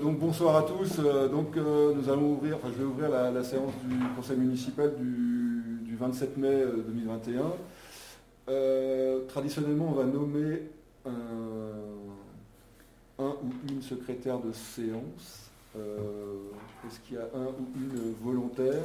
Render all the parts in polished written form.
Donc bonsoir à tous. Nous allons ouvrir, je vais ouvrir la séance du conseil municipal du 27 mai 2021. Traditionnellement, on va nommer un ou une secrétaire de séance. Est-ce qu'il y a un ou une volontaire?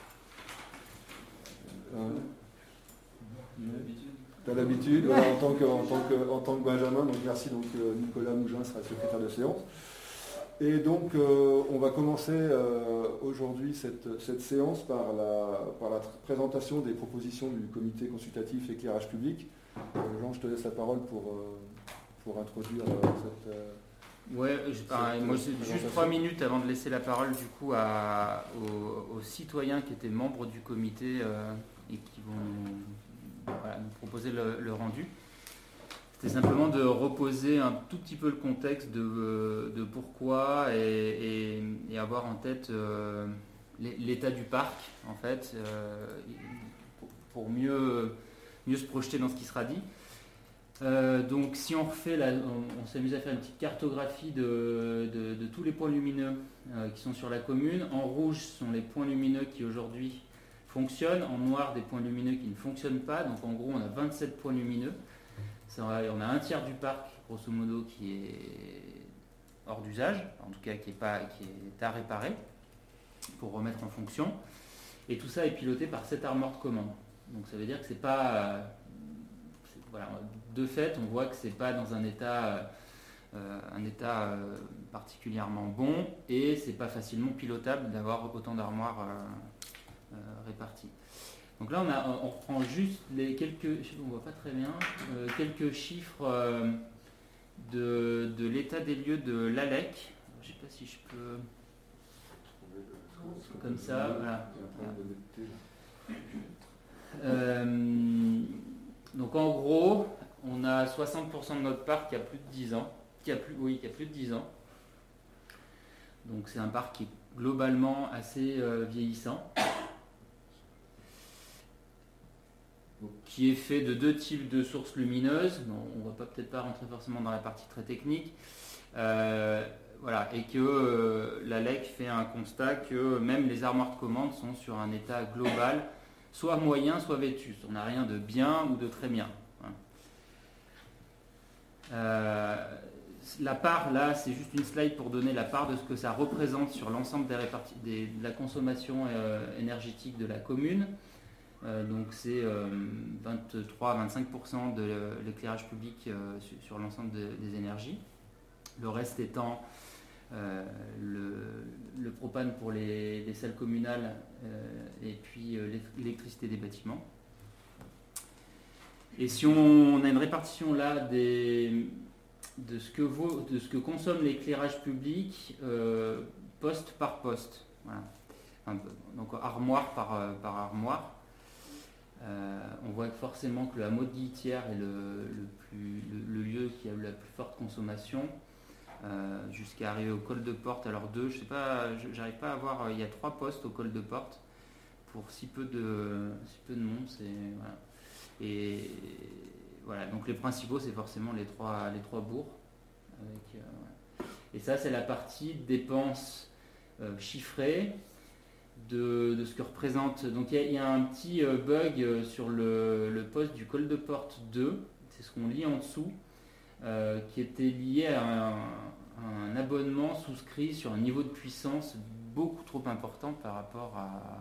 Tu as l'habitude, voilà, en tant que Benjamin, donc merci. Donc Nicolas Mougin sera secrétaire de séance. Et donc on va commencer aujourd'hui cette séance par la présentation des propositions du comité consultatif éclairage public. Jean, je te laisse la parole pour introduire cette... Ouais, moi c'est juste 3 minutes avant de laisser la parole du coup aux citoyens qui étaient membres du comité et qui vont nous proposer le rendu. C'était simplement de reposer un tout petit peu le contexte de pourquoi et avoir en tête l'état du parc en fait pour mieux se projeter dans ce qui sera dit. Donc si on refait, on s'amuse à faire une petite cartographie de tous les points lumineux qui sont sur la commune. En rouge sont les points lumineux qui aujourd'hui fonctionnent, en noir des points lumineux qui ne fonctionnent pas. Donc en gros on a 27 points lumineux. On a un tiers du parc grosso modo qui est hors d'usage, en tout cas qui est à réparer pour remettre en fonction. Et tout ça est piloté par 7 armoires de commande. Donc ça veut dire que c'est pas... de fait, on voit que c'est pas dans un état particulièrement bon et c'est pas facilement pilotable d'avoir autant d'armoires réparties. Donc là, on reprend juste on voit pas très bien, quelques chiffres de l'état des lieux de l'ALEC. Je sais pas si je peux comme ça. Voilà. Donc en gros, on a 60% de notre parc qui a plus de 10 ans. Qui a plus de 10 ans. Donc c'est un parc qui est globalement assez vieillissant. Qui est fait de 2 types de sources lumineuses. Bon, on ne va peut-être pas rentrer forcément dans la partie très technique. Et que l'ALEC fait un constat que même les armoires de commande sont sur un état global soit moyen, soit vétuste. On n'a rien de bien ou de très bien. La part, là, c'est juste une slide pour donner la part de ce que ça représente sur l'ensemble de la consommation énergétique de la commune. Donc c'est 23-25% de l'éclairage public sur l'ensemble des énergies. Le reste étant le propane pour les salles communales et puis l'électricité des bâtiments. Et si on a une répartition là de ce que consomme l'éclairage public poste par poste, voilà. Donc armoire par armoire, on voit que forcément que le hameau de Guiltière est le lieu qui a eu la plus forte consommation. Jusqu'à arriver au col de porte. Alors j'arrive pas à voir. Il y a 3 postes au col de porte pour si peu de monde. Voilà. Et voilà. Donc les principaux, c'est forcément les trois bourgs. Et ça, c'est la partie dépenses chiffrées de ce que représente. Donc il y a un petit bug sur le poste du col de porte 2. C'est ce qu'on lit en dessous. Qui était lié à un abonnement souscrit sur un niveau de puissance beaucoup trop important par rapport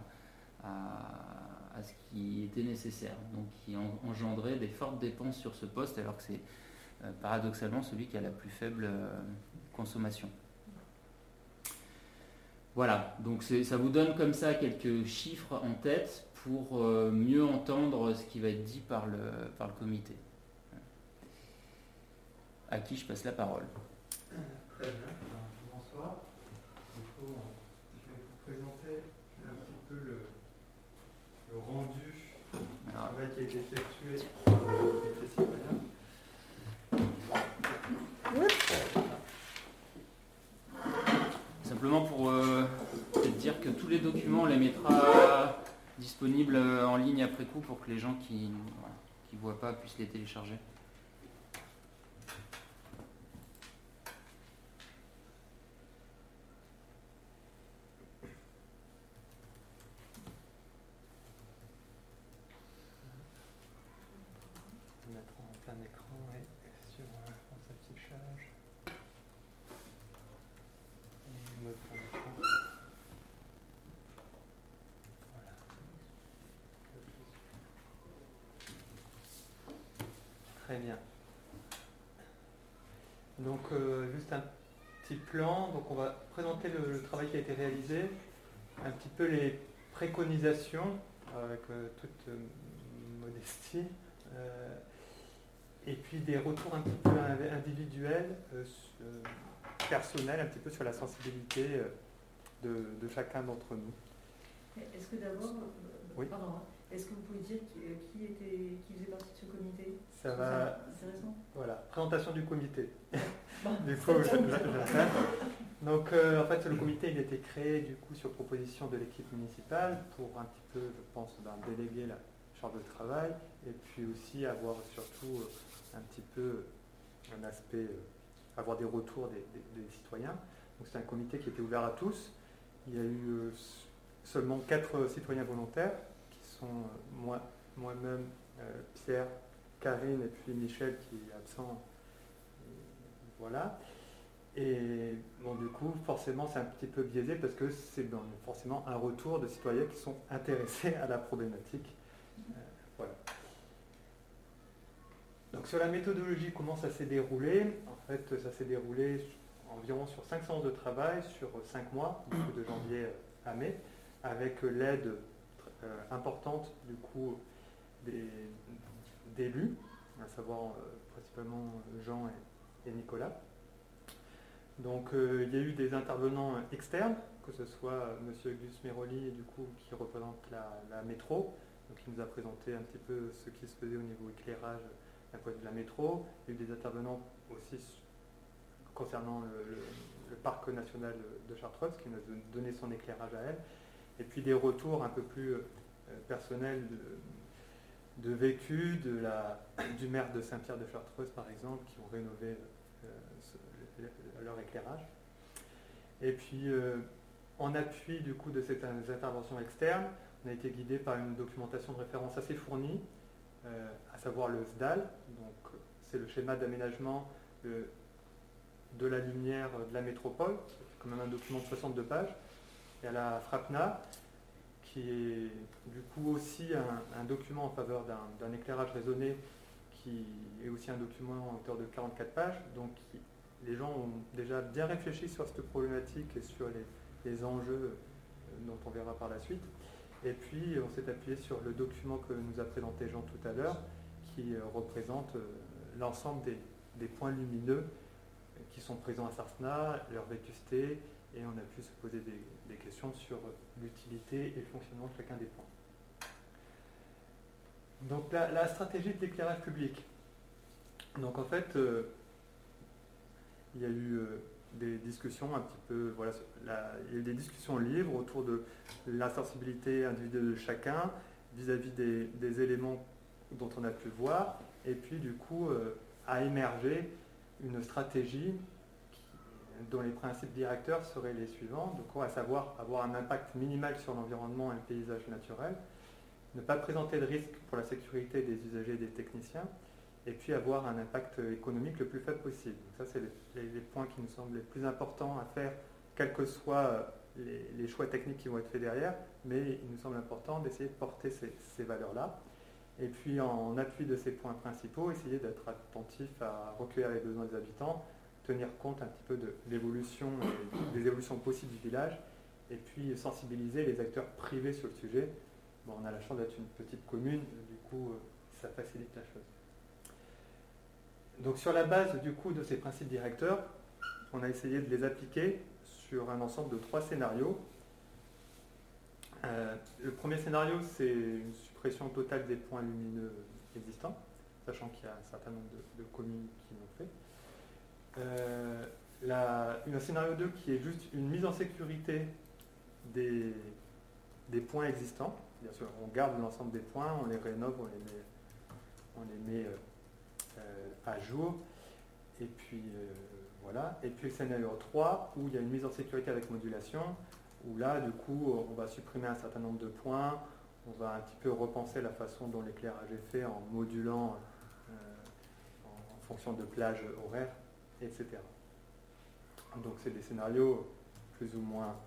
à ce qui était nécessaire, donc qui engendrait des fortes dépenses sur ce poste alors que c'est paradoxalement celui qui a la plus faible consommation. Voilà, donc ça vous donne comme ça quelques chiffres en tête pour mieux entendre ce qui va être dit par le comité. À qui je passe la parole. Très bien, bonsoir. Du coup, je vais vous présenter un petit peu le rendu du travail qui a été effectué par le comité citoyen. Simplement pour peut-être dire que tous les documents, on les mettra disponibles en ligne après coup pour que les gens qui ne voient pas puissent les télécharger. Très bien. Donc, juste un petit plan. Donc, on va présenter le travail qui a été réalisé, un petit peu les préconisations, avec toute modestie, et puis des retours un petit peu individuels, personnels, un petit peu sur la sensibilité de chacun d'entre nous. Est-ce que d'abord, oui. Pardon, est-ce que vous pouvez dire qui faisait partie de ce comité? Ça va. Intéressant. Voilà, présentation du comité. Bon, du coup, donc, en fait, le comité il a été créé du coup sur proposition de l'équipe municipale pour un petit peu, je pense, déléguer la charge de travail et puis aussi avoir surtout un petit peu un aspect, avoir des retours des citoyens. Donc, c'est un comité qui était ouvert à tous. Il y a eu seulement 4 citoyens volontaires qui sont moi-même, Pierre, Karine et puis Michel qui est absent. Voilà. Et bon, du coup, forcément, c'est un petit peu biaisé parce que c'est forcément un retour de citoyens qui sont intéressés à la problématique. Voilà. Donc, sur la méthodologie, comment ça s'est déroulé? En fait, ça s'est déroulé environ sur 5 séances de travail sur 5 mois, du coup, de janvier à mai, avec l'aide importante, du coup, d'élus, à savoir principalement Jean et Nicolas. Donc il y a eu des intervenants externes, que ce soit M. Gus Meroli, du coup, qui représente la métro, donc qui nous a présenté un petit peu ce qui se faisait au niveau éclairage d'un point de vue de la métro. Il y a eu des intervenants aussi concernant le parc national de Chartreuse, qui nous a donné son éclairage à elle, et puis des retours un peu plus personnels de vécu du maire de Saint-Pierre de Chartreuse, par exemple, qui ont rénové leur éclairage. Et puis, en appui du coup de ces interventions externes, on a été guidé par une documentation de référence assez fournie, à savoir le SDAL, donc c'est le schéma d'aménagement de la lumière de la métropole, c'est quand même un document de 62 pages. Il y a la FRAPNA, qui est du coup aussi un document en faveur d'un éclairage raisonné, qui est aussi un document à hauteur de 44 pages. Donc les gens ont déjà bien réfléchi sur cette problématique et sur les enjeux dont on verra par la suite. Et puis on s'est appuyé sur le document que nous a présenté Jean tout à l'heure, qui représente l'ensemble des points lumineux qui sont présents à Sarsena, leur vétusté, et on a pu se poser des questions sur l'utilité et le fonctionnement de chacun des points. Donc la stratégie de l'éclairage public. Donc en fait, il y a eu des discussions un petit peu, voilà, il y a eu des discussions libres autour de la sensibilité individuelle de chacun vis-à-vis des éléments dont on a pu voir, et puis du coup a émergé une stratégie dont les principes directeurs seraient les suivants, donc à savoir avoir un impact minimal sur l'environnement et le paysage naturel, ne pas présenter de risque pour la sécurité des usagers et des techniciens, et puis avoir un impact économique le plus faible possible. Donc ça, c'est les points qui nous semblent les plus importants à faire, quels que soient les choix techniques qui vont être faits derrière, mais il nous semble important d'essayer de porter ces valeurs-là. Et puis, en appui de ces points principaux, essayer d'être attentif à recueillir les besoins des habitants, tenir compte un petit peu de l'évolution, des évolutions possibles du village, et puis sensibiliser les acteurs privés sur le sujet. Bon, on a la chance d'être une petite commune, du coup, ça facilite la chose. Donc, sur la base du coup de ces principes directeurs, on a essayé de les appliquer sur un ensemble de 3 scénarios. Le premier scénario, c'est une suppression totale des points lumineux existants, sachant qu'il y a un certain nombre de communes qui l'ont fait. Un scénario 2 qui est juste une mise en sécurité des points existants. Bien sûr, on garde l'ensemble des points, on les rénove, on les met à jour. Et puis voilà. Et puis le scénario 3 où il y a une mise en sécurité avec modulation, où là, du coup, on va supprimer un certain nombre de points, on va un petit peu repenser la façon dont l'éclairage est fait en modulant en fonction de plages horaires, etc. Donc c'est des scénarios plus ou moins,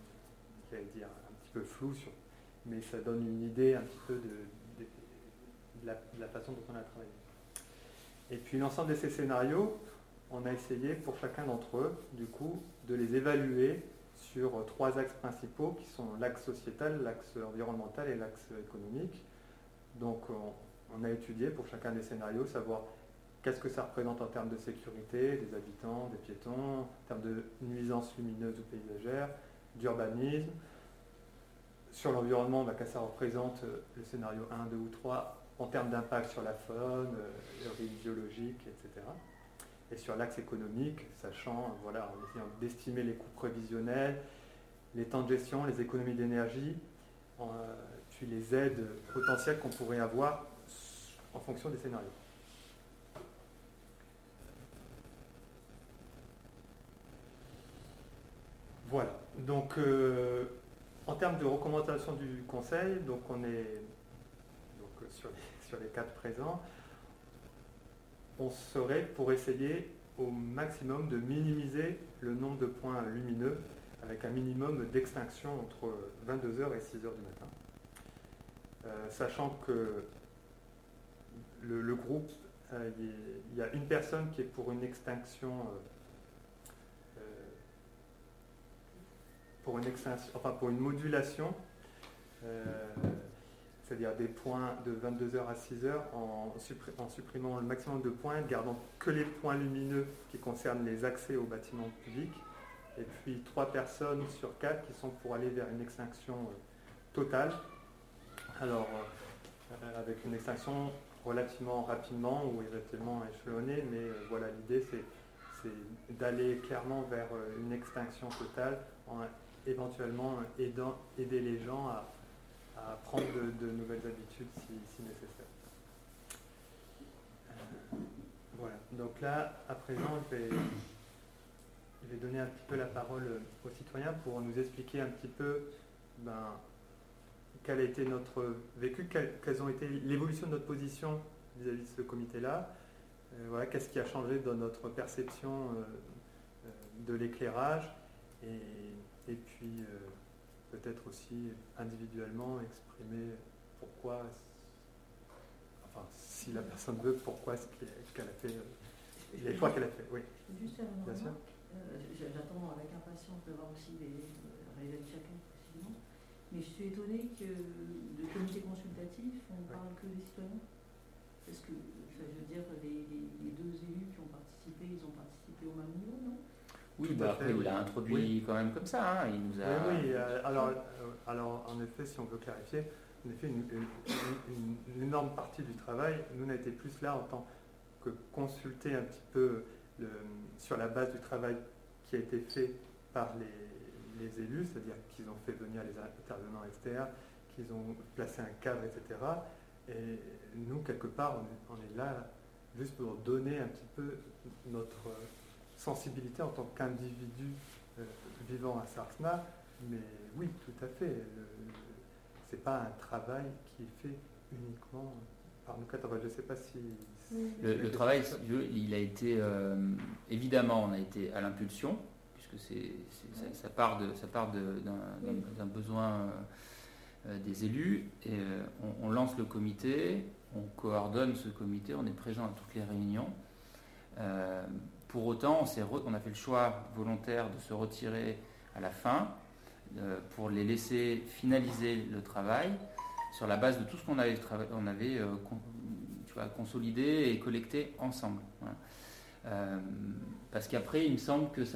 j'allais dire, un petit peu flous, mais ça donne une idée un petit peu de la façon dont on a travaillé. Et puis l'ensemble de ces scénarios, on a essayé pour chacun d'entre eux, du coup, de les évaluer sur 3 axes principaux qui sont l'axe sociétal, l'axe environnemental et l'axe économique. Donc on a étudié pour chacun des scénarios, savoir qu'est-ce que ça représente en termes de sécurité des habitants, des piétons, en termes de nuisances lumineuses ou paysagères, d'urbanisme. Sur l'environnement, qu'est-ce que ça représente le scénario 1, 2 ou 3 en termes d'impact sur la faune, le risque biologique, etc. Et sur l'axe économique, sachant, en essayant d'estimer les coûts prévisionnels, les temps de gestion, les économies d'énergie, puis les aides potentielles qu'on pourrait avoir en fonction des scénarios. Voilà. Donc, en termes de recommandation du Conseil, donc on est sur les 4 présents, on serait pour essayer au maximum de minimiser le nombre de points lumineux avec un minimum d'extinction entre 22h et 6h du matin. Sachant que le groupe, il y a une personne qui est pour une extinction, pour une modulation, c'est-à-dire des points de 22h à 6h en supprimant le maximum de points, gardant que les points lumineux qui concernent les accès aux bâtiments publics, et puis 3 personnes sur 4 qui sont pour aller vers une extinction totale. Alors, avec une extinction relativement rapidement ou relativement échelonnée, mais l'idée c'est d'aller clairement vers une extinction totale en éventuellement aider les gens à prendre de nouvelles habitudes si nécessaire. Voilà. Donc là, à présent, je vais donner un petit peu la parole aux citoyens pour nous expliquer un petit peu quel a été notre vécu, quelles ont été l'évolution de notre position vis-à-vis de ce comité-là. Qu'est-ce qui a changé dans notre perception de l'éclairage et puis peut-être aussi individuellement exprimer pourquoi, si la personne veut, pourquoi ce qu'elle a fait, les choix qu'elle a fait. Oui. Juste faire une bien sûr. J'attends avec impatience de voir aussi les réalités de chacun possiblement. Mais je suis étonnée que de comité consultatif, on ne parle que des citoyens. Parce que, je veux dire, les 2 élus qui ont participé, ils ont participé au même niveau, non? Oui, après il l'a introduit quand même comme ça. Il nous a... Oui, alors en effet, si on veut clarifier, en effet, une énorme partie du travail, nous on a été plus là en tant que consulter un petit peu sur la base du travail qui a été fait par les élus, c'est-à-dire qu'ils ont fait venir les intervenants externes, qu'ils ont placé un cadre, etc. Et nous, quelque part, on est là juste pour donner un petit peu notre sensibilité en tant qu'individu vivant à Sarsna, mais oui, tout à fait. C'est pas un travail qui est fait uniquement par nous 4. Je ne sais pas si... Le travail, il a été... évidemment, on a été à l'impulsion, puisque ça part d'un besoin des élus, et on lance le comité, on coordonne ce comité, on est présent à toutes les réunions. Pour autant, on a fait le choix volontaire de se retirer à la fin pour les laisser finaliser le travail sur la base de tout ce qu'on avait consolidé et collecté ensemble. Voilà. Parce qu'après, il me semble que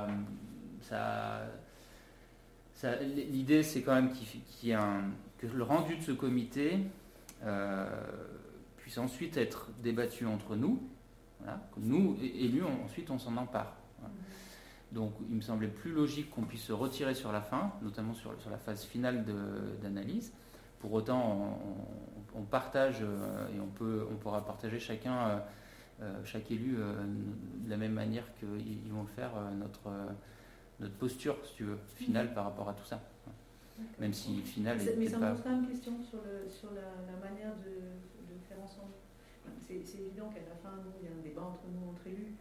l'idée, c'est quand même que le rendu de ce comité puisse ensuite être débattu entre nous. Voilà, nous, élus, ensuite on s'en empare. Voilà. Donc il me semblait plus logique qu'on puisse se retirer sur la fin, notamment sur la phase finale d'analyse. Pour autant, on partage et on pourra partager chaque élu de la même manière qu'ils vont le faire notre posture, si tu veux, finale par rapport à tout ça. Voilà. Même si finale est mais ça me pas... pose quand même une question sur la manière de faire ensemble. C'est évident qu'à la fin, il y a un débat entre nous, entre élus.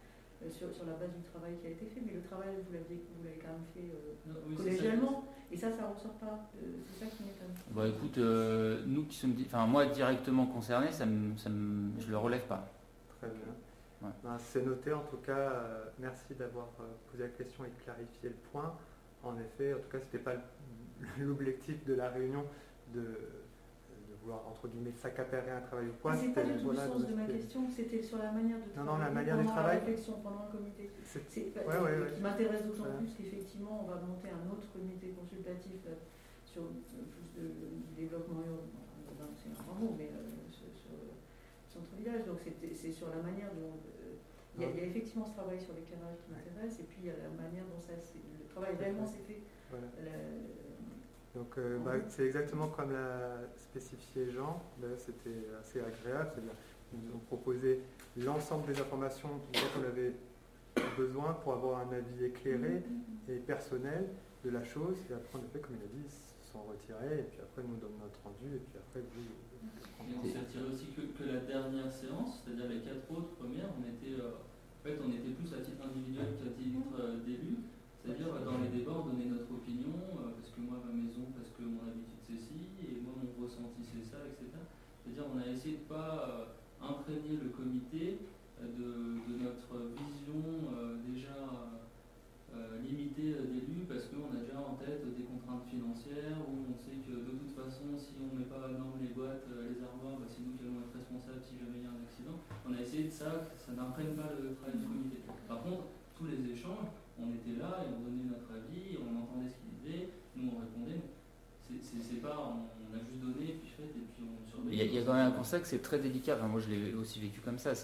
sur la base du travail qui a été fait, mais le travail, vous l'avez quand même fait collégialement, et ça ressort pas. C'est ça qui m'étonne. Bah écoute, nous qui sommes, moi directement concerné, je le relève pas. Très bien. Ouais. Ben, c'est noté en tout cas. Merci d'avoir posé la question et clarifié le point. En effet, en tout cas, c'était pas l'objectif de la réunion de vouloir, entre guillemets, s'accaparer un travail ou quoi. C'est pas du tout le sens de ma question, c'était sur la manière de travailler. Non, la manière du travail. La réflexion pendant le comité. Qui m'intéresse d'autant plus qu'effectivement, on va monter un autre comité consultatif sur plus de développement urbain, c'est un grand mot, mais sur le centre-village. Donc c'est sur la manière dont... Il y a effectivement ce travail sur l'éclairage qui m'intéresse, et puis il y a la manière dont le travail réellement s'est fait. Voilà. Donc c'est exactement comme l'a spécifié Jean. Là, c'était assez agréable. C'est-à-dire qu'ils nous ont proposé l'ensemble des informations dont on avait besoin pour avoir un avis éclairé et personnel de la chose. Et après, en effet, comme il a dit, ils se sont retirés, et puis après, nous donnent notre rendu, et puis après, vous... Et on s'est retiré aussi que la dernière séance, c'est-à-dire les 4 autres premières, on était plus à titre individuel qu'à titre d'élu. C'est-à-dire, dans les débats, on donnait notre opinion, parce que moi, ma maison, parce que mon habitude, c'est ci, et moi, mon ressenti, c'est ça, etc. C'est-à-dire, on a essayé de ne pas imprégner le comité de notre vision déjà limitée d'élus, parce qu'on a déjà en tête des contraintes financières, où on sait que, de toute façon, si on ne met pas à norme les boîtes, les armoires, c'est nous qui allons être responsables si jamais il y a un accident. On a essayé de ça, que ça n'imprègne pas le travail du comité. Par contre, tous les échanges, on était là et on donnait notre avis, on entendait ce qu'ils disaient, nous on répondait. C'est pas, on a juste donné, puis fait, et puis on surveille. Il y a quand même un constat que c'est très délicat. Moi je l'ai aussi vécu comme ça.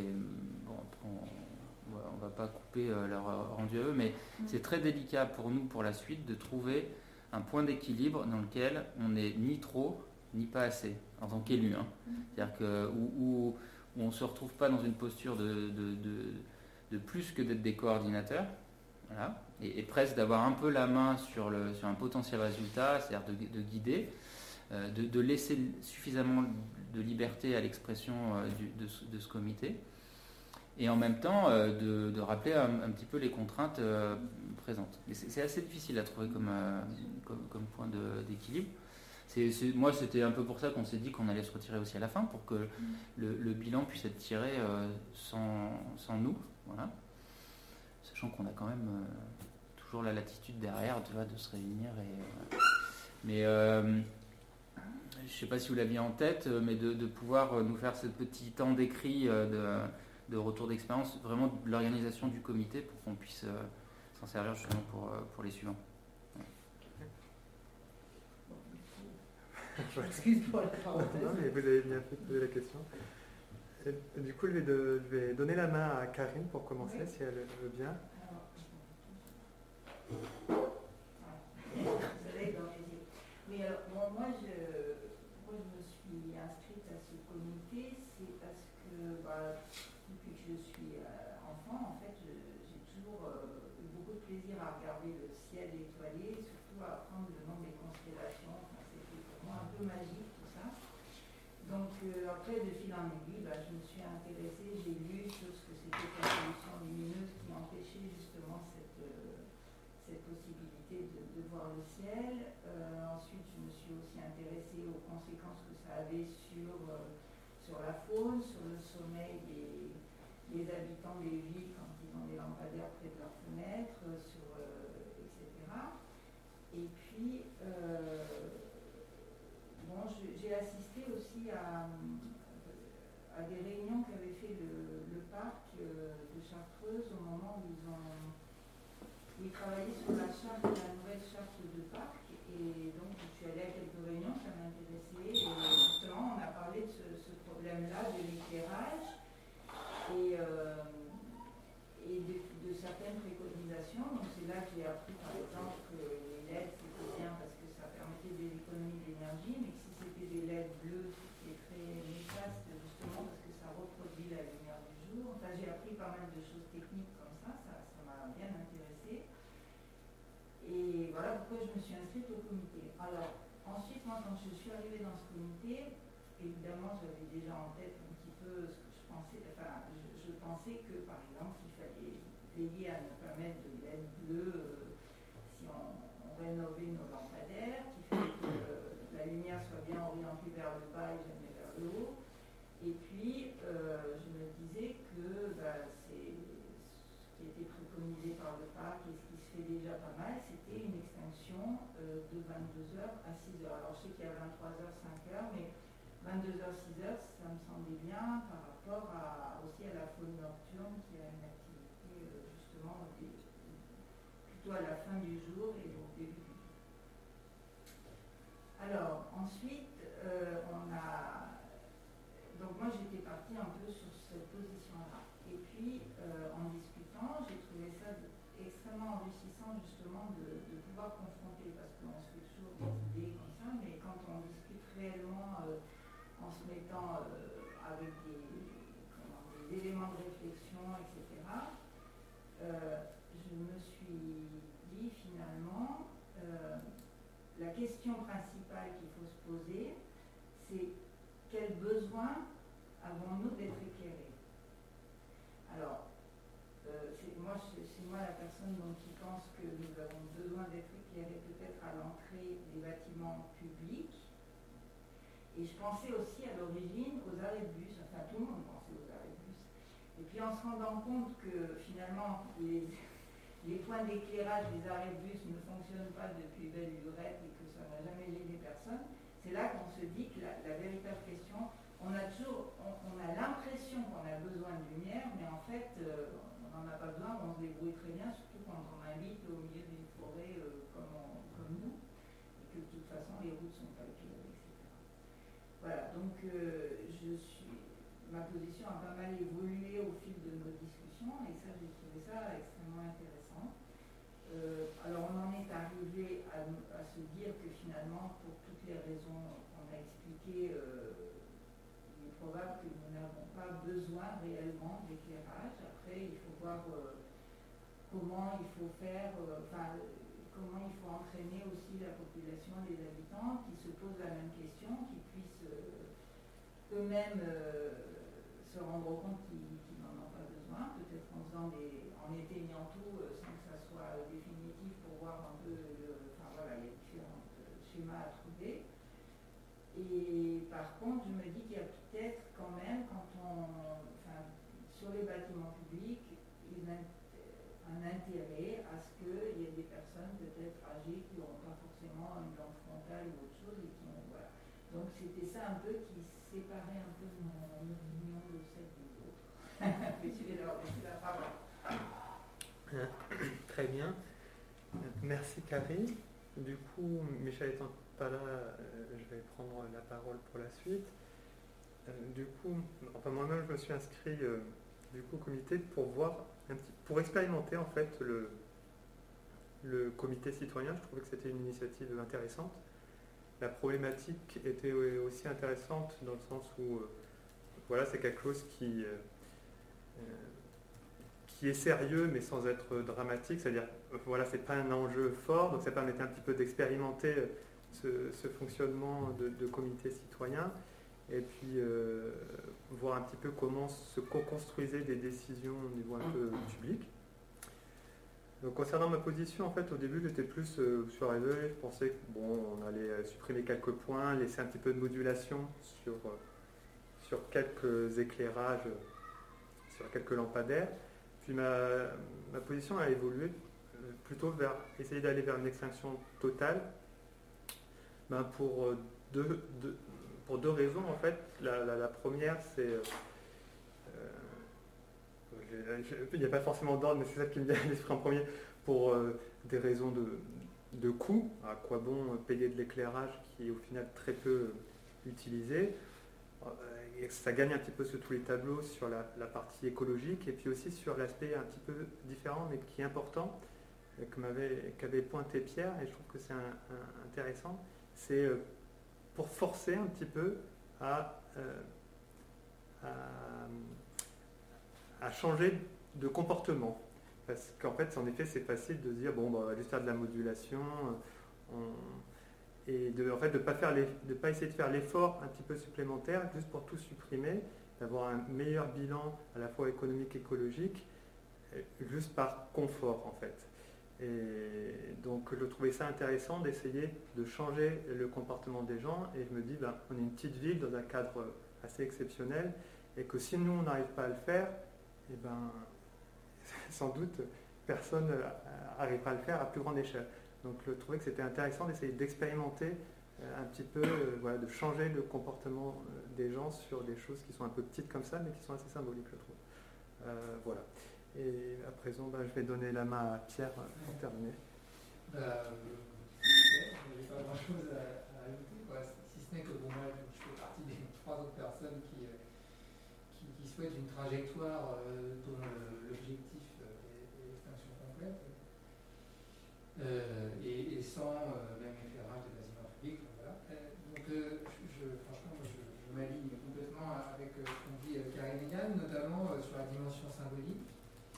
On va pas couper leur rendu à eux, mais c'est très délicat pour nous, pour la suite, de trouver un point d'équilibre dans lequel on n'est ni trop, ni pas assez, en tant qu'élu. C'est-à-dire que où on ne se retrouve pas dans une posture de plus que d'être des coordinateurs. Voilà. Et presque d'avoir un peu la main sur un potentiel résultat, c'est-à-dire de guider, de laisser suffisamment de liberté à l'expression de ce comité, et en même temps de rappeler un petit peu les contraintes présentes. Mais c'est assez difficile à trouver comme point d'équilibre. Moi, c'était un peu pour ça qu'on s'est dit qu'on allait se retirer aussi à la fin, pour que le bilan puisse être tiré sans nous. Voilà. Sachant qu'on a quand même toujours la latitude derrière, tu vois, de se réunir. Mais je ne sais pas si vous l'aviez en tête, mais de pouvoir nous faire ce petit temps d'écrit de retour d'expérience, vraiment de l'organisation du comité, pour qu'on puisse s'en servir justement pour les suivants. Excuse pour la parenthèse. Non, mais vous avez bien fait de poser la question. Et du coup, je vais donner la main à Karine pour commencer, si elle veut bien. Mais alors, moi, je me suis inscrite à ce comité, c'est parce que depuis que je suis enfant, en fait, j'ai toujours eu beaucoup de plaisir à regarder le ciel étoilé, surtout à apprendre le nom des constellations. C'était pour moi un peu magique tout ça. Donc après, de fil en aiguille, je me suis intéressée, j'ai lu sur ce que c'était la pollution lumineuse qui empêchait justement cette possibilité de voir le ciel. Ensuite, je me suis aussi intéressée aux conséquences que ça avait sur la faune, sur le sommeil des habitants des villes quand ils ont des lampadaires près de leurs fenêtres, etc. Et puis, j'ai assisté aussi à des réunions qu'avait fait le parc de Chartreuse au moment où ils travaillaient sur la nouvelle charte de parc. Et donc, je suis allée à quelques réunions, ça m'intéressait. Et justement, on a parlé de ce problème-là, de l'éclairage et de certaines préconisations. Donc, c'est là que j'ai appris, par exemple, que les LED, c'était bien parce que ça permettait des économies d'énergie, mais que si c'était des LED bleus, c'était très néfaste, justement, parce que ça reproduit la lumière du jour. Enfin, j'ai appris pas mal de choses techniques comme ça m'a bien intéressée. Et voilà pourquoi je me suis inscrite au comité. Alors, ensuite, moi, quand je suis arrivée dans ce comité, évidemment, j'avais déjà en tête un petit peu ce que je pensais. Enfin, je pensais que, par exemple, il fallait veiller à ne pas mettre de LED bleu si on rénovait nos lampadaires, qui fait que la lumière soit bien orientée vers le bas et jamais vers le haut. Et puis, je me disais que c'est ce qui était préconisé par le parc et ce qui se fait déjà pas mal, c'était une extinction de 22h à 6h. Alors, je sais qu'il y a 23h, 5h, mais 22h, 6h, ça me semblait bien par rapport aussi à la faune nocturne qui a une activité justement plutôt à la fin du jour et au début du jour. Alors, ensuite, donc moi j'étais partie un peu sur cette position-là. Et puis, en discutant, j'ai trouvé ça extrêmement enrichissant justement de pouvoir confronter, parce qu'on se fait toujours des idées comme ça, mais quand on discute réellement en se mettant avec des éléments de réflexion, etc., je me suis dit finalement, la question principale qu'il faut se poser, c'est quel besoin avons-nous d'être éclairés? Alors, c'est moi la personne qui pense que nous avons besoin d'être éclairés peut-être à l'entrée des bâtiments publics. Et je pensais aussi à l'origine aux arrêts de bus, enfin tout le monde pensait aux arrêts de bus. Et puis en se rendant compte que finalement les points d'éclairage des arrêts de bus ne fonctionnent pas depuis belle lurette et que ça n'a jamais gêné personne, c'est là qu'on se dit que la véritable question, on a l'impression qu'on a besoin de lumière, mais en fait on n'en a pas besoin, on se débrouille très bien, surtout quand on habite au milieu d'une forêt comme nous, et que de toute façon les routes ne sont pas éclairées, etc. Voilà, donc ma position a pas mal évolué au fil de nos discussions, et ça j'ai trouvé ça extrêmement intéressant. Alors on en est arrivé à se dire que finalement, pour toutes les raisons qu'on a expliquées, il est probable que nous n'avons pas besoin réellement d'éclairage. Après, il faut voir comment il faut faire, comment il faut entraîner aussi la population, les habitants, qui se posent la même question, qui puissent eux-mêmes se rendre compte qu'ils n'en ont pas besoin, peut-être en éteignant tout sans que ça soit définitif pour voir un peu, il y a différents schémas à trouver. Et par contre, je me dis qu'il y a peut-être quand même, sur les bâtiments publics, un intérêt à ce qu'il y ait des personnes peut-être âgées qui n'ont pas forcément une lampe frontale ou autre chose et qui ont, voilà. Donc c'était ça un peu qui séparait un peu mon opinion de celle des autres. Mais tu vais leur laisser la parole. Très bien. Merci Carrie. Du coup, Michel étant pas là, je vais prendre la parole pour la suite. Moi-même, je me suis inscrit au comité pour expérimenter en fait le comité citoyen. Je trouvais que c'était une initiative intéressante. La problématique était aussi intéressante dans le sens où c'est quelque chose qui est sérieux mais sans être dramatique, c'est-à-dire c'est pas un enjeu fort, donc ça permettait un petit peu d'expérimenter ce fonctionnement de comité citoyen et puis voir un petit peu comment se co-construisaient des décisions au niveau un peu public. Donc, concernant ma position, en fait, au début, j'étais plus sur les deux. Je pensais qu'on allait supprimer quelques points, laisser un petit peu de modulation sur quelques éclairages, sur quelques lampadaires. Puis ma position a évolué plutôt vers essayer d'aller vers une extinction totale, pour deux raisons, en fait. La première, c'est... il n'y a pas forcément d'ordre, mais c'est ça qui me vient à l'esprit en premier, pour des raisons de coût. À quoi bon payer de l'éclairage qui est au final très peu utilisé. Ça gagne un petit peu sur tous les tableaux, sur la partie écologique, et puis aussi sur l'aspect un petit peu différent, mais qui est important, qu'avait pointé Pierre, et je trouve que c'est intéressant, c'est pour forcer un petit peu à changer de comportement. Parce qu'en fait, en effet, c'est facile de se dire, on va juste faire de la modulation, et de pas essayer de faire l'effort un petit peu supplémentaire, juste pour tout supprimer, d'avoir un meilleur bilan à la fois économique et écologique, juste par confort en fait. Et donc je trouvais ça intéressant d'essayer de changer le comportement des gens, et je me dis, on est une petite ville dans un cadre assez exceptionnel, et que si nous on n'arrive pas à le faire, sans doute personne n'arrivera à le faire à plus grande échelle. Donc je trouvais que c'était intéressant d'essayer d'expérimenter un petit peu, de changer le comportement des gens sur des choses qui sont un peu petites comme ça, mais qui sont assez symboliques, je trouve. Voilà. Et à présent, je vais donner la main à Pierre pour terminer. Je n'ai pas grand-chose à ajouter, si ce n'est que moi, je fais partie des 3 autres personnes qui souhaitent une trajectoire dont l'objectif est l'extinction complète, et sans même éclairage des bâtiments publics. Voilà. Donc, franchement, je m'aligne complètement avec ce qu'ont dit Karine et Yann, notamment sur la dimension symbolique.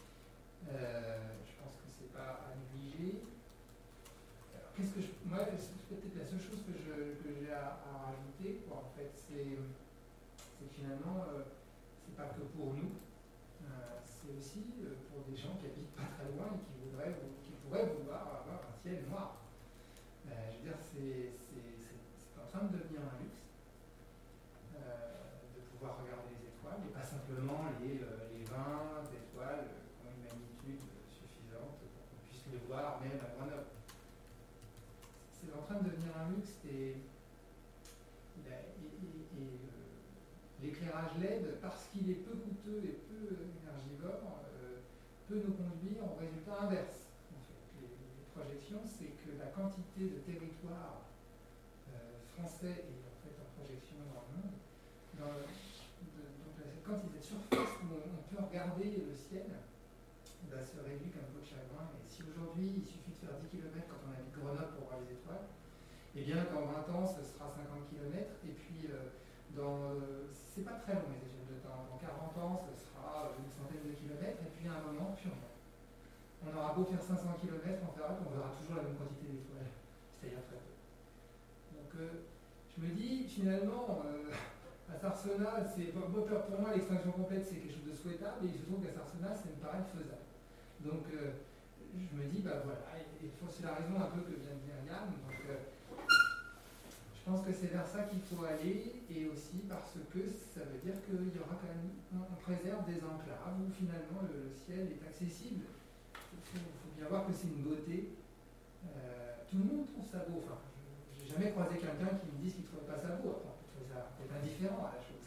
Je pense que c'est pas à négliger. Alors, moi, c'est peut-être la seule chose que j'ai à rajouter, en fait, c'est finalement, c'est pas que pour nous, c'est aussi pour des gens qui habitent pas très loin et qui pourraient vouloir avoir un ciel noir. Je veux dire, c'est en train de devenir un luxe de pouvoir regarder les étoiles, et pas simplement les 20 étoiles qui ont une magnitude suffisante pour qu'on puisse les voir même à Grenoble. C'est en train de devenir un luxe, et l'éclairage LED, parce qu'il est peu coûteux et peu énergivore, peut nous conduire au résultat inverse. En fait, les projections, c'est que la quantité de territoire français est en fait en projection dans le monde, donc cette quantité de surface où on peut regarder le ciel se réduit comme peau de chagrin. Et si aujourd'hui il suffit de faire 10 km quand on habite Grenoble pour voir les étoiles, et bien dans 20 ans ce sera 50 km, et puis c'est pas très long les échelles de temps, dans 40 ans ce sera une centaine de kilomètres, et puis à un moment, plus rien. On aura beau faire 500 km, on verra toujours la même quantité d'étoiles, c'est-à-dire très peu. Donc je me dis finalement, à Sarcena, pour moi l'extinction complète c'est quelque chose de souhaitable, et il se trouve qu'à Sarcena ça me paraît faisable. Donc je me dis, voilà, et c'est la raison un peu que vient de dire Yann, donc je pense que c'est vers ça qu'il faut aller, et aussi parce que ça veut dire qu'il y aura quand même, on préserve des enclaves où finalement le ciel est accessible. Il faut bien voir que c'est une beauté. Tout le monde trouve ça beau. Enfin, j'ai jamais croisé quelqu'un qui me dise qu'il ne trouvait pas ça beau. Enfin, on peut trouver ça peut-être indifférent à la chose.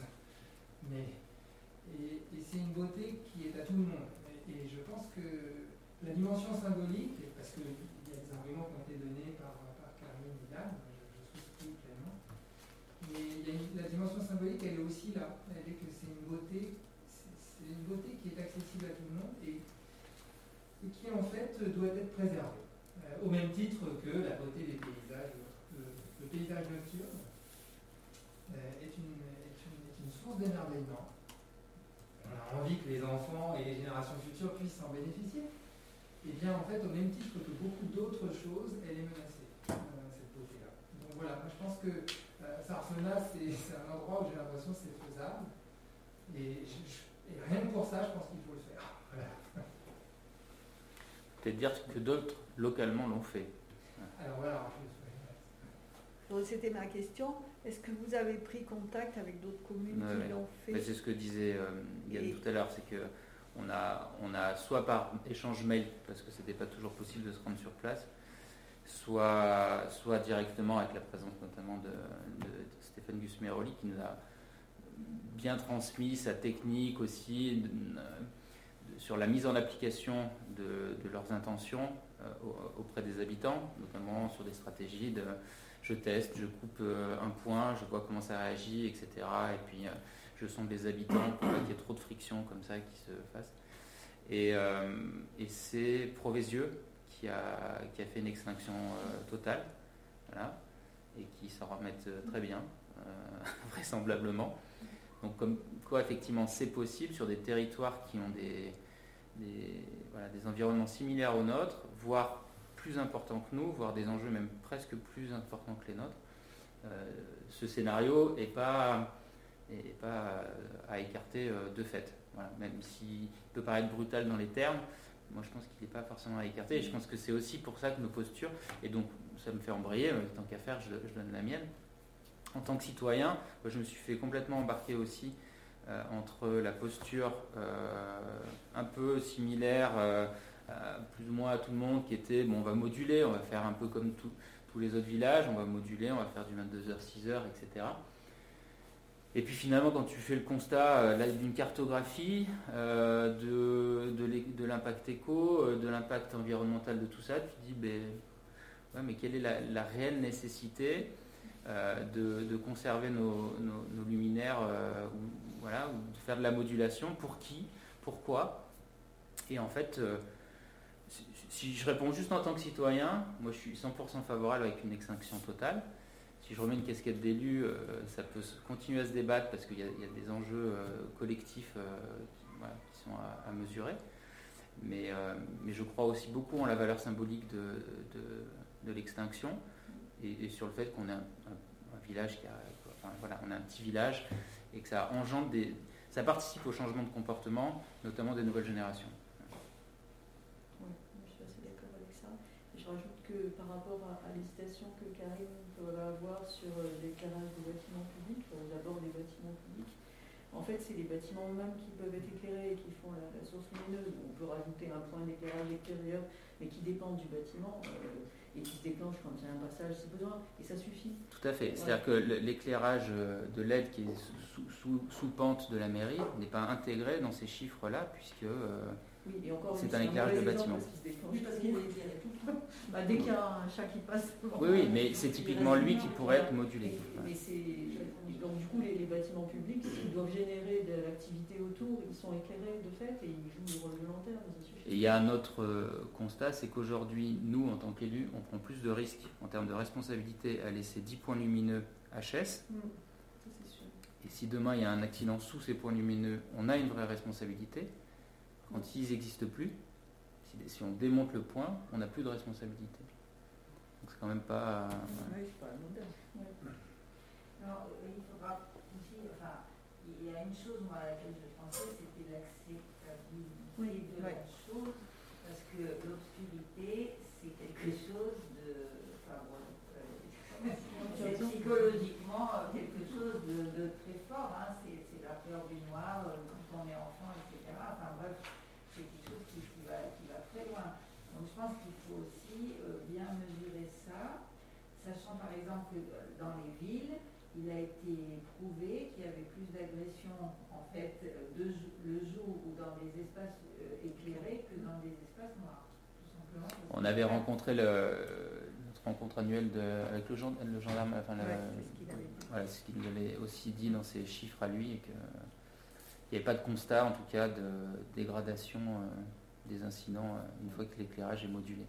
Et c'est une beauté qui est à tout le monde. Et je pense que la dimension symbolique, parce qu'il y a des arguments qui ont été donnés par Karine et Yann, je souscris pleinement, mais la dimension symbolique, elle est aussi là. Elle est que c'est une beauté qui est accessible à tout le monde, et qui en fait doit être préservée. Au même titre que la beauté des paysages. Le paysage nocturne est une source d'émerveillement. On a envie que les enfants et les générations futures puissent en bénéficier. Et bien en fait, au même titre que beaucoup d'autres choses, elle est menacée, cette beauté-là. Donc voilà, moi je pense que Sarcena, c'est un endroit où j'ai l'impression que c'est faisable. Et rien que pour ça, je pense qu'il faut le faire. Voilà. Peut-être dire que d'autres localement l'ont fait. Alors voilà, donc, c'était ma question. Est-ce que vous avez pris contact avec d'autres communes qui l'ont fait? C'est ce que disait Yann tout à l'heure, c'est que on a soit par échange mail, parce que c'était pas toujours possible de se rendre sur place, soit directement avec la présence notamment de Stéphane Gusmeroli, qui nous a bien transmis sa technique aussi sur la mise en application de leurs intentions auprès des habitants, notamment sur des stratégies de je teste, je coupe un point, je vois comment ça réagit, etc. Et puis je sonde les habitants pour pas qu'il y ait trop de friction comme ça qui se fasse. Et c'est Provesieux qui a fait une extinction totale, voilà, et qui s'en remettent très bien, vraisemblablement. Donc comme quoi effectivement c'est possible sur des territoires qui ont des environnements similaires aux nôtres, voire plus importants que nous, voire des enjeux même presque plus importants que les nôtres. Ce scénario n'est pas et pas à écarter de fait. Voilà. Même s'il peut paraître brutal dans les termes, moi je pense qu'il n'est pas forcément à écarter, et je pense que c'est aussi pour ça que nos postures, et donc ça me fait embrayer, tant qu'à faire je donne la mienne. En tant que citoyen, moi, je me suis fait complètement embarquer aussi entre la posture un peu similaire plus ou moins à tout le monde, qui était on va moduler, on va faire un peu comme tous les autres villages, on va moduler, on va faire du 22h, 6h, etc. Et puis finalement, quand tu fais le constat d'une cartographie, de l'impact éco, de l'impact environnemental de tout ça, tu te dis, ouais, mais quelle est la réelle nécessité de conserver nos luminaires ou de faire de la modulation, pour qui, pourquoi. Et en fait, si je réponds juste en tant que citoyen, moi je suis 100% favorable avec une extinction totale. Si je remets une casquette d'élu, ça peut continuer à se débattre parce qu'il y a des enjeux collectifs qui sont à mesurer. Mais je crois aussi beaucoup en la valeur symbolique de l'extinction et sur le fait qu'on est un village on est un petit village et que ça engendre ça participe au changement de comportement, notamment des nouvelles générations. Oui, je suis assez d'accord avec ça. Je rajoute que par rapport à l'hésitation que Karim peut avoir sur l'éclairage des bâtiments publics, d'abord des bâtiments publics, en fait c'est les bâtiments eux-mêmes qui peuvent être éclairés et qui font la source lumineuse. On peut rajouter un point d'éclairage extérieur, mais qui dépend du bâtiment et qui se déclenche quand il y a un passage si besoin, et ça suffit. Tout à fait. C'est-à-dire que l'éclairage de LED qui est sous pente de la mairie n'est pas intégré dans ces chiffres-là, puisque oui, et encore, c'est un éclairage de bâtiment. Parce qu'il est éclairé tout le temps. Dès qu'il y a un chat qui passe. Oui, mais c'est typiquement lui qui pourrait être modulé. Mais donc du coup, les bâtiments publics, s'ils doivent générer de l'activité autour, ils sont éclairés de fait et ils jouent le rôle de lanterne. Et il y a un autre constat, c'est qu'aujourd'hui, nous, en tant qu'élus, on prend plus de risques en termes de responsabilité à laisser 10 points lumineux HS. Et si demain il y a un accident sous ces points lumineux, on a une vraie responsabilité. Quand ils n'existent plus, si on démonte le point, on n'a plus de responsabilité. Donc c'est quand même pas... Oui, c'est pas moderne. Alors, il faudra aussi, il y a une chose moi, à laquelle je pensais, c'était l'acceptabilité de la chose, parce que l'obscurité, c'est quelque chose de... c'est psychologiquement quelque chose de très fort, c'est la peur du noir quand on est enfant, etc. Enfin bref, c'est quelque chose qui va très loin. Donc je pense qu'il faut aussi bien mesurer ça, sachant par exemple que dans les villes, il a été prouvé qu'il y avait plus d'agressions en fait le jour ou dans des espaces éclairés que dans des espaces noirs, tout simplement. On avait rencontré notre rencontre annuelle avec le gendarme, c'est ce qu'il nous avait aussi dit dans ses chiffres à lui, et qu'il n'y avait pas de constat en tout cas de dégradation des incidents une fois que l'éclairage est modulé.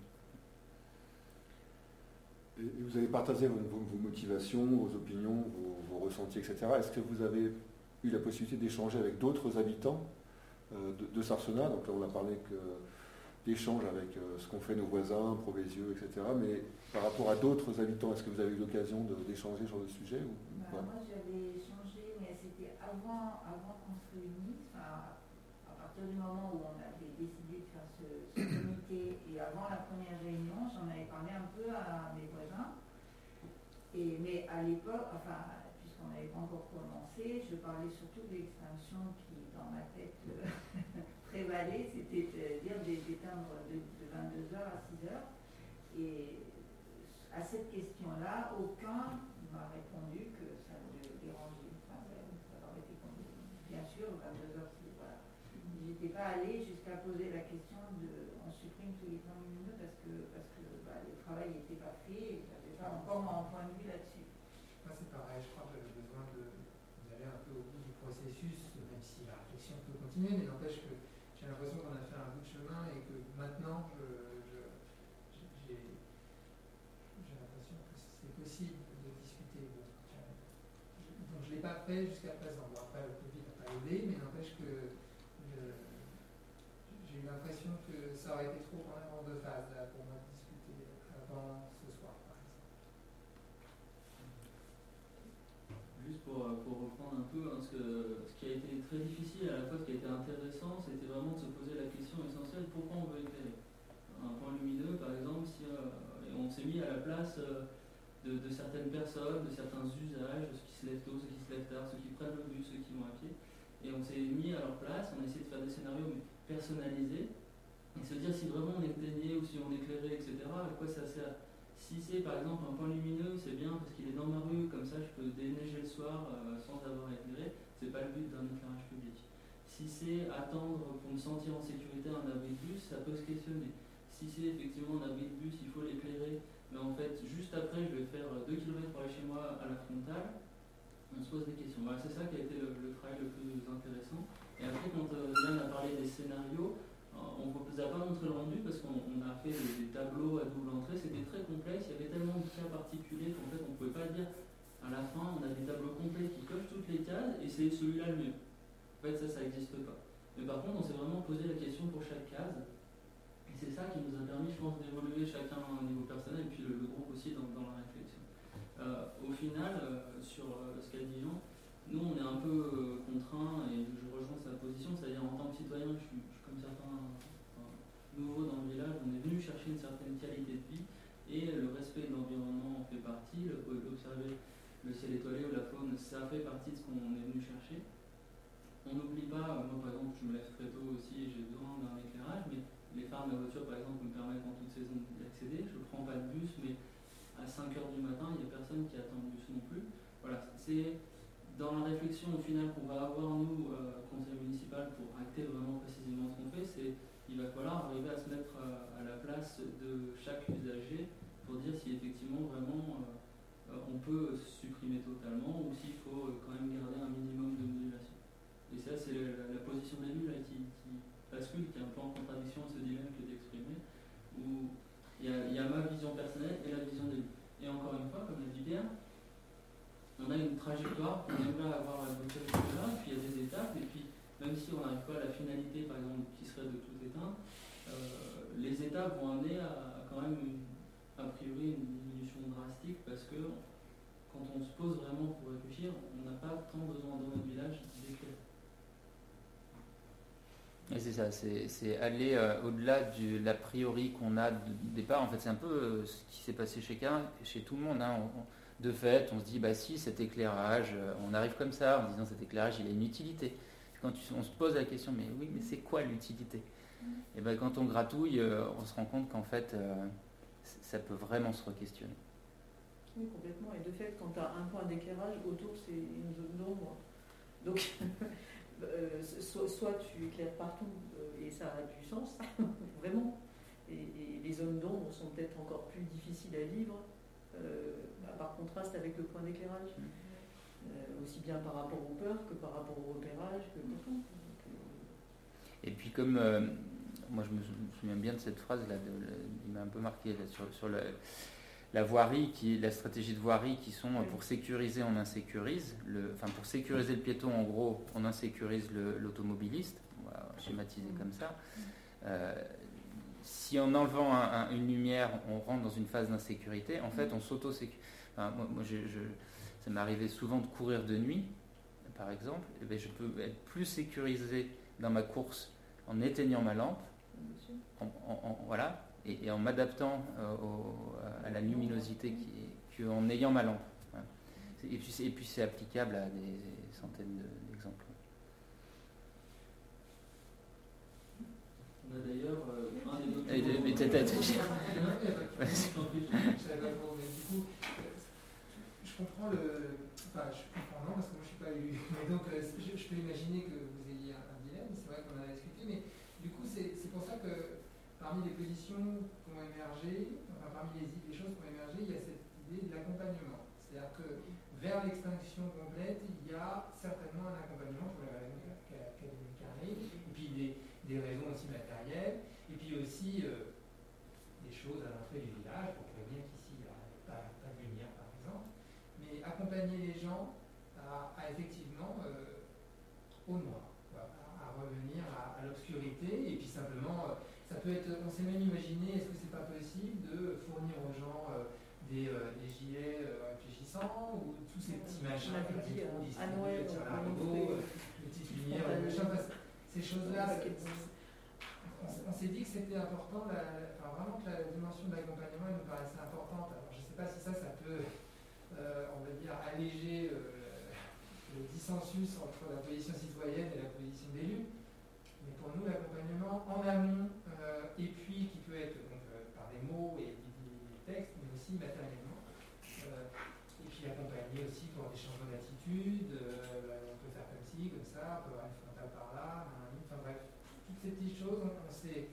Et vous avez partagé vos motivations, vos opinions, vos ressentis, etc. Est-ce que vous avez eu la possibilité d'échanger avec d'autres habitants de Sarcenat? Donc là, on a parlé d'échanges avec ce qu'ont fait nos voisins, Provesieux, etc. Mais par rapport à d'autres habitants, est-ce que vous avez eu l'occasion d'échanger sur le sujet moi, j'avais échangé, mais c'était avant qu'on se réunisse, à partir du moment où on avait décidé de faire ce comité, et avant la première réunion, j'en avais parlé un peu à mes voisins. Mais à l'époque, puisqu'on n'avait pas encore commencé, je parlais surtout de l'extinction qui, dans ma tête, prévalait, c'était dire d'éteindre de 22h à 6h. Et à cette question-là, aucun m'a répondu que ça me dérangeait. Ça leur était bien sûr, 22h, voilà. J'étais pas allée jusqu'à poser la question on supprime tous les points lumineux parce que le travail n'était pas fait et j'avais pas encore mon point de vue là-dessus. Moi c'est pareil, je crois que j'avais besoin d'aller un peu au bout du processus, même si la réflexion peut continuer, mais n'empêche que j'ai l'impression qu'on a fait un bout de chemin et que maintenant j'ai l'impression que c'est possible de discuter. Donc je ne l'ai pas fait jusqu'à présent. Bon, après le Covid n'a pas aidé, mais n'empêche que j'ai eu l'impression que ça aurait été trop quand même en deux phases là, pour moi de discuter avant ce soir, par exemple. Juste pour reprendre un peu ce qui a été très difficile, à la fois ce qui a été intéressant, c'était vraiment de se poser la question essentielle, pourquoi on veut éclairer. Un point lumineux, par exemple, si on s'est mis à la place de certaines personnes, de certains usages, ceux qui se lèvent tôt, ceux qui se lèvent tard, ceux qui prennent le bus, ceux qui vont à pied, et on s'est mis à leur place, on a essayé de faire des scénarios mais personnalisés, et se dire si vraiment on éteignait ou si on éclairait, etc., à quoi ça sert. Si c'est par exemple un point lumineux, c'est bien parce qu'il est dans ma rue, comme ça je peux déneiger le soir sans avoir éclairé, c'est pas le but d'un éclairage public. Si c'est attendre pour me sentir en sécurité un abri de bus, ça peut se questionner. Si c'est effectivement un abri de bus, il faut l'éclairer, mais en fait juste après je vais faire 2 km pour aller chez moi à la frontale, on se pose des questions. Voilà, c'est ça qui a été le travail le plus intéressant. Et après quand Yann a parlé des scénarios, on ne vous a pas montré le rendu parce qu'on a fait des tableaux à double entrée, c'était très complexe, il y avait tellement de cas particuliers qu'en fait on ne pouvait pas dire à la fin on a des tableaux complets qui cochent toutes les cases et c'est celui-là le mieux. En fait ça n'existe pas. Mais par contre on s'est vraiment posé la question pour chaque case et c'est ça qui nous a permis je pense d'évoluer chacun au niveau personnel et puis le groupe aussi dans la réflexion. Au final, sur ce qu'a dit Jean, nous on est un peu contraints et je rejoins sa position, c'est-à-dire en tant que citoyen je suis comme certains nouveaux dans le village, on est venu chercher une certaine qualité de vie et le respect de l'environnement en fait partie, observer le ciel étoilé ou la faune, ça fait partie de ce qu'on est venu chercher. On n'oublie pas, moi par exemple je me lève très tôt aussi et j'ai besoin d'un éclairage, mais les phares de ma voiture par exemple me permettent en toute saison d'y accéder, je ne prends pas de bus, mais à 5h du matin il n'y a personne qui attend le bus non plus. Voilà, c'est dans la réflexion au final qu'on va avoir nous, conseil municipal, pour acter vraiment précisément ce qu'on fait, c'est il va falloir arriver à se mettre à la place de chaque usager pour dire si effectivement vraiment on peut supprimer totalement ou s'il faut quand même garder un minimum de modulation. Et ça c'est la position de l'élu qui bascule, qui est un peu en contradiction de ce dilemme que d'exprimer, où il y a ma vision personnelle et la vision de l'élu. Et encore une fois, comme l'a dit Pierre, on a une trajectoire, on aimerait avoir la voiture, etc. Et puis il y a des étapes, et puis même si on n'arrive pas à la finalité, par exemple, qui serait de tout éteindre, les étapes vont amener à quand même, a priori, une diminution drastique, parce que quand on se pose vraiment pour réfléchir, on n'a pas tant besoin dans notre village d'éclairer. Et c'est ça, c'est aller au-delà de l'a priori qu'on a de départ. En fait, c'est un peu ce qui s'est passé chez tout le monde. Hein. De fait, on se dit, bah si, cet éclairage, on arrive comme ça en disant cet éclairage, il a une utilité. Quand on se pose la question, mais oui, mais c'est quoi l'utilité ? Et ben quand on gratouille, on se rend compte qu'en fait, ça peut vraiment se re-questionner. Oui, complètement. Et de fait, quand tu as un point d'éclairage, autour, c'est une zone d'ombre. Donc, soit tu éclaires partout, et ça a du sens, vraiment. Et les zones d'ombre sont peut-être encore plus difficiles à vivre, par contraste avec le point d'éclairage. Aussi bien par rapport aux peurs que par rapport au repérage, que tout. Et puis comme moi je me souviens bien de cette phrase là, il m'a un peu marqué là, sur la voirie, la stratégie de voirie qui sont pour sécuriser, on insécurise. Pour sécuriser le piéton, en gros, on insécurise l'automobiliste. On va schématiser comme ça. Si en enlevant une lumière, on rentre dans une phase d'insécurité, en fait, on s'auto-sécurise. Moi, ça m'est arrivé souvent de courir de nuit, par exemple. Et bien, je peux être plus sécurisé dans ma course en éteignant ma lampe, voilà, et en m'adaptant à la luminosité qu'en ayant ma lampe. Voilà. Et puis, c'est applicable à des centaines d'exemples. On a d'ailleurs un des documents... Mais peut-être... Je comprends je comprends non, parce que moi je suis pas élu. Mais donc je peux imaginer que vous ayez un dilemme, c'est vrai qu'on en a discuté, mais du coup c'est pour ça que parmi les positions qui ont émergé, parmi les choses qui ont émergé, il y a cette idée de l'accompagnement. C'est-à-dire que vers l'extinction complète, il y a certainement un accompagnement pour la raison qu'a déclaré, et puis des raisons aussi matérielles, et puis aussi des choses à l'entrée du village pour prévenir qu'ici il n'y a pas de lumière par exemple. Mais accompagner les gens à effectivement au noir, à revenir à l'obscurité, et puis simplement, ça peut être, on s'est même imaginé, est-ce que c'est pas possible de fournir aux gens des gilets, réfléchissez rafraîchissants ou tous ces petits machins on avait dit à Noël, sur la robot, les petites lumières, les machins, ces choses-là. On s'est dit que c'était important, vraiment que la dimension de l'accompagnement elle nous paraissait importante. Alors je ne sais pas si ça peut, on va dire, alléger le dissensus entre la position citoyenne et la position d'élu. Mais pour nous, l'accompagnement en amont, et puis qui peut être donc, par des mots et des textes, mais aussi matériellement. Et puis accompagner aussi pour des changements d'attitude, on peut faire comme ci, comme ça, on peut avoir une frontale par là, enfin bref, toutes ces petites choses, on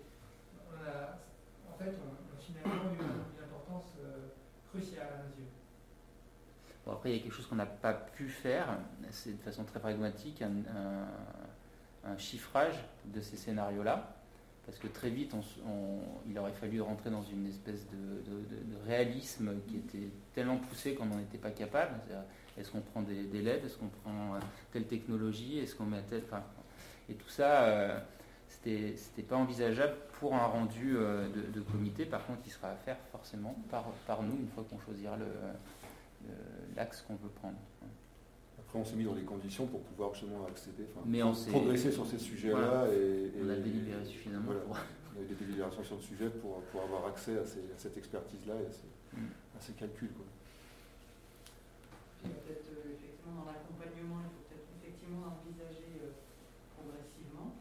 a finalement eu une importance cruciale à nos yeux. Bon, après, il y a quelque chose qu'on n'a pas pu faire, c'est de façon très pragmatique, un chiffrage de ces scénarios-là, parce que très vite, il aurait fallu rentrer dans une espèce de réalisme qui était tellement poussé qu'on n'en était pas capable. Est-ce qu'on prend des LED, est-ce qu'on prend telle technologie, est-ce qu'on met telle... Et tout ça, c'était pas envisageable pour un rendu de comité. Par contre, il sera à faire forcément par nous, une fois qu'on choisira l'axe qu'on veut prendre. Après, on s'est mis dans les conditions pour pouvoir justement accéder, progresser sur ces sujets-là. Voilà. On a délibéré suffisamment. Voilà, on a eu des délibérations sur le sujet pour avoir accès à cette expertise-là et à ces calculs. Quoi. Puis peut-être effectivement dans l'accompagnement, il faut peut-être effectivement envisager progressivement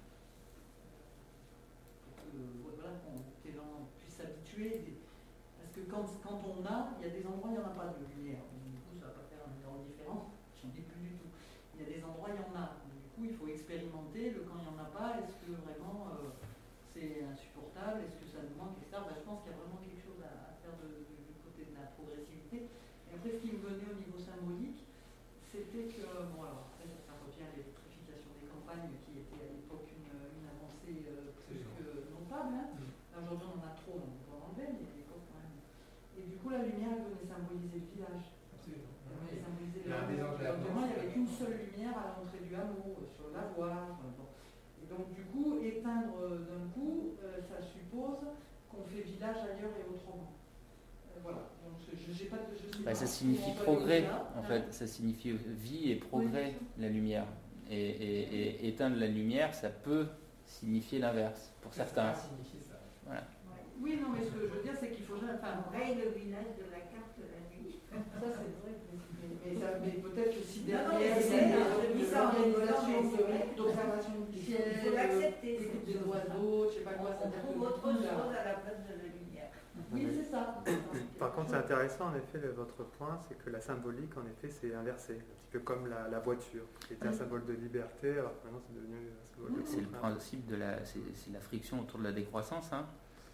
pour que les gens puissent s'habituer. Parce que quand il y a des endroits où il n'y en a pas de lumière. Du coup, ça ne va pas faire une grande différence. J'en dis plus du tout. Il y a des endroits où il y en a. Du coup, il faut expérimenter quand il n'y en a pas. Est-ce que vraiment c'est insupportable? Est-ce que ça nous manque, etc. Je pense qu'il y a vraiment quelque chose à faire du côté de la progressivité. Et après, ce qui me venait au niveau symbolique, c'était que, alors après, ça revient à l'électrification des campagnes qui était à l'époque une avancée plus que notable. Hein. Aujourd'hui, on en a trop, donc on peut en enlever, mais à l'époque, quand même. Et du coup, la lumière, elle venait symboliser le village. Il n'y avait qu'une seule lumière à l'entrée du hameau, sur le lavoir. Et donc, du coup, éteindre d'un coup, ça suppose qu'on fait village ailleurs et autrement. Voilà. Donc, ça signifie progrès, en fait. Ça signifie vie et progrès, la lumière. Et éteindre la lumière, ça peut signifier l'inverse, pour certains. Voilà. Oui, non, mais ce que je veux dire, c'est qu'il faut jamais. On raye le village de la carte la nuit. Ça, c'est vrai. Mais peut-être que si derrière, des organisations d'observation du ciel, il faut l'accepter. Des oiseaux, je ne sais pas quoi, on trouve autre chose à la place de la lumière. Oui, c'est ça. Par contre, c'est intéressant, en effet, votre point, c'est que la symbolique, en effet, c'est inversé. Un petit peu comme la voiture, qui était un symbole de liberté, alors maintenant c'est devenu un symbole de c'est le principe c'est la friction autour de la décroissance. Hein.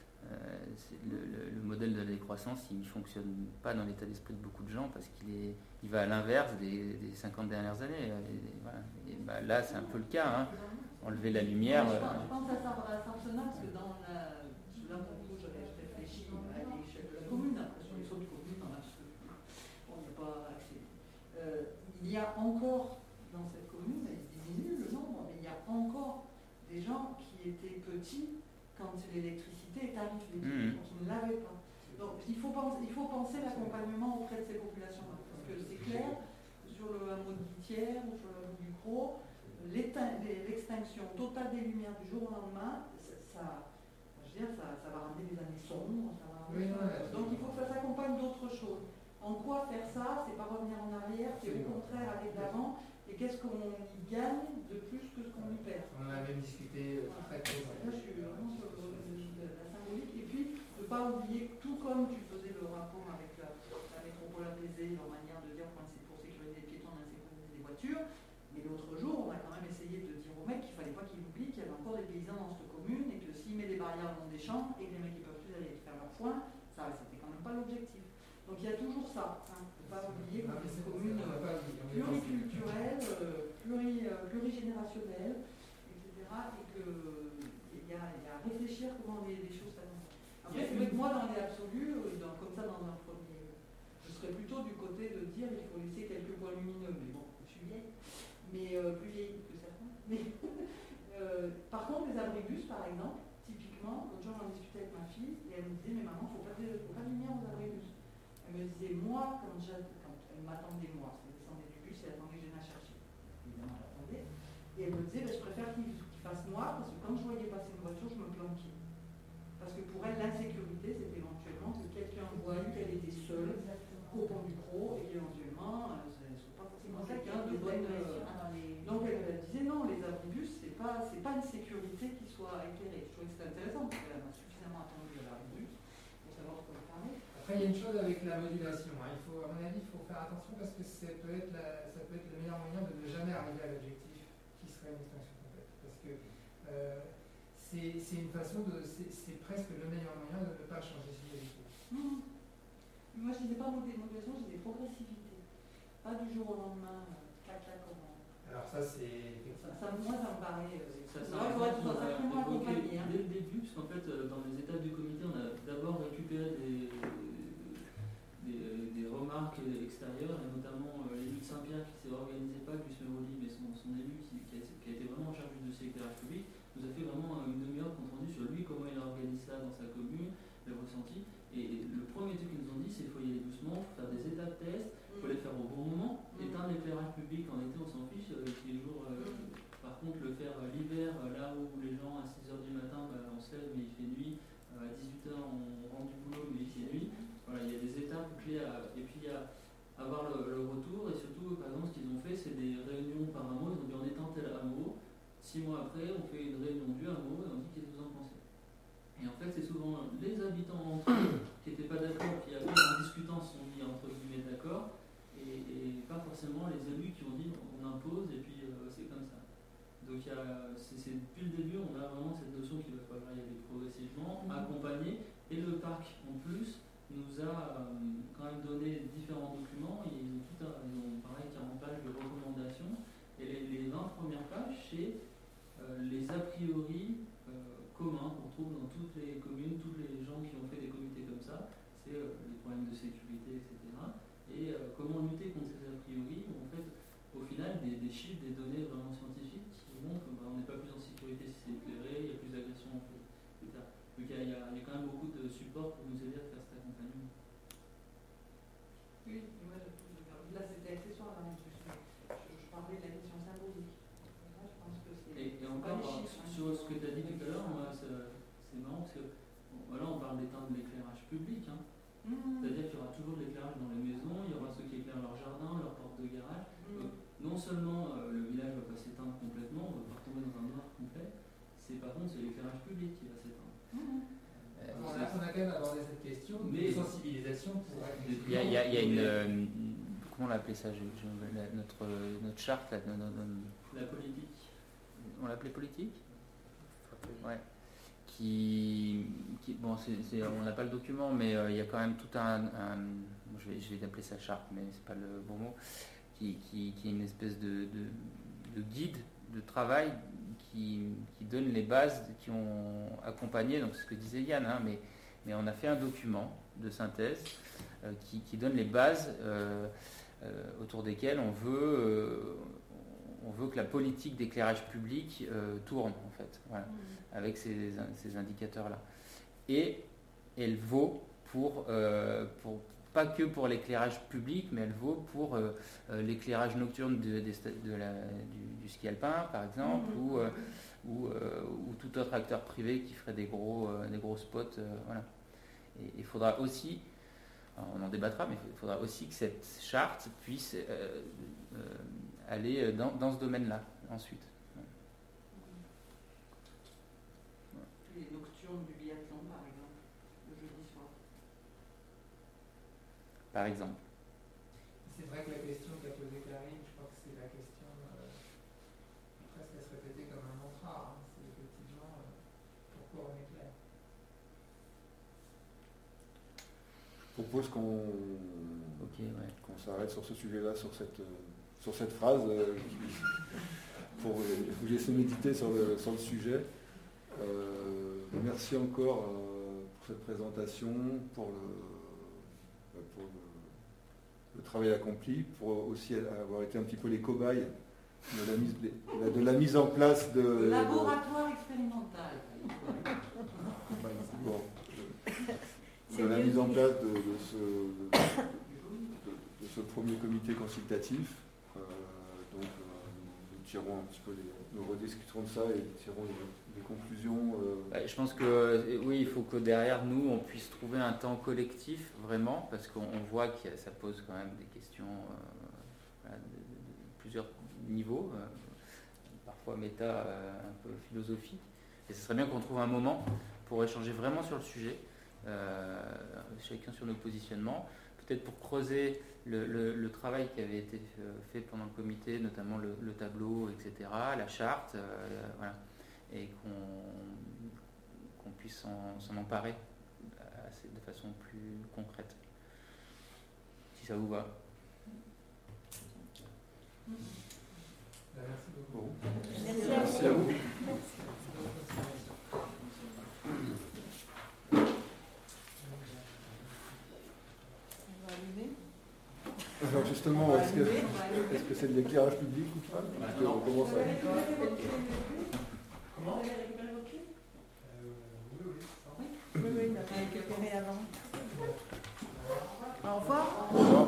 Le modèle de la décroissance, il ne fonctionne pas dans l'état d'esprit de beaucoup de gens parce qu'il va à l'inverse des 50 dernières années. Et là, c'est un peu le cas. Hein. Enlever la lumière. Je pense à Sarcena parce que dans là, je réfléchis à l'échelle de la commune. Après, sur les autres communes, on n'est pas accès. Il y a encore dans cette commune, il diminue le nombre, mais il y a encore des gens qui étaient petits quand l'électricité est arrivée, qui ne l'avaient pas. Donc il faut penser l'accompagnement auprès de ces populations-là. Parce que c'est clair, sur le hameau de Guitière ou sur le hameau du Cros, l'extinction totale des lumières du jour au lendemain, ça va ramener des années sombres. Donc il faut que ça s'accompagne d'autres choses. En quoi faire ça? C'est pas revenir en arrière, c'est au contraire aller de l'avant. Et qu'est-ce qu'on y gagne de plus que ce qu'on y perd? On a même discuté très tôt. Là, je suis vraiment sur la symbolique. Et puis, de ne pas oublier, tout comme tu faisais le rapport avec la métropole apaisée, leur manière de dire que c'est pour sécuriser les piétons, on a sécurisé les voitures. Mais l'autre jour, on a quand même essayé de dire aux mecs qu'il ne fallait pas qu'ils oublient qu'il y avait encore des paysans dans cette commune et que s'ils mettent des barrières dans des champs et que les mecs ne peuvent plus aller faire leur foin, ça c'était quand même pas l'objectif. Donc il y a toujours ça, il ne faut pas oublier qu'on est une commune pluriculturelle, plurigénérationnelle, etc. Et qu'il y a à réfléchir comment les choses s'annoncent. Après, c'est vrai que moi, dans les absolus, comme ça dans un premier, je serais plutôt du côté de dire qu'il faut laisser quelques points lumineux. Mais bon, je suis vieille, mais plus vieille que certains. Mais, par contre, les abribus, par exemple, typiquement, l'autre jour j'en discutais avec ma fille, et elle me disait, mais maman, il ne faut pas de lumière aux abribus. Elle me disait, moi, quand elle m'attendait moi. Elle descendait du bus et elle attendait que je vienne la chercher. Évidemment, elle attendait. Et elle me disait, je préfère qu'il fasse noir parce que quand je voyais passer une voiture, je me planquais. Parce que pour elle, l'insécurité, c'était éventuellement que quelqu'un voie qu'elle était seule au pont du Cros et qu'éventuellement, ce ne soit pas forcément quelqu'un de bonne. Donc elle disait non, les abribus, c'est pas une sécurité qui soit éclairée. Je trouvais que c'était intéressant parce qu'elle m'a suffisamment attendu à l'abribus pour savoir de quoi elle parlait. Après, il y a une chose avec la modulation. À mon avis, il faut faire attention parce que ça peut être le meilleur moyen de ne jamais arriver à l'objectif qui serait une extinction complète. Parce que c'est une façon c'est presque le meilleur moyen de ne pas changer si vite. Moi, je disais pas modulation, je disais progressivité. Pas du jour au lendemain, clac, comment. Alors ça, c'est... Moi, ça me paraît... Ça il faudrait être sacrément accompagné. Dès le début, parce qu'en fait, dans les étapes du comité, on a d'abord récupéré des remarques extérieures, et notamment l'élu de Saint-Pierre qui s'est organisé, pas Gus Meroli, mais son élu qui a été vraiment en charge du dossier éclairage public, nous a fait vraiment une demi-heure compte rendu sur lui, comment il organise ça dans sa commune, le ressenti. Et le premier truc qu'ils nous ont dit, c'est qu'il faut y aller doucement, il faut faire des étapes tests, il faut les faire au bon moment. Éteindre l'éclairage public en été, on s'en fiche, tous les jours. Par contre, le faire l'hiver, là où les gens à 6h du matin, on se lève mais il fait nuit, à 18h on rentre du boulot mais il fait nuit. Voilà, il y a des étapes clés et puis il y a avoir le retour, et surtout, par exemple, ce qu'ils ont fait, c'est des réunions par hameau. Ils ont dit on éteint tel hameau, 6 mois après, on fait une réunion du hameau et on dit qu'est-ce que vous en pensez. Et en fait, c'est souvent les habitants entre eux qui n'étaient pas d'accord, puis après, en discutant, se sont mis entre guillemets d'accord, et pas forcément les élus qui ont dit on impose et puis c'est comme ça. Donc c'est depuis le début, on a vraiment cette notion qu'il va falloir y aller progressivement, accompagner, et le parc en plus nous a quand même donné différents documents. Ils ont pareil 40 pages de recommandations, et les 20 premières pages, c'est les a priori communs qu'on trouve dans toutes les communes, tous les gens qui ont fait des comités comme ça, c'est les problèmes de sécurité, etc. Et comment lutter contre ces a priori, où en fait, au final, des chiffres, des données vraiment scientifiques qui montrent qu'on n'est pas plus en sécurité si c'est éclairé, il y a plus d'agressions, etc. Donc il y a quand même beaucoup de supports pour nous aider à faire cet accompagnement. Oui, moi là c'était accessoire, je parlais de la question symbolique. Moi, je pense que c'est... Et encore, sur ce que tu as dit tout à l'heure, c'est marrant parce que voilà, on parle d'éteindre l'éclairage public. Hein. C'est-à-dire qu'il y aura toujours de l'éclairage dans les maisons, il y aura ceux qui éclairent leur jardin, leur porte de garage. Non seulement le village ne va pas s'éteindre complètement, on ne va pas retomber dans un noir complet, c'est par contre c'est l'éclairage public qui va s'éteindre. Là, on a quand même abordé cette question de sensibilisation pour... Il y a une... comment on l'appelait ça notre charte, là, la politique. On l'appelait politique ? Ouais. Bon, on n'a pas le document, mais il y a quand même tout je vais appeler ça charte, mais c'est pas le bon mot, qui est une espèce de guide de travail qui donne les bases qui ont accompagné, donc c'est ce que disait Yann, hein, mais on a fait un document de synthèse qui donne les bases autour desquelles on veut que la politique d'éclairage public tourne, en fait, voilà, avec ces indicateurs-là. Et elle vaut pour pas que pour l'éclairage public, mais elle vaut pour l'éclairage nocturne du ski alpin, par exemple, ou tout autre acteur privé qui ferait des gros spots. Voilà. Et il faudra aussi, on en débattra, mais il faudra aussi que cette charte puisse aller dans ce domaine-là ensuite. Les nocturnes du biathlon, par exemple, le jeudi soir. Par exemple. C'est vrai que la question qu'a posée Karine, je crois que c'est la question presque à se répéter comme un mantra. C'est effectivement pourquoi on éclaire. Je propose qu'on s'arrête sur ce sujet-là, sur cette phrase, pour vous laisser méditer sur le sujet. Merci encore pour cette présentation, pour le travail accompli, pour aussi avoir été un petit peu les cobayes de la mise en place de... Laboratoire expérimental. De la mise en place de ce premier comité consultatif. Donc nous tirons un petit peu nous rediscuterons de ça et tirons des conclusions. Je pense que oui, il faut que derrière nous on puisse trouver un temps collectif vraiment, parce qu'on voit que ça pose quand même des questions de plusieurs niveaux, parfois méta, un peu philosophique. Et ce serait bien qu'on trouve un moment pour échanger vraiment sur le sujet, chacun sur nos positionnements, peut-être pour creuser le travail qui avait été fait pendant le comité, notamment le tableau, etc., la charte, voilà, et qu'on puisse s'en emparer de façon plus concrète. Si ça vous va. Merci beaucoup. Merci à vous. Alors justement, est-ce que c'est de l'éclairage public ou pas? Parce qu'on commence à... Comment? Vous avez récupéré vos clés? Oui. Oui, on a récupéré avant. Au revoir. Au revoir.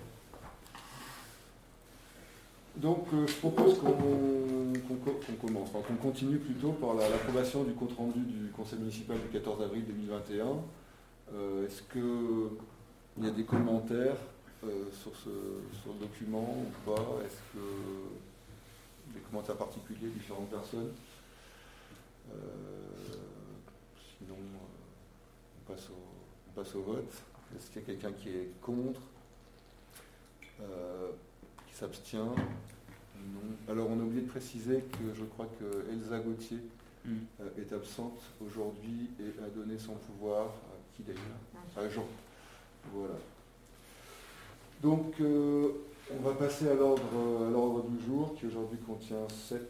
Donc je propose qu'on commence, enfin qu'on continue plutôt par l'approbation du compte rendu du conseil municipal du 14 avril 2021. Est-ce qu'il y a des commentaires sur le document ou pas? Est-ce que des commentaires particuliers, différentes personnes? Sinon, on passe au vote. Est-ce qu'il y a quelqu'un qui est contre? Qui s'abstient? Non. Alors on a oublié de préciser que je crois que Elsa Gauthier est absente aujourd'hui et a donné son pouvoir à qui d'ailleurs? À Jean. Voilà. Donc on va passer à l'ordre du jour qui aujourd'hui contient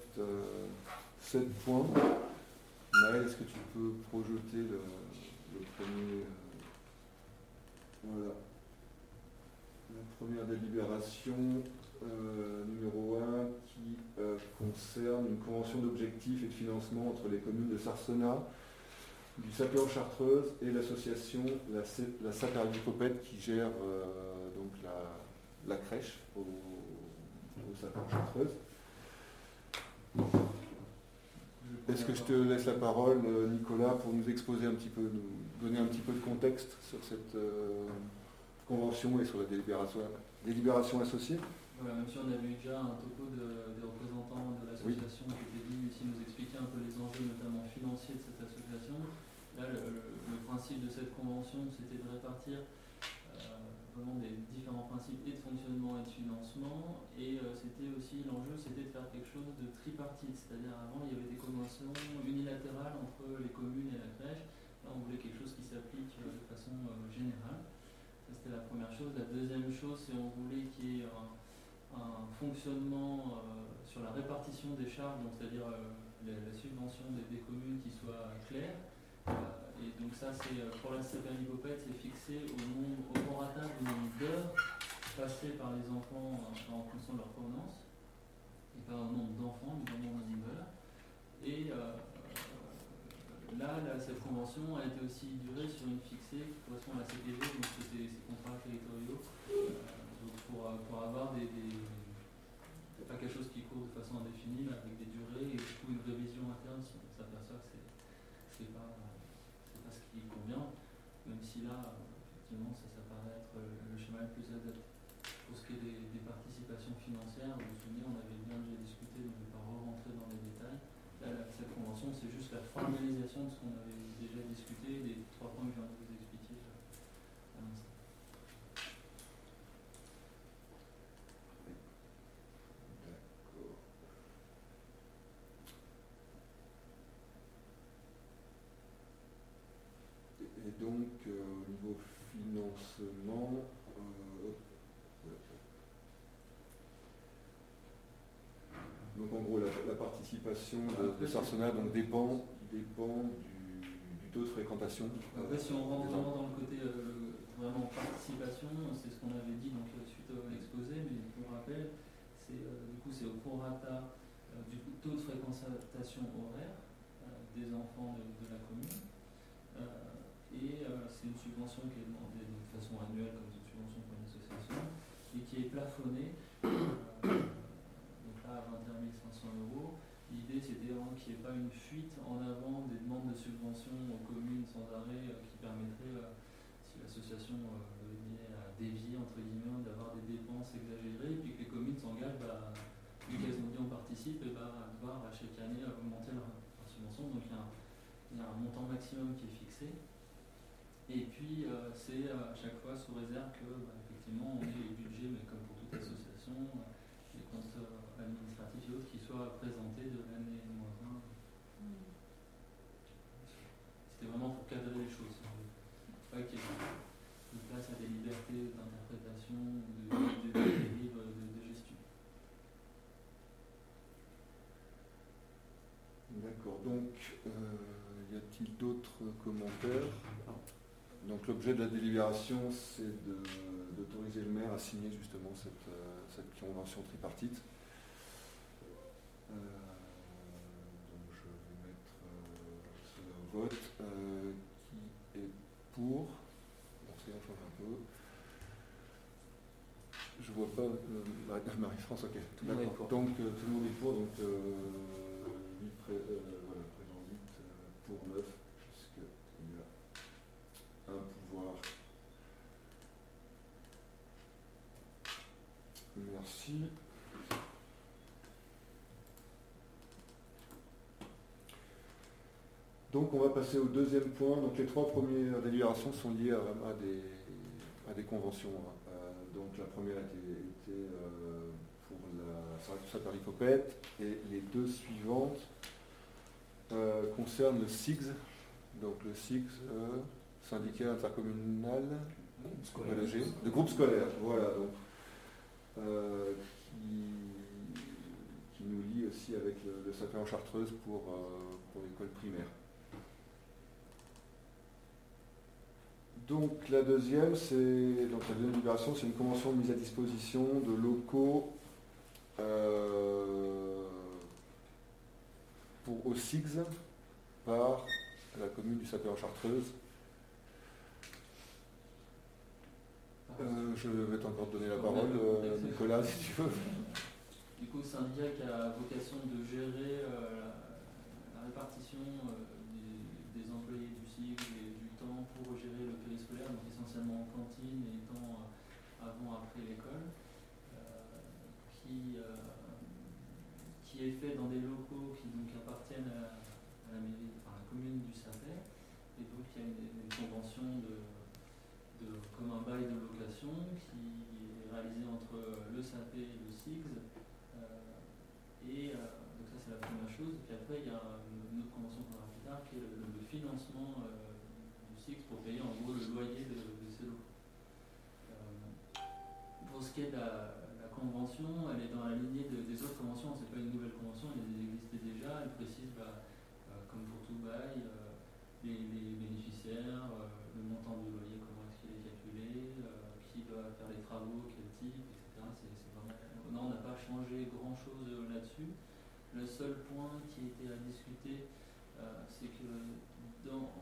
7 points. Maëlle, est-ce que tu peux projeter le premier voilà. La première délibération numéro 1 qui concerne une convention d'objectifs et de financement entre les communes de Sarsena, du Sapé en Chartreuse et l'association la Sapé-Popette qui gère donc la crèche au Sapé en Chartreuse. Est-ce que je te laisse la parole, Nicolas, pour nous exposer un petit peu, nous donner un petit peu de contexte sur cette convention et sur la délibération associée? Voilà, même si on avait eu déjà un topo des représentants de l'association qui étaient venus ici nous expliquer un peu les enjeux, notamment financiers de cette association. Là, le principe de cette convention, c'était de répartir vraiment des différents principes et de fonctionnement et de financement, et c'était aussi l'enjeu, c'était de faire quelque chose de tripartite, c'est-à-dire avant il y avait des conventions unilatérales entre les communes et la crèche. Là on voulait quelque chose qui s'applique de façon générale. Ça c'était la première chose. La deuxième chose, c'est on voulait qu'il y ait un fonctionnement sur la répartition des charges, donc c'est-à-dire la subvention des communes qui soit claire. Et donc ça, c'est pour la Sapé-Popette, c'est fixé au prorata du nombre d'heures passées par les enfants en fonction de leur provenance, et pas au nombre d'enfants, mais au nombre d'animaux. Et là, cette convention a été aussi durée sur une fixée qui correspond à la CPG, donc c'est ces contrats territoriaux, donc pour avoir pas quelque chose qui court de façon indéfinie, mais avec des durées et du coup une révision interne si on s'aperçoit que c'est pas ce qui convient, même si là, effectivement, ça paraît être le schéma le plus adapté. Pour ce qui est des participations financières, vous vous souvenez, on avait bien déjà discuté, donc je ne vais pas rentrer dans les détails. Là, cette convention, c'est juste la formalisation de ce qu'on avait déjà discuté, des 3 points que je viens de vous expliquer à l'instant. Et donc, au niveau financement, donc en gros, la participation de Sarsena donc, dépend du taux de fréquentation. Après, si on rentre vraiment dans le côté vraiment participation, c'est ce qu'on avait dit donc, suite à l'exposé, mais pour rappel, c'est au prorata du taux de fréquentation horaire des enfants de la commune. Et c'est une subvention qui est demandée de façon annuelle comme une subvention pour une association et plafonné. Donc là, à 21 500 €. L'idée, c'était vraiment qu'il n'y ait pas une fuite en avant des demandes de subventions aux communes sans arrêt qui permettrait, si l'association venait à dévier, entre guillemets, d'avoir des dépenses exagérées, et puis que les communes s'engagent, vu qu'elles ont dit on participe, à devoir à chaque année augmenter leur subvention. Donc il y a un montant maximum qui est fixé. Et puis c'est à chaque fois sous réserve que, effectivement, on ait les budgets, mais comme pour toute association, les comptes administratifs et autres qui soient présentés de l'année -1. C'était vraiment pour cadrer les choses. Pas qu'il y ait une place à des libertés d'interprétation ou des dérives de gestion. D'accord. Donc, y a-t-il d'autres commentaires? Donc l'objet de la délibération, c'est d'autoriser le maire à signer justement cette convention tripartite. Donc je vais mettre cela au vote. Qui est pour? Bon, c'est on change un peu. Je vois pas Marie-France, ok. D'accord. Donc tout le monde est pour, donc 8 présent 8 pour 9, puisqu'il y a un pouvoir. Merci. Donc on va passer au deuxième point. Donc les 3 premières délibérations sont liées à des conventions. Donc la première était pour la Saperlipopette et les 2 suivantes concernent le SIGS. Donc le SIGS, syndicat intercommunal de groupe scolaire, voilà, donc, qui nous lie aussi avec le Sapin en Chartreuse pour l'école primaire. Donc la deuxième libération, c'est une convention de mise à disposition de locaux au SIGS par la commune du Sapin en Chartreuse. Je vais encore te donner la parole, Nicolas, si tu veux. Du coup, c'est un syndicat qui a vocation de gérer la répartition des employés du SIG et du temps pour gérer le périscolaire, donc essentiellement en cantine et temps avant-après l'école, qui est fait dans des locaux qui donc appartiennent à la mairie, enfin, à la commune du Sapet, et donc il y a une convention comme un bail de location qui est réalisé entre le SAP et le SIGS. Donc ça c'est la première chose. Et puis après il y a une autre convention qu'on verra plus tard qui est le financement du SIGS pour payer en gros le loyer de ces locaux. Pour ce qui est de la convention, elle est dans la lignée des autres conventions. C'est pas une nouvelle convention, elle existait déjà. Elle précise, comme pour tout bail, les bénéficiaires, le montant du loyer, comment est-ce qu'il est calculé, qui doit faire les travaux, quel type, etc. Non, on n'a pas changé grand-chose là-dessus. Le seul point qui était à discuter, c'est que dans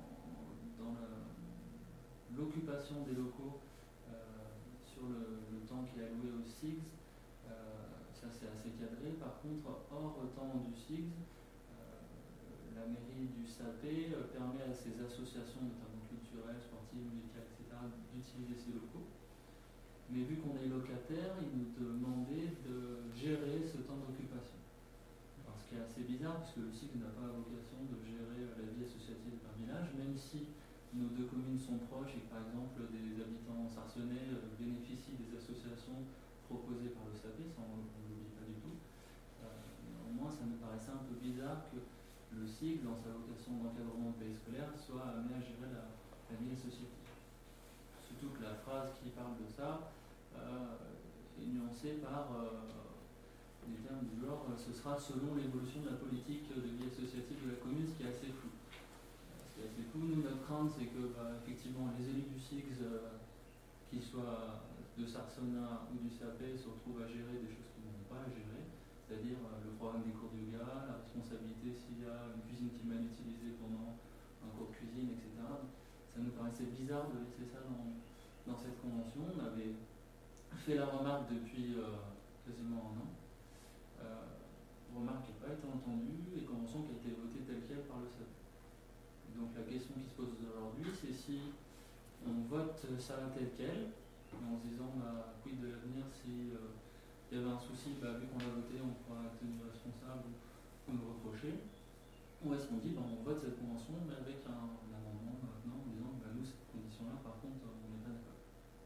l'occupation des locaux sur le temps qui est alloué au SIGS, ça c'est assez cadré. Par contre, hors temps du SIGS, la mairie du SAP permet à ses associations, notamment culturelles, sportives, musicales, etc., d'utiliser ces locaux. Mais vu qu'on est locataire, ils nous demandaient de gérer ce temps d'occupation. Alors, ce qui est assez bizarre, puisque le SIG n'a pas vocation de gérer la vie associative d'un village, même si nos 2 communes sont proches et que par exemple des habitants sarsonnais bénéficient des associations proposées par le SAP, ça on ne l'oublie pas du tout. Néanmoins, ça me paraissait un peu bizarre que le SIG, dans sa vocation d'encadrement de périscolaire, soit amené à gérer la vie associative. Surtout que la phrase qui parle de ça est nuancée par des termes du genre ce sera selon l'évolution de la politique de vie associative de la commune, ce qui est assez flou. Nous, notre crainte, c'est que effectivement les élus du SIGS, qu'ils soient de Sarsonna ou du SAP, se retrouvent à gérer des choses qu'ils n'ont pas à gérer, c'est-à-dire le programme des cours de yoga, la responsabilité s'il y a une cuisine qui est mal utilisée pendant un cours de cuisine, etc. Ça nous paraissait bizarre de laisser ça dans cette convention. On avait fait la remarque depuis quasiment un an. Remarque qui n'a pas été entendue et convention qui a été votée telle qu'elle par le SAP. Donc la question qui se pose aujourd'hui, c'est si on vote ça telle qu'elle, en se disant quid de l'avenir si il y avait un souci, vu qu'on a voté, on pourra être tenu responsable ou nous reprocher. Ou est-ce qu'on dit on vote cette convention mais avec un amendement maintenant en disant nous cette condition-là par contre on n'est pas d'accord.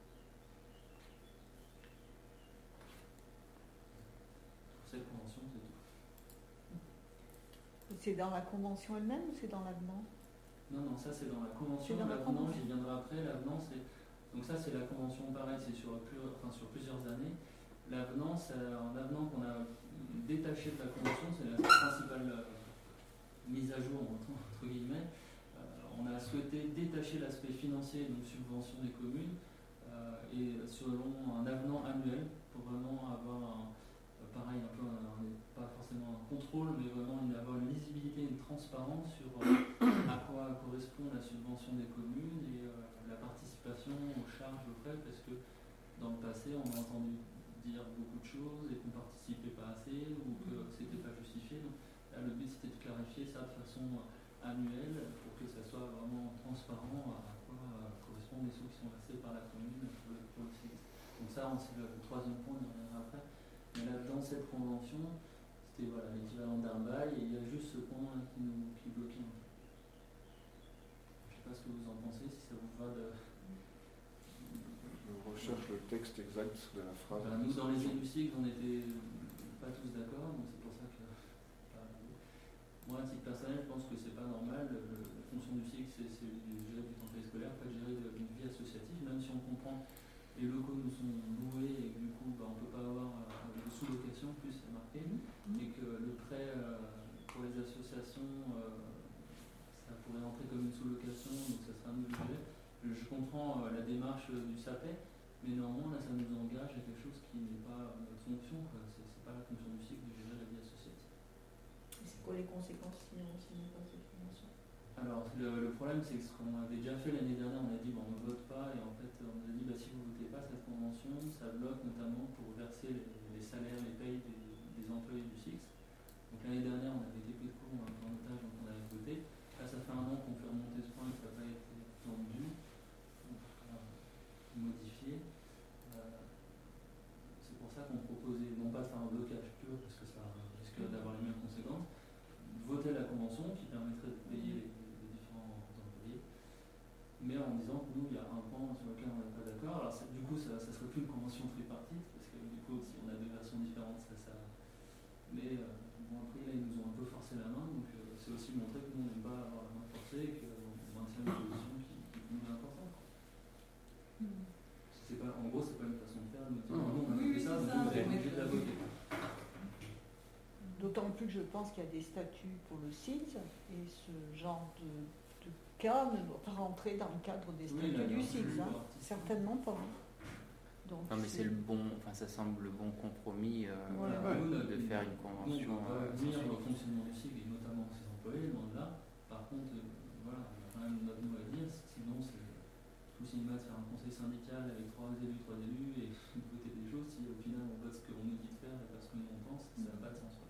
Pour cette convention c'est tout. C'est dans la convention elle-même ou c'est dans l'avenant? Non, ça c'est dans la convention. L'avenant, j'y viendrai après. L'avenant, donc ça c'est la convention, pareil, c'est sur plusieurs années. L'avenant, c'est un avenant qu'on a détaché de la convention, c'est la principale mise à jour entre guillemets. On a souhaité détacher l'aspect financier, donc subvention des communes, et selon un avenant annuel pour vraiment avoir pareil, un peu pas forcément un contrôle, mais vraiment avoir une lisibilité, une transparence sur à quoi correspond la subvention des communes et la participation aux charges, aux frais, parce que dans le passé, on a entendu dire beaucoup de choses et qu'on ne participait pas assez ou que c'était pas justifié. Donc, là, le but, c'était de clarifier ça de façon annuelle pour que ça soit vraiment transparent à quoi correspondent les sous qui sont versés par la commune pour le site. Donc ça, c'est le troisième point, on y reviendra après. Mais là, dans cette convention, c'était l'équivalent d'un bail, et il y a juste ce point qui bloquait un peu. Je ne sais pas ce que vous en pensez, si ça vous va de... Je recherche le texte exact de la phrase. Nous, dans les élus cycles, on n'était pas tous d'accord, donc c'est pour ça que... Moi, à titre personnel, je pense que c'est pas normal. La fonction du cycle, c'est de gérer du temps périscolaire, pas de gérer une vie associative, même si on comprend les locaux nous sont loués et que du coup, on ne peut pas avoir de sous-location, plus c'est marqué, et que le prêt pour les associations, ça pourrait entrer comme une sous-location, donc ça sera à nous de gérer. Je comprends la démarche du SAPE, mais néanmoins, là, ça nous engage à quelque chose qui n'est pas notre fonction. C'est pas la fonction du cycle de gérer la vie associative. Et c'est quoi les conséquences si on ne signe pas cette convention? Alors, le problème, c'est que ce qu'on avait déjà fait l'année dernière, on a dit on ne vote pas, et en fait, on a dit si vous ne votez pas cette convention, ça bloque notamment pour verser les salaires, les payes des employés du SIX. Donc l'année dernière, on avait été pris de court en otage, donc on avait voté. Là, ça fait un an qu'on fait remonter ce point et que ça n'a pas été tendu, modifié. C'est pour ça qu'on proposait, non pas de faire un blocage pur, parce que ça risque d'avoir les mêmes conséquences, voter la convention qui permettrait de payer les différents employés, mais en disant que nous, il y a un point sur lequel on n'est pas d'accord. Alors du coup, ça ne serait plus une convention tripartite, parce que du coup, si on a deux versions différentes, ça... Mais après, là, ils nous ont un peu forcé la main, donc c'est aussi montrer que nous, on n'aime pas avoir la main forcée et qu'on maintient une position qui nous est importante. En gros, c'est pas une façon de faire, de dire non, on a fait ça, donc vous êtes obligé de la voter. D'autant plus que je pense qu'il y a des statuts pour le site et ce genre de cas ne doit pas rentrer dans le cadre des statuts du site, certainement pas. Donc non, mais c'est ça semble le bon compromis de faire une convention. On va venir dans le fonctionnement du site et notamment ses employés, loin de là. Par contre, on a quand même notre mot à dire, sinon c'est tout cinéma de faire un conseil syndical avec 3 élus et voter des choses, si au final on vote ce qu'on nous dit de faire et pas ce que nous on pense, ça n'a pas de sens.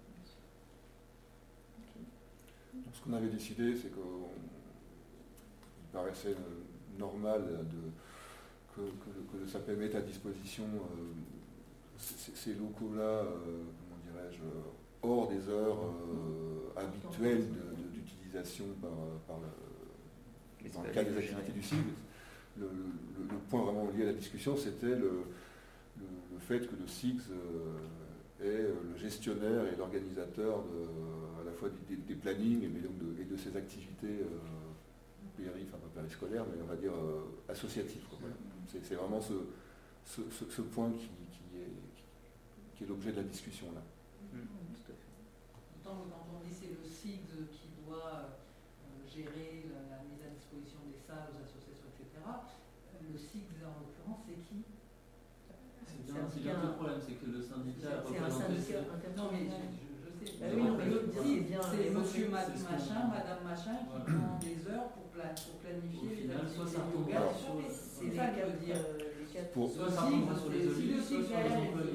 Donc, ce qu'on avait décidé, c'est qu'il paraissait normal que le SAPE mette à disposition ces locaux-là, comment dirais-je, hors des heures habituelles d'utilisation dans le cadre des activités du SIG. Le point vraiment lié à la discussion, c'était le fait que le SIGS est le gestionnaire et l'organisateur à la fois des plannings et de ses activités pas périscolaires, mais on va dire associatives. Voilà. C'est vraiment ce point qui est l'objet de la discussion là. Quand on dit c'est le SIGS qui doit gérer la mise à disposition des salles aux associations, etc., le SIGS en l'occurrence, c'est qui? C'est bien le problème, c'est que le syndicat c'est un syndicat intercommunal. Je sais. C'est monsieur machin, madame machin qui prend des heures pour planifier les activités soit ça locales. retombe C'est ça que veut dire. Soit ça reviendra sur les élus, soit sur les employés.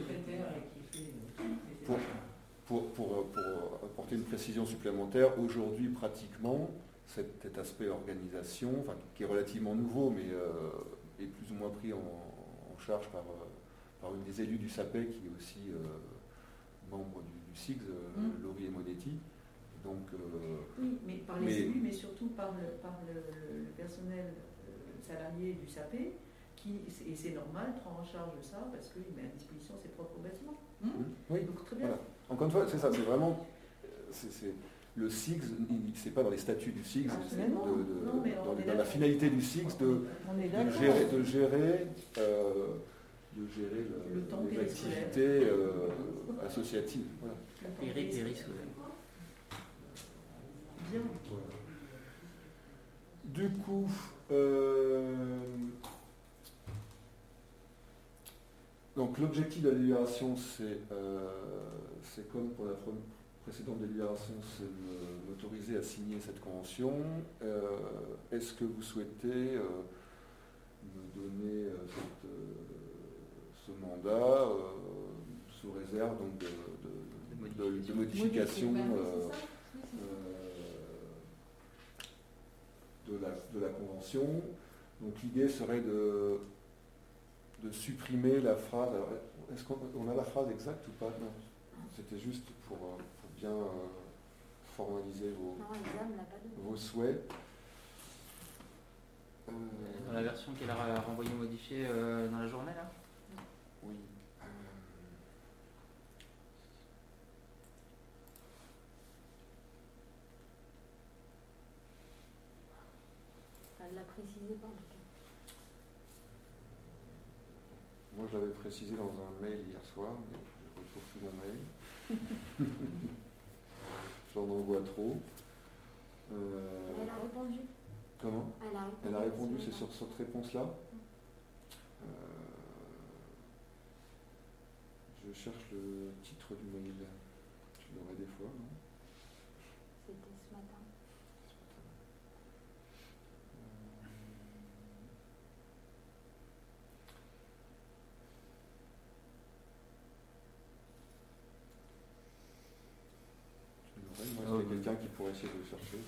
Pour apporter une précision supplémentaire, aujourd'hui pratiquement, cet aspect organisation, enfin, qui est relativement nouveau, mais est plus ou moins pris en charge par une des élus du SAPE, qui est aussi membre du SIGS, Laurie Monetti. Donc, oui, mais par les élus, mais surtout par le personnel salarié du SAPE, et c'est normal, prend en charge ça parce qu'il met à disposition ses propres bâtiments. Oui, donc très bien. Voilà. Encore une fois, c'est ça, c'est vraiment... le SIGS, c'est pas dans les statuts du SIGS, c'est dans la finalité du SIGS de gérer les activités associatives. Voilà. Bien. Du coup, donc l'objectif de la délibération, c'est comme pour la précédente délibération, c'est de m'autoriser à signer cette convention. Est-ce que vous souhaitez me donner ce mandat sous réserve donc, de modification de la convention? Donc l'idée serait de supprimer la phrase. Alors, est-ce qu'on a la phrase exacte ou pas? Non. C'était juste pour bien formaliser vos souhaits. Dans la version qu'elle a renvoyée modifiée dans la journée, là? Oui. Elle l'a précisé pas en tout cas. Moi, je l'avais précisé dans un mail hier soir, mais je ne retrouve plus mon mail. J'en envoie trop. Elle a répondu. Comment? Elle a répondu, c'est sur cette réponse-là. Je cherche le titre du mail. Je l'aurai des fois, non? C'était ce matin. Moi, il y a quelqu'un qui pourrait essayer de le chercher.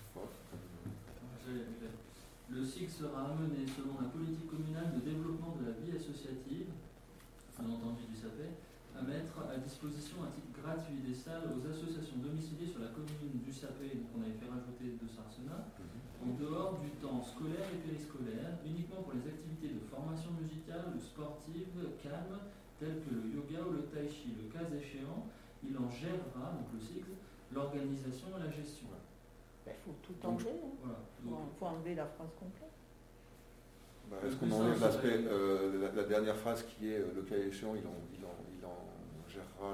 Le SIG sera amené, selon la politique communale de développement de la vie associative, bien entendu du SAPE, à mettre à disposition à titre gratuit des salles aux associations domiciliées sur la commune du SAPE, donc on avait fait rajouter de Sarsenat, en dehors du temps scolaire et périscolaire, uniquement pour les activités de formation musicale ou sportive calme, telles que le yoga ou le tai chi. Le cas échéant, il en gérera, donc le SIG, l'organisation et la gestion. Il faut tout enlever. Voilà. Il faut enlever la phrase complète. Est-ce qu'on enlève l'aspect, la dernière phrase qui est le cas échéant, il en gérera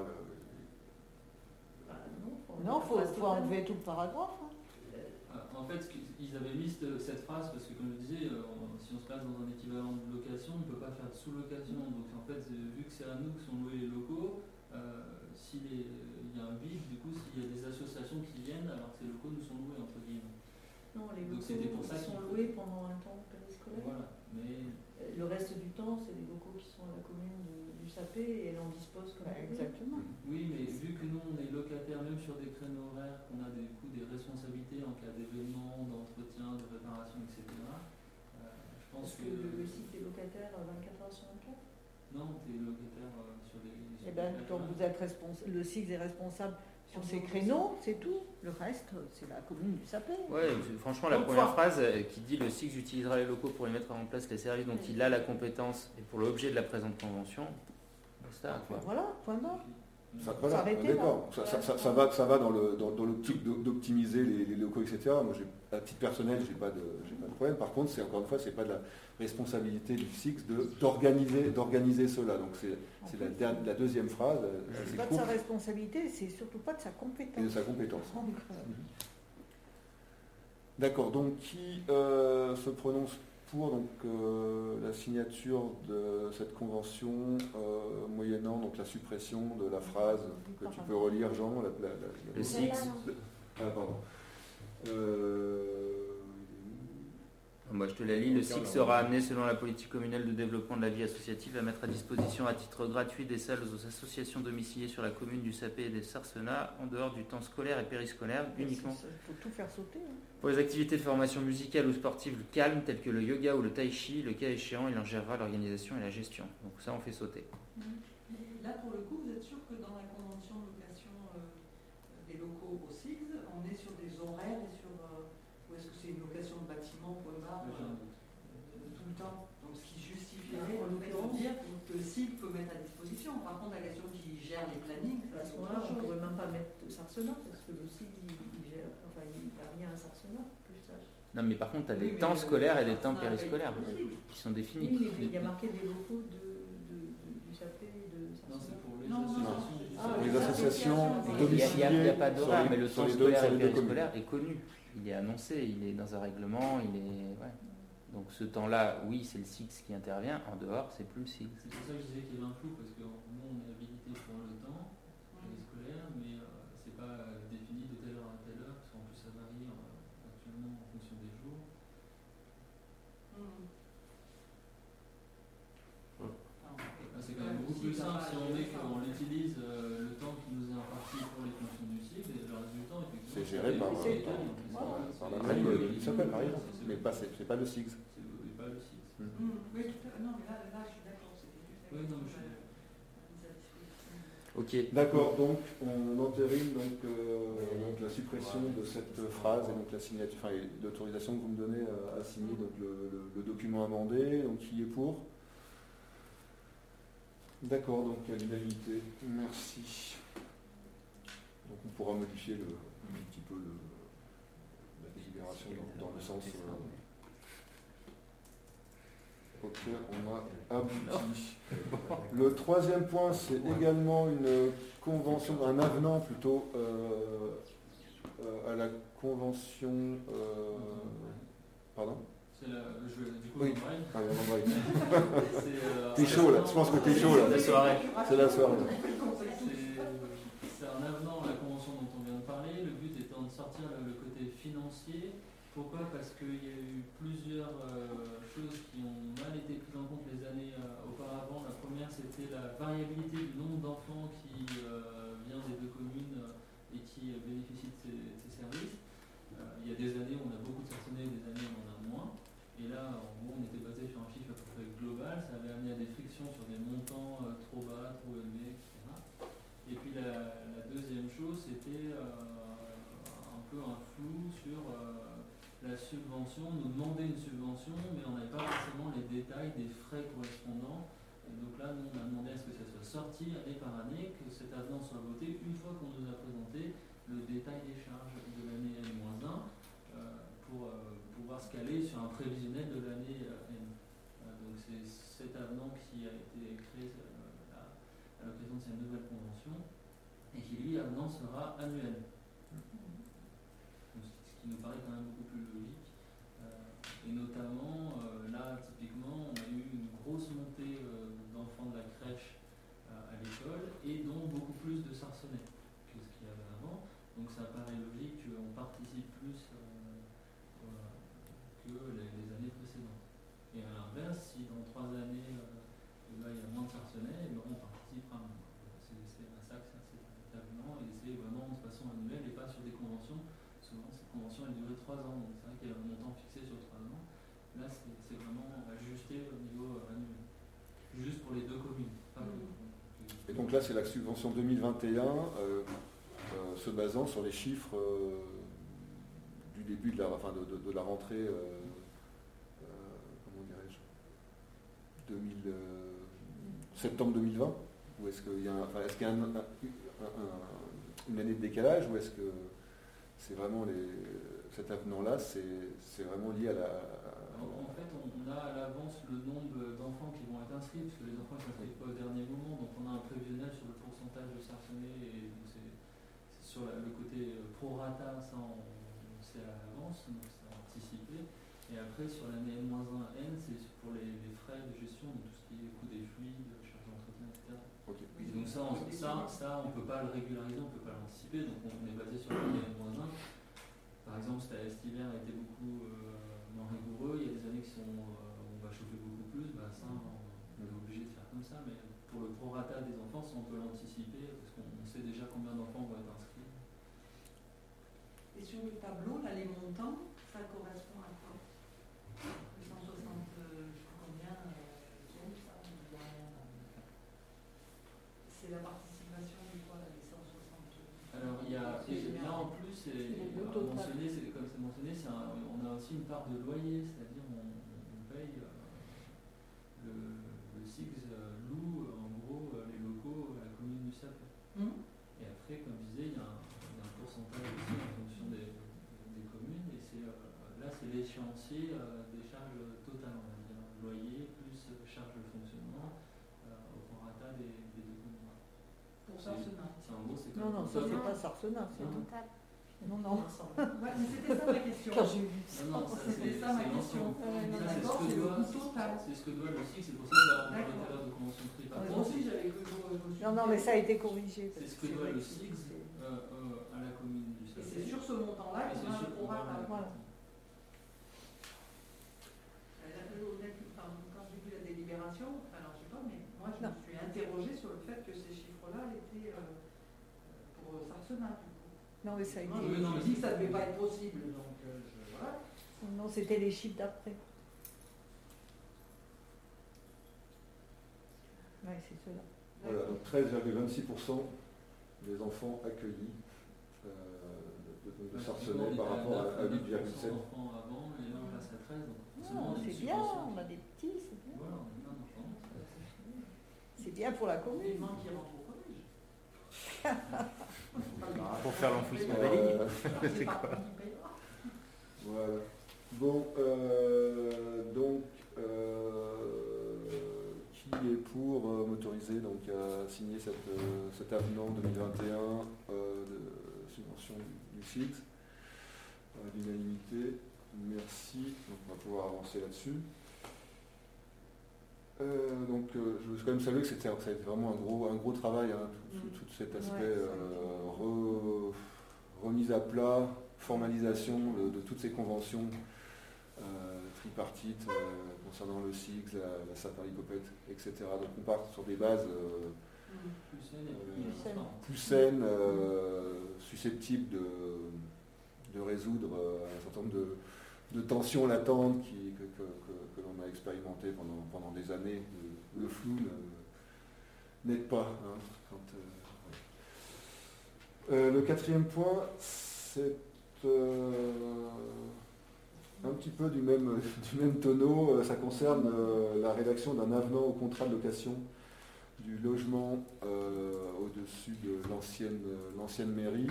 Non, il faut enlever tout le paragraphe. En fait, ils avaient mis cette phrase parce que, comme je disais, si on se place dans un équivalent de location, on ne peut pas faire de sous-location. Donc, en fait, vu que c'est à nous que sont loués les locaux, s'il y a un vide, du coup, s'il y a des associations qui viennent, alors que ces locaux nous sont loués, entre guillemets. Non, les Donc, locaux sont loués pendant un temps périscolaire. Voilà, mais... Le reste du temps, c'est les locaux qui sont à la commune du SAPE et elle en dispose comme elle veut. Exactement. Oui, mais vu que nous, on est locataire même sur des créneaux horaires, qu'on a des responsabilités en cas d'événement, d'entretien, de réparation, etc. Je pense que le site est locataire 24 heures sur 24? Non, tu es locataire sur des... Eh bien, donc vous êtes le SIG est responsable sur ces créneaux, c'est tout. Le reste, c'est la commune du SAPE. Oui, franchement, la première phrase qui dit le SIG utilisera les locaux pour y mettre en place les services dont il a la compétence et pour l'objet de la présente convention. Voilà, point barre. D'accord. Ça va dans l'optique d'optimiser les locaux, etc. Moi, à titre personnel, j'ai pas de problème. Par contre, encore une fois, c'est pas de la responsabilité du SIG d'organiser cela. Donc c'est la deuxième phrase. C'est pas de sa responsabilité, c'est surtout pas de sa compétence. Et de sa compétence. D'accord. Donc qui se prononce pour la signature de cette convention moyennant donc la suppression de la phrase que tu peux relire, Jean, le SIG. Pardon. Moi, je te la lis. Le SIC sera amené, selon la politique communale de développement de la vie associative, à mettre à disposition à titre gratuit des salles aux associations domiciliées sur la commune du Sapé et des Sarcenats, en dehors du temps scolaire et périscolaire, uniquement. Il faut tout faire sauter. Hein. Pour les activités de formation musicale ou sportive calmes, telles que le yoga ou le tai chi, le cas échéant, il en gérera l'organisation et la gestion. Donc ça, on fait sauter. Là, pour le coup, vous êtes sûr que dans la convention de location des locaux au SIGS, on est sur des horaires et sur... ou est-ce que c'est une location de bâtiment, point barre, tout le temps? Donc ce qui justifierait en l'occurrence dire que le SIG peut mettre à disposition. Par contre, la question qui gère les plannings, À ce moment-là, on ne pourrait même pas mettre Sarcenat, parce que le SIG, il gère... Enfin, il n'y a rien à Sarcenat, que je sache. Non, mais par contre, tu as des temps scolaires et des temps périscolaires qui sont définis. Oui, mais il y a marqué des locaux du Sapé et de Sarcenat. Non, c'est pour les associations domiciliées. Il n'y a pas d'horaire, mais le sur temps les deux- scolaire sur et les deux périscolaire est connu. Il est annoncé, il est dans un règlement, il est... Ouais. Donc ce temps-là, oui, c'est le SIX qui intervient. En dehors, c'est plus le SIX. C'est pour ça que je disais qu'il y avait un flou, parce que nous, on est habilité pour le temps scolaire, mais c'est pas défini de telle heure à telle heure, parce qu'en plus ça varie actuellement en fonction des jours. C'est quand même beaucoup plus simple si on met qu'on utilise le temps qui nous est imparti pour les fonctions du cycle, et le reste du temps, effectivement, C'est géré par la même qui s'appelle, par exemple. Mais c'est pas le SIGS. C'est pas le cycle. Oui, non, mais là, je suis d'accord. Oui, non, mais je suis Ok. D'accord, donc on entérine donc la suppression de cette phrase et donc la signature, enfin l'autorisation que vous me donnez à signer donc le document amendé, donc qui est pour. D'accord, donc à l'unanimité. Merci. Donc on pourra modifier un petit peu la délibération dans le sens. Ok, on a abouti. Le troisième point, c'est également une convention, un avenant plutôt à la convention. Pardon? C'est du coup, oui. on va. T'es chaud là, je pense que t'es chaud là. C'est la soirée. C'est un avenant à la convention dont on vient de parler. Le but étant de sortir le côté financier. Pourquoi? Parce qu'il y a eu plusieurs choses qui ont mal été prises en compte les années auparavant. La première, c'était la variabilité du nombre d'enfants qui vient des deux communes et qui bénéficient de ces services. Il y a des années où on a beaucoup de Sarcenais, des années où on en a moins. Et là, en gros, on était basé sur un chiffre à peu près global. Ça avait amené à des frictions sur des montants trop bas, trop élevés, etc. Et puis la deuxième chose, c'était un peu un flou sur la subvention. On nous demandait une subvention, mais on n'avait pas forcément les détails des frais correspondants. Et donc là, nous, on a demandé à ce que ça soit sorti année par année, que cet avenant soit voté une fois qu'on nous a présenté le détail des charges de l'année N-1 pour pouvoir se caler sur un prévisionnel de l'année N. Donc c'est cet avenant qui a été créé à l'occasion de cette nouvelle convention et qui, lui, avenant sera annuel. Donc, ce qui nous paraît quand même beaucoup plus logique. Et notamment, là, typiquement, on a eu une grosse montée d'enfants de la crèche à l'école et dont beaucoup plus de Sarcenais que ce qu'il y avait avant. Donc ça paraît logique qu'on participe plus que les années précédentes. Et à l'inverse, si dans 3 années, là, il y a moins de Sarcenais, on participera moins. C'est à ça que c'est cet avenant, et c'est vraiment de façon annuelle et pas sur des conventions. Souvent, cette convention, elle durait 3 ans, donc c'est vrai qu'il y a un montant fixé sur 3 ans. Là, c'est vraiment ajusté au niveau annuel. Juste pour les deux communes. Et donc là, c'est la subvention 2021. Se basant sur les chiffres du début de la rentrée, comment dirais-je, septembre 2020, ou est-ce qu'il y a, une année de décalage, ou est-ce que c'est vraiment cet avenant-là, c'est vraiment lié à la... En fait, on a à l'avance le nombre d'enfants qui vont être inscrits, parce que les enfants ne s'inscrivent pas au dernier moment, donc on a un prévisionnel sur le pourcentage de Sarcenais, et donc c'est sur le côté prorata, ça on sait à l'avance, donc c'est anticipé. Et après, sur l'année N-1N, c'est pour les frais de gestion, donc tout ce qui est coût des fluides, charges d'entretien, etc. Okay. Et donc ça, on ne peut pas le régulariser, on ne peut pas l'anticiper, donc on est basé sur l'année N-1. Par exemple, cet hiver a été beaucoup moins rigoureux, il y a des années qui sont, on va chauffer beaucoup plus, bah ça on est obligé de faire comme ça, mais pour le prorata des enfants, ça on peut l'anticiper parce qu'on sait déjà combien d'enfants vont être inscrits. Et sur le tableau, là, les montants, ça correspond à quoi? 160, combien ça, c'est la participation du quoi, là, des 160? Alors il y a là en plus, mentionné, comme c'est mentionné, on a aussi une part de loyer, c'est-à-dire on paye le SIGS loue en gros les locaux à la commune du Sapin. Et après, comme je disais, il y a un pourcentage aussi en fonction des communes, et là c'est l'échéancier des charges totales, on va dire, loyer plus charge de fonctionnement au prorata des deux communes. Pour Sarcenas. En gros, c'est Non, ça c'est pas Sarcenas, c'est total. Non. Ouais, mais c'était ça ma question. Quand j'ai vu C'était ça ma question. D'accord, c'est le coût total. C'est ce que doit le SIG, c'est pour ça que là, on parlait tout à l'heure de convention de prix. Moi aussi, j'avais cru. Non, mais ça a été corrigé. C'est ce que doit le SIG à la commune du Sapin. Et c'est sur ce montant-là qu'on a un prorata. Voilà. Quand j'ai vu la délibération, alors je sais pas, mais moi je me suis interrogée sur le fait que ces chiffres-là étaient pour Sarcenas. Non, mais ça a été. Je me dis que ça ne devait pas être possible, donc voilà. Non, c'était les chiffres d'après. Oui, c'est cela. Voilà, donc 13,26% des enfants accueillis de Sarcenay par rapport à 8,7%. Enfants avant, et là on passe à 13, donc Non, c'est bien, on a des petits, c'est bien. Voilà, on a plein d'enfants. C'est bien pour la commune. Qui rentre au collège. Pour faire l'enfouissement des lignes. C'est quoi? Voilà. Bon, donc, qui est pour m'autoriser donc, à signer cet avenant 2021 de subvention du site à l'unanimité? Merci. Donc, on va pouvoir avancer là-dessus. Donc, je veux quand même saluer que ça a été vraiment un gros travail, hein, tout cet aspect remise à plat, formalisation de toutes ces conventions tripartites concernant le SIG, la Sapin-Lycopette, etc. Donc on part sur des bases plus saines, susceptibles de résoudre un certain nombre de tensions latentes que l'on a expérimentées pendant des années. Le flou n'aide pas. Hein, le quatrième point, c'est un petit peu du même tonneau. Ça concerne la rédaction d'un avenant au contrat de location du logement au-dessus de l'ancienne mairie.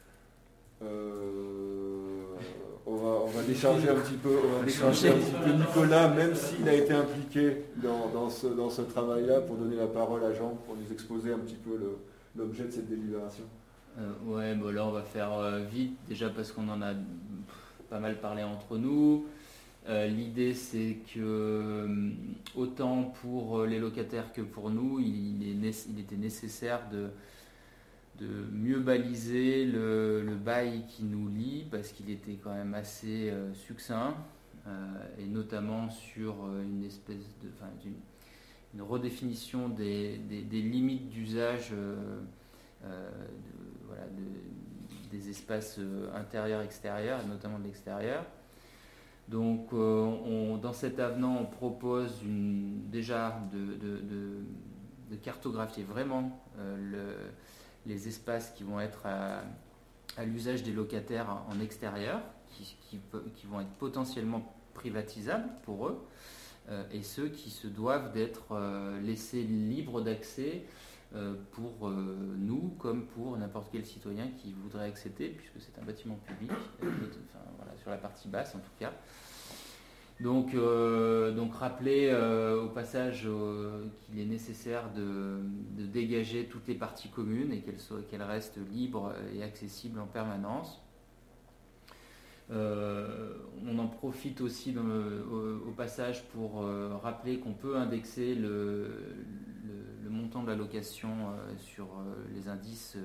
On va décharger un petit peu Nicolas, même s'il a été impliqué dans ce travail-là, pour donner la parole à Jean, pour nous exposer un petit peu l'objet de cette délibération. Là on va faire vite, déjà parce qu'on en a pas mal parlé entre nous. L'idée c'est que autant pour les locataires que pour nous, il était nécessaire de mieux baliser le bail qui nous lie, parce qu'il était quand même assez succinct, et notamment sur une redéfinition des limites d'usage des espaces intérieurs-extérieurs, et notamment de l'extérieur. Donc dans cet avenant, on propose déjà de cartographier vraiment les espaces qui vont être à l'usage des locataires en extérieur, qui vont être potentiellement privatisables pour eux, et ceux qui se doivent d'être laissés libres d'accès pour nous comme pour n'importe quel citoyen qui voudrait accéder, puisque c'est un bâtiment public, sur la partie basse en tout cas. Donc rappeler au passage qu'il est nécessaire de dégager toutes les parties communes et qu'elles restent libres et accessibles en permanence. On en profite aussi au passage pour rappeler qu'on peut indexer le montant de la location sur les indices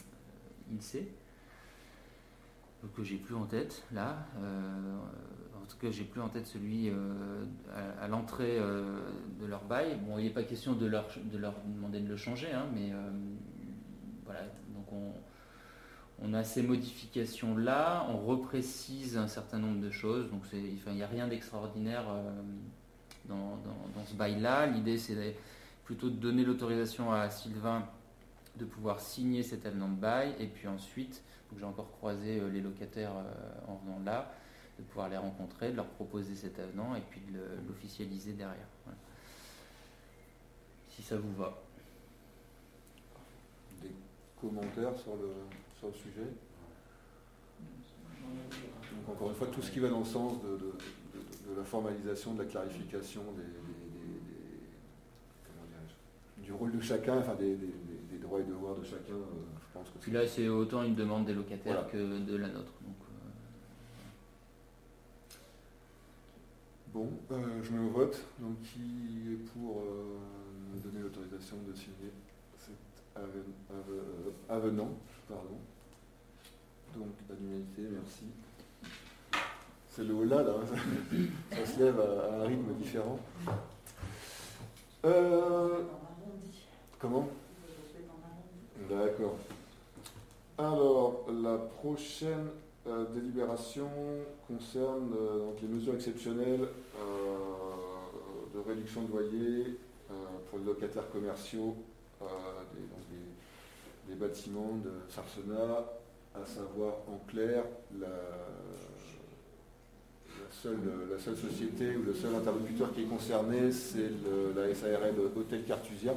INSEE, que j'ai plus en tête là. tout cas j'ai plus en tête celui à l'entrée de leur bail. Bon, il n'est pas question de leur demander de le changer, hein, mais voilà, donc on a ces modifications-là, on reprécise un certain nombre de choses, donc il n'y a rien d'extraordinaire dans ce bail-là. L'idée, c'est plutôt de donner l'autorisation à Sylvain de pouvoir signer cet avenant de bail, et puis ensuite, donc j'ai encore croisé les locataires en venant là, de pouvoir les rencontrer, de leur proposer cet avenant, et puis de l'officialiser derrière. Voilà. Si ça vous va. Des commentaires sur le sujet. Donc encore une fois, tout ce qui va dans le sens de la formalisation, de la clarification du rôle de chacun, enfin des droits et devoirs de chacun, je pense que puis là, c'est autant une demande des locataires que de la nôtre. Donc, Bon, je mets au vote. Donc qui est pour donner l'autorisation de signer cet avenant, pardon. Donc, à l'unanimité, merci. C'est le haut-là, là. Ça se lève à un rythme différent. Comment ? D'accord. Alors, la prochaine délibération concerne donc les mesures exceptionnelles de réduction de loyer pour les locataires commerciaux des bâtiments de Sarcenat, à savoir en clair la seule société ou le seul interlocuteur qui est concerné, c'est la SARL Hôtel Cartusia.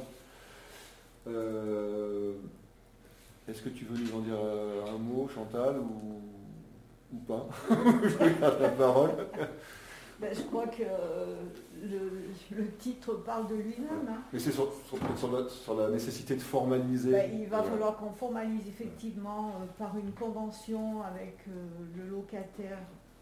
Est-ce que tu veux nous en dire un mot, Chantal, ou pas? Je regarde la parole. Je crois que le titre parle de lui-même. Hein. Mais c'est sur la nécessité de formaliser. Il va falloir qu'on formalise effectivement par une convention avec le locataire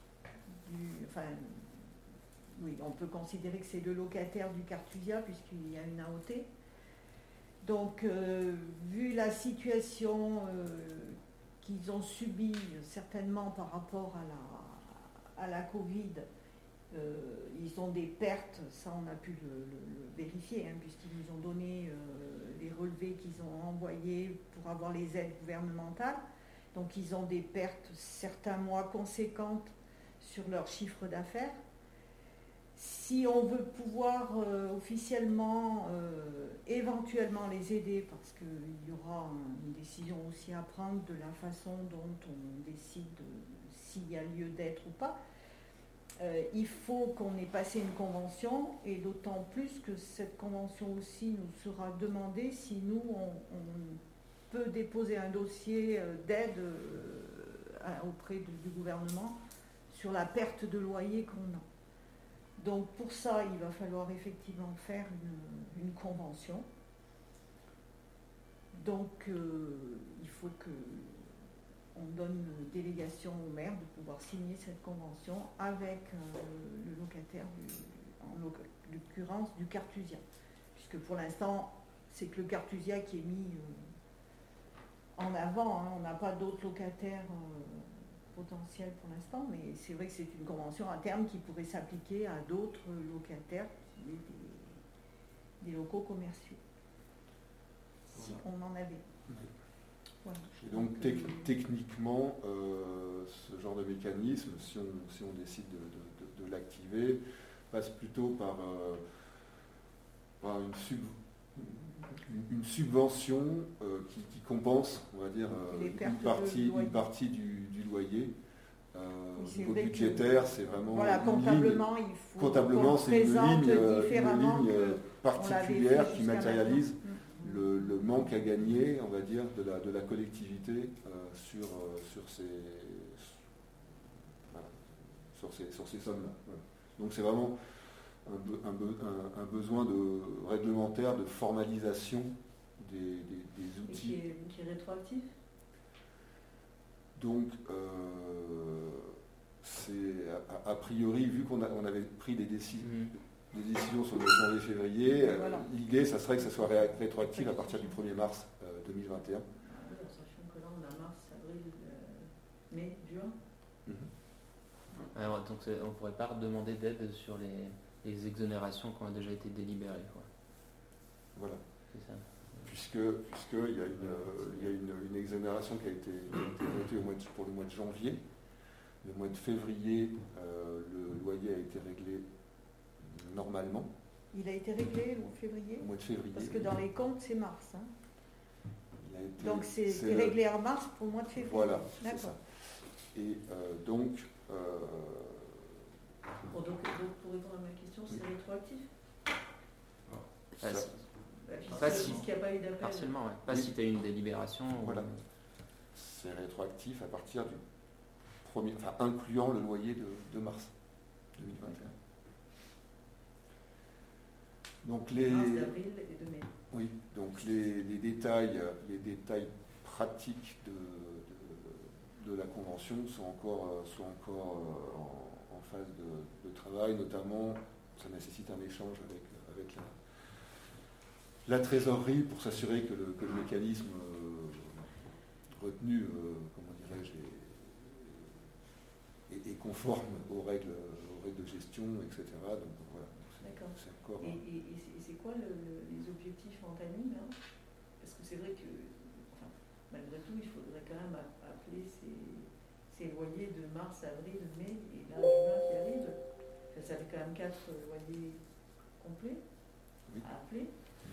oui, on peut considérer que c'est le locataire du Cartusia puisqu'il y a une AOT. Donc, vu la situation qu'ils ont subie certainement par rapport à la Covid, ils ont des pertes, ça on a pu le vérifier, hein, puisqu'ils nous ont donné les relevés qu'ils ont envoyés pour avoir les aides gouvernementales. Donc, ils ont des pertes certains mois conséquentes sur leur chiffre d'affaires. Si on veut pouvoir officiellement, éventuellement les aider, parce qu'il y aura une décision aussi à prendre de la façon dont on décide s'il y a lieu d'être ou pas, il faut qu'on ait passé une convention, et d'autant plus que cette convention aussi nous sera demandée si nous, on peut déposer un dossier d'aide auprès du gouvernement sur la perte de loyer qu'on a. Donc pour ça, il va falloir effectivement faire une convention. Donc il faut qu'on donne une délégation au maire de pouvoir signer cette convention avec le locataire, en l'occurrence du Cartusia. Puisque pour l'instant, c'est que le Cartusia qui est mis en avant. Hein. On n'a pas d'autres locataires potentiels pour l'instant, mais c'est vrai que c'est une convention à terme qui pourrait s'appliquer à d'autres locataires qui aient des locaux commerciaux, si on en avait. Voilà. Et donc techniquement, ce genre de mécanisme, si on décide de l'activer, passe plutôt par une subvention qui compense, on va dire, une partie du loyer. Au niveau budgétaire, c'est vraiment comptablement, c'est une ligne particulière qui matérialise le manque à gagner, on va dire, de la collectivité sur ces sommes-là. Voilà. Donc c'est vraiment un besoin réglementaire de formalisation des outils. Et qui est rétroactif. Donc, c'est a priori, vu qu'on avait pris des décisions sur le janvier février, l'idée, ça serait que ça soit rétroactif à partir du 1er mars 2021. Sachant que là, on a mars, avril, mai, juin. Alors, donc on ne pourrait pas demander d'aide sur les exonérations qui ont déjà été délibérées, quoi. Voilà. C'est ça. Puisqu'il y a une exonération qui a été votée pour le mois de janvier. Le mois de février, le loyer a été réglé normalement. Il a été réglé au février? Au mois de février. Parce que dans les comptes, c'est mars. Hein. Donc c'est le... réglé en mars pour le mois de février. Voilà, c'est ça. Et donc... Bon, donc, pour répondre à ma question, c'est rétroactif? Pas si. Puisqu'il n'y a pas eu d'appel. Partiellement, ouais. Pas si tu as eu une délibération. Voilà. C'est rétroactif à partir du premier... Enfin, incluant le loyer de mars 2021. Donc les... Mars, d'avril et de mai. Oui, donc les détails pratiques de la convention sont encore en phase de travail, notamment ça nécessite un échange avec la trésorerie pour s'assurer que le mécanisme retenu, comment dirais-je, est conforme aux règles de gestion, etc. Donc voilà. D'accord. C'est encore... Et c'est quoi les objectifs en timing là? Parce que c'est vrai que, enfin, malgré tout, il faudrait quand même appeler ces loyers de mars, avril, mai et là, juin qui arrive. Enfin, ça fait quand même 4 loyers complets à appeler.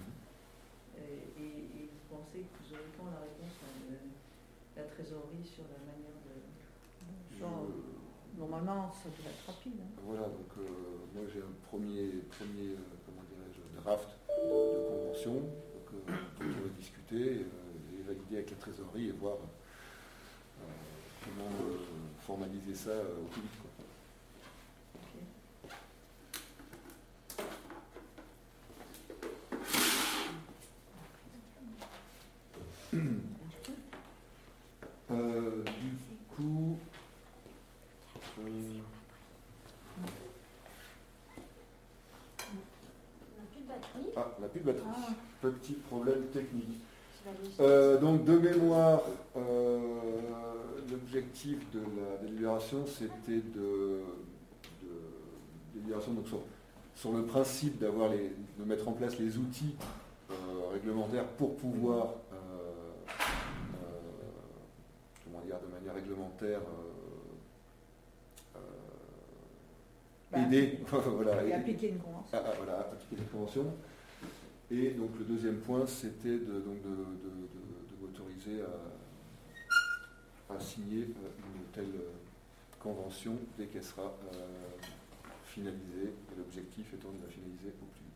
Et vous pensez que vous aurez quand la réponse de la trésorerie sur la manière de... Normalement, ça devrait être rapide. Hein. Voilà, donc moi j'ai un premier comment dirais-je, draft de convention, donc on va discuter et valider avec la trésorerie et voir comment formaliser ça au plus vite. Quoi. Du coup, on n'a plus de batterie. Petit problème technique. Donc de mémoire, l'objectif de la délibération, c'était de délibération donc sur le principe de mettre en place les outils réglementaires pour pouvoir comment dire, de manière réglementaire aider, voilà, et appliquer une convention. Voilà, appliquer une convention. Et donc le deuxième point, c'était de m'autoriser à signer une telle convention dès qu'elle sera finalisée, et l'objectif étant de la finaliser au plus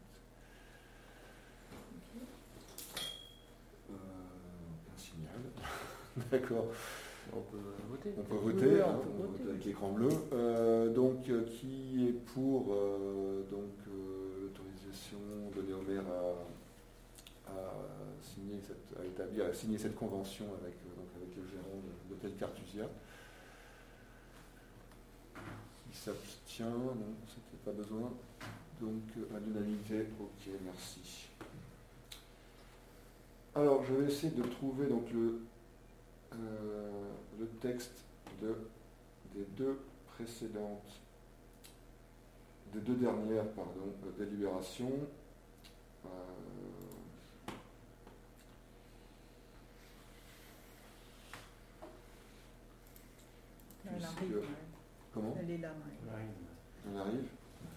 vite. Un signal. D'accord. On peut voter. On peut voter, on peut voter avec l'écran bleu. Donc, qui est pour l'autorisation donnée au maire à signer cette convention avec le gérant de l'hôtel Cartusia? Qui s'abstient? Non, c'était pas besoin. Donc, à l'unanimité, ok, merci. Alors, je vais essayer de trouver donc le texte des deux dernières délibérations. Elle arrive. Comment? Elle est là, On arrive.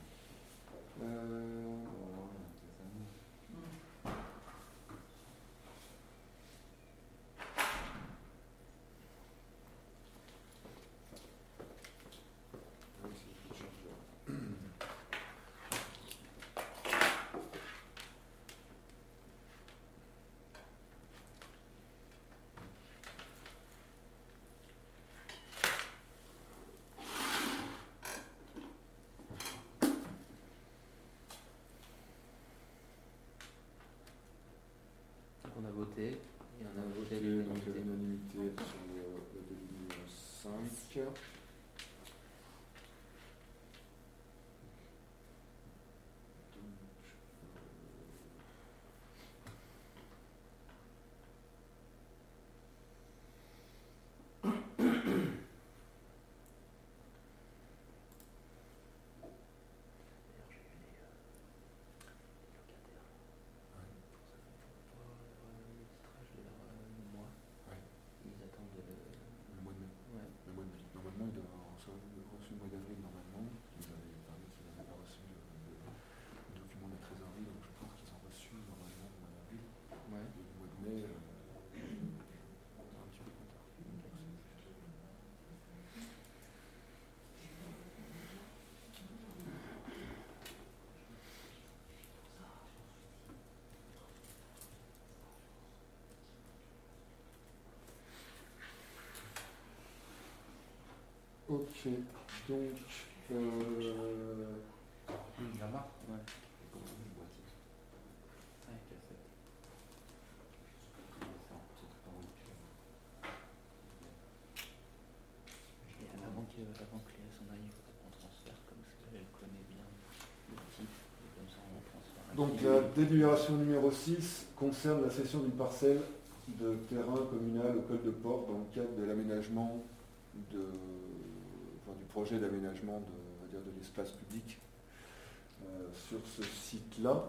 On a voté, et on a voté l'unanimité sur le délibéré 5. Ok, donc... Là-bas. Ouais. Avant que Léa s'en aille, il faut qu'on transfère comme ça, elle connaît bien le type, et comme ça on transfère. Donc la délibération numéro 6 concerne la cession d'une parcelle de terrain communal au col de Port dans le cadre de l'aménagement du projet d'aménagement de l'espace public sur ce site-là.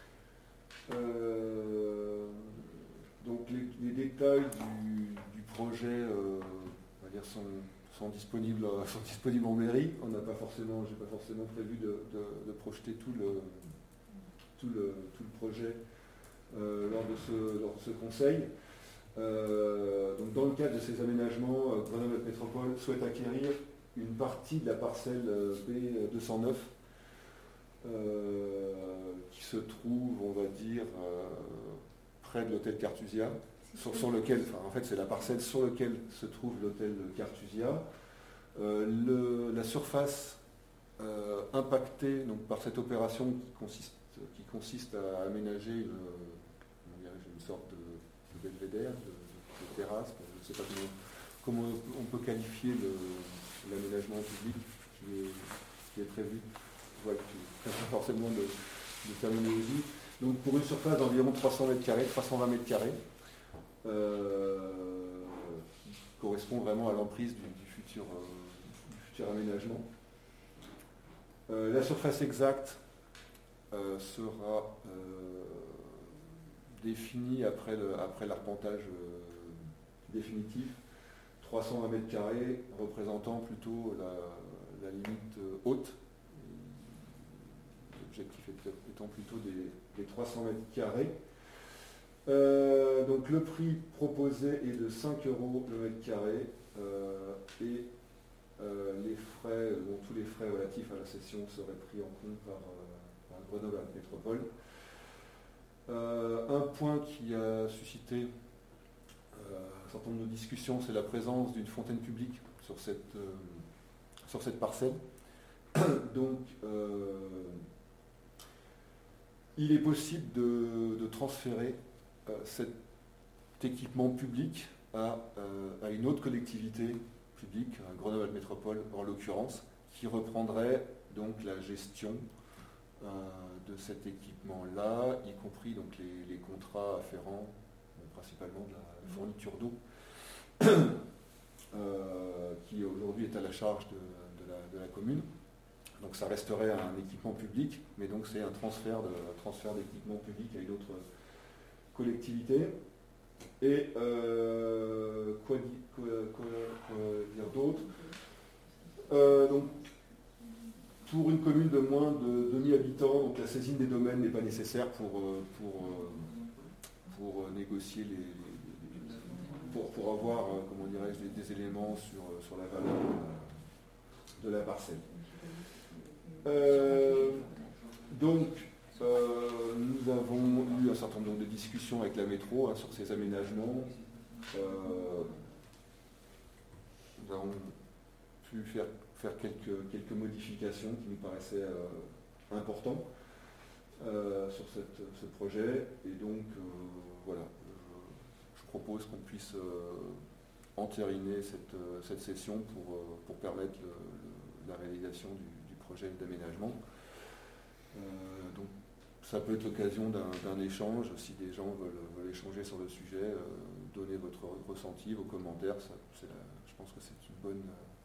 Donc les détails du projet on va dire sont disponibles en mairie. J'ai pas forcément prévu de projeter tout le projet lors de ce conseil. Donc dans le cadre de ces aménagements, Grenoble Métropole souhaite acquérir une partie de la parcelle B209 qui se trouve, on va dire, près de l'hôtel Cartusia, sur lequel, en fait c'est la parcelle sur laquelle se trouve l'hôtel Cartusia. La surface impactée donc, par cette opération qui consiste à aménager une sorte de belvédère, de terrasse, je ne sais pas comment on peut qualifier l'aménagement public qui est prévu. Je vois que tu n'as pas forcément de terminologie. Donc pour une surface d'environ 300 mètres carrés, 320 mètres carrés, qui correspond vraiment à l'emprise du futur aménagement. La surface exacte sera définie après l'arpentage définitif. 320 mètres carrés représentant plutôt la limite haute. L'objectif étant plutôt des 300 mètres carrés. Donc le prix proposé est de 5 € le mètre carré et les frais, tous les frais relatifs à la cession seraient pris en compte par Grenoble Métropole. Un point qui a suscité un certain nombre de discussions, c'est la présence d'une fontaine publique sur cette parcelle. Donc il est possible de transférer cet équipement public à une autre collectivité publique, à Grenoble Métropole en l'occurrence, qui reprendrait donc la gestion de cet équipement-là, y compris donc les contrats afférents, principalement de la fourniture d'eau, qui aujourd'hui est à la charge de la commune. Donc ça resterait un équipement public, mais donc c'est un transfert d'équipement public à une autre collectivité. Et quoi dire d'autre donc, pour une commune de moins de 2000 habitants, donc la saisine des domaines n'est pas nécessaire pour négocier pour avoir comment dirais-je, des éléments sur la valeur de la parcelle. Donc, nous avons eu un certain nombre de discussions avec la métro sur ces aménagements. Nous avons pu faire quelques modifications qui nous paraissaient importantes sur ce projet. Et donc, voilà, je propose qu'on puisse entériner cette session pour permettre la réalisation du projet d'aménagement. Donc, ça peut être l'occasion d'un échange, si des gens veulent échanger sur le sujet, donner votre ressenti, vos commentaires. Je pense que c'est une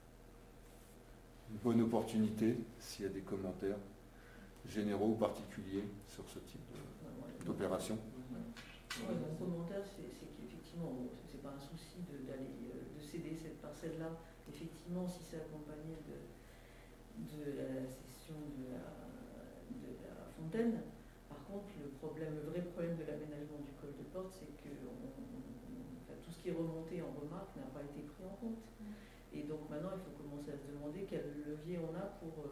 bonne opportunité s'il y a des commentaires généraux ou particuliers sur ce type d'opération. Mon commentaire, c'est qu'effectivement, c'est pas un souci de céder cette parcelle-là. Effectivement, si c'est accompagné de la cession de la fontaine. Par contre, le vrai problème de l'aménagement du col de Porte, c'est que tout ce qui est remonté en remarque n'a pas été pris en compte. Et donc maintenant, il faut commencer à se demander quel levier on a pour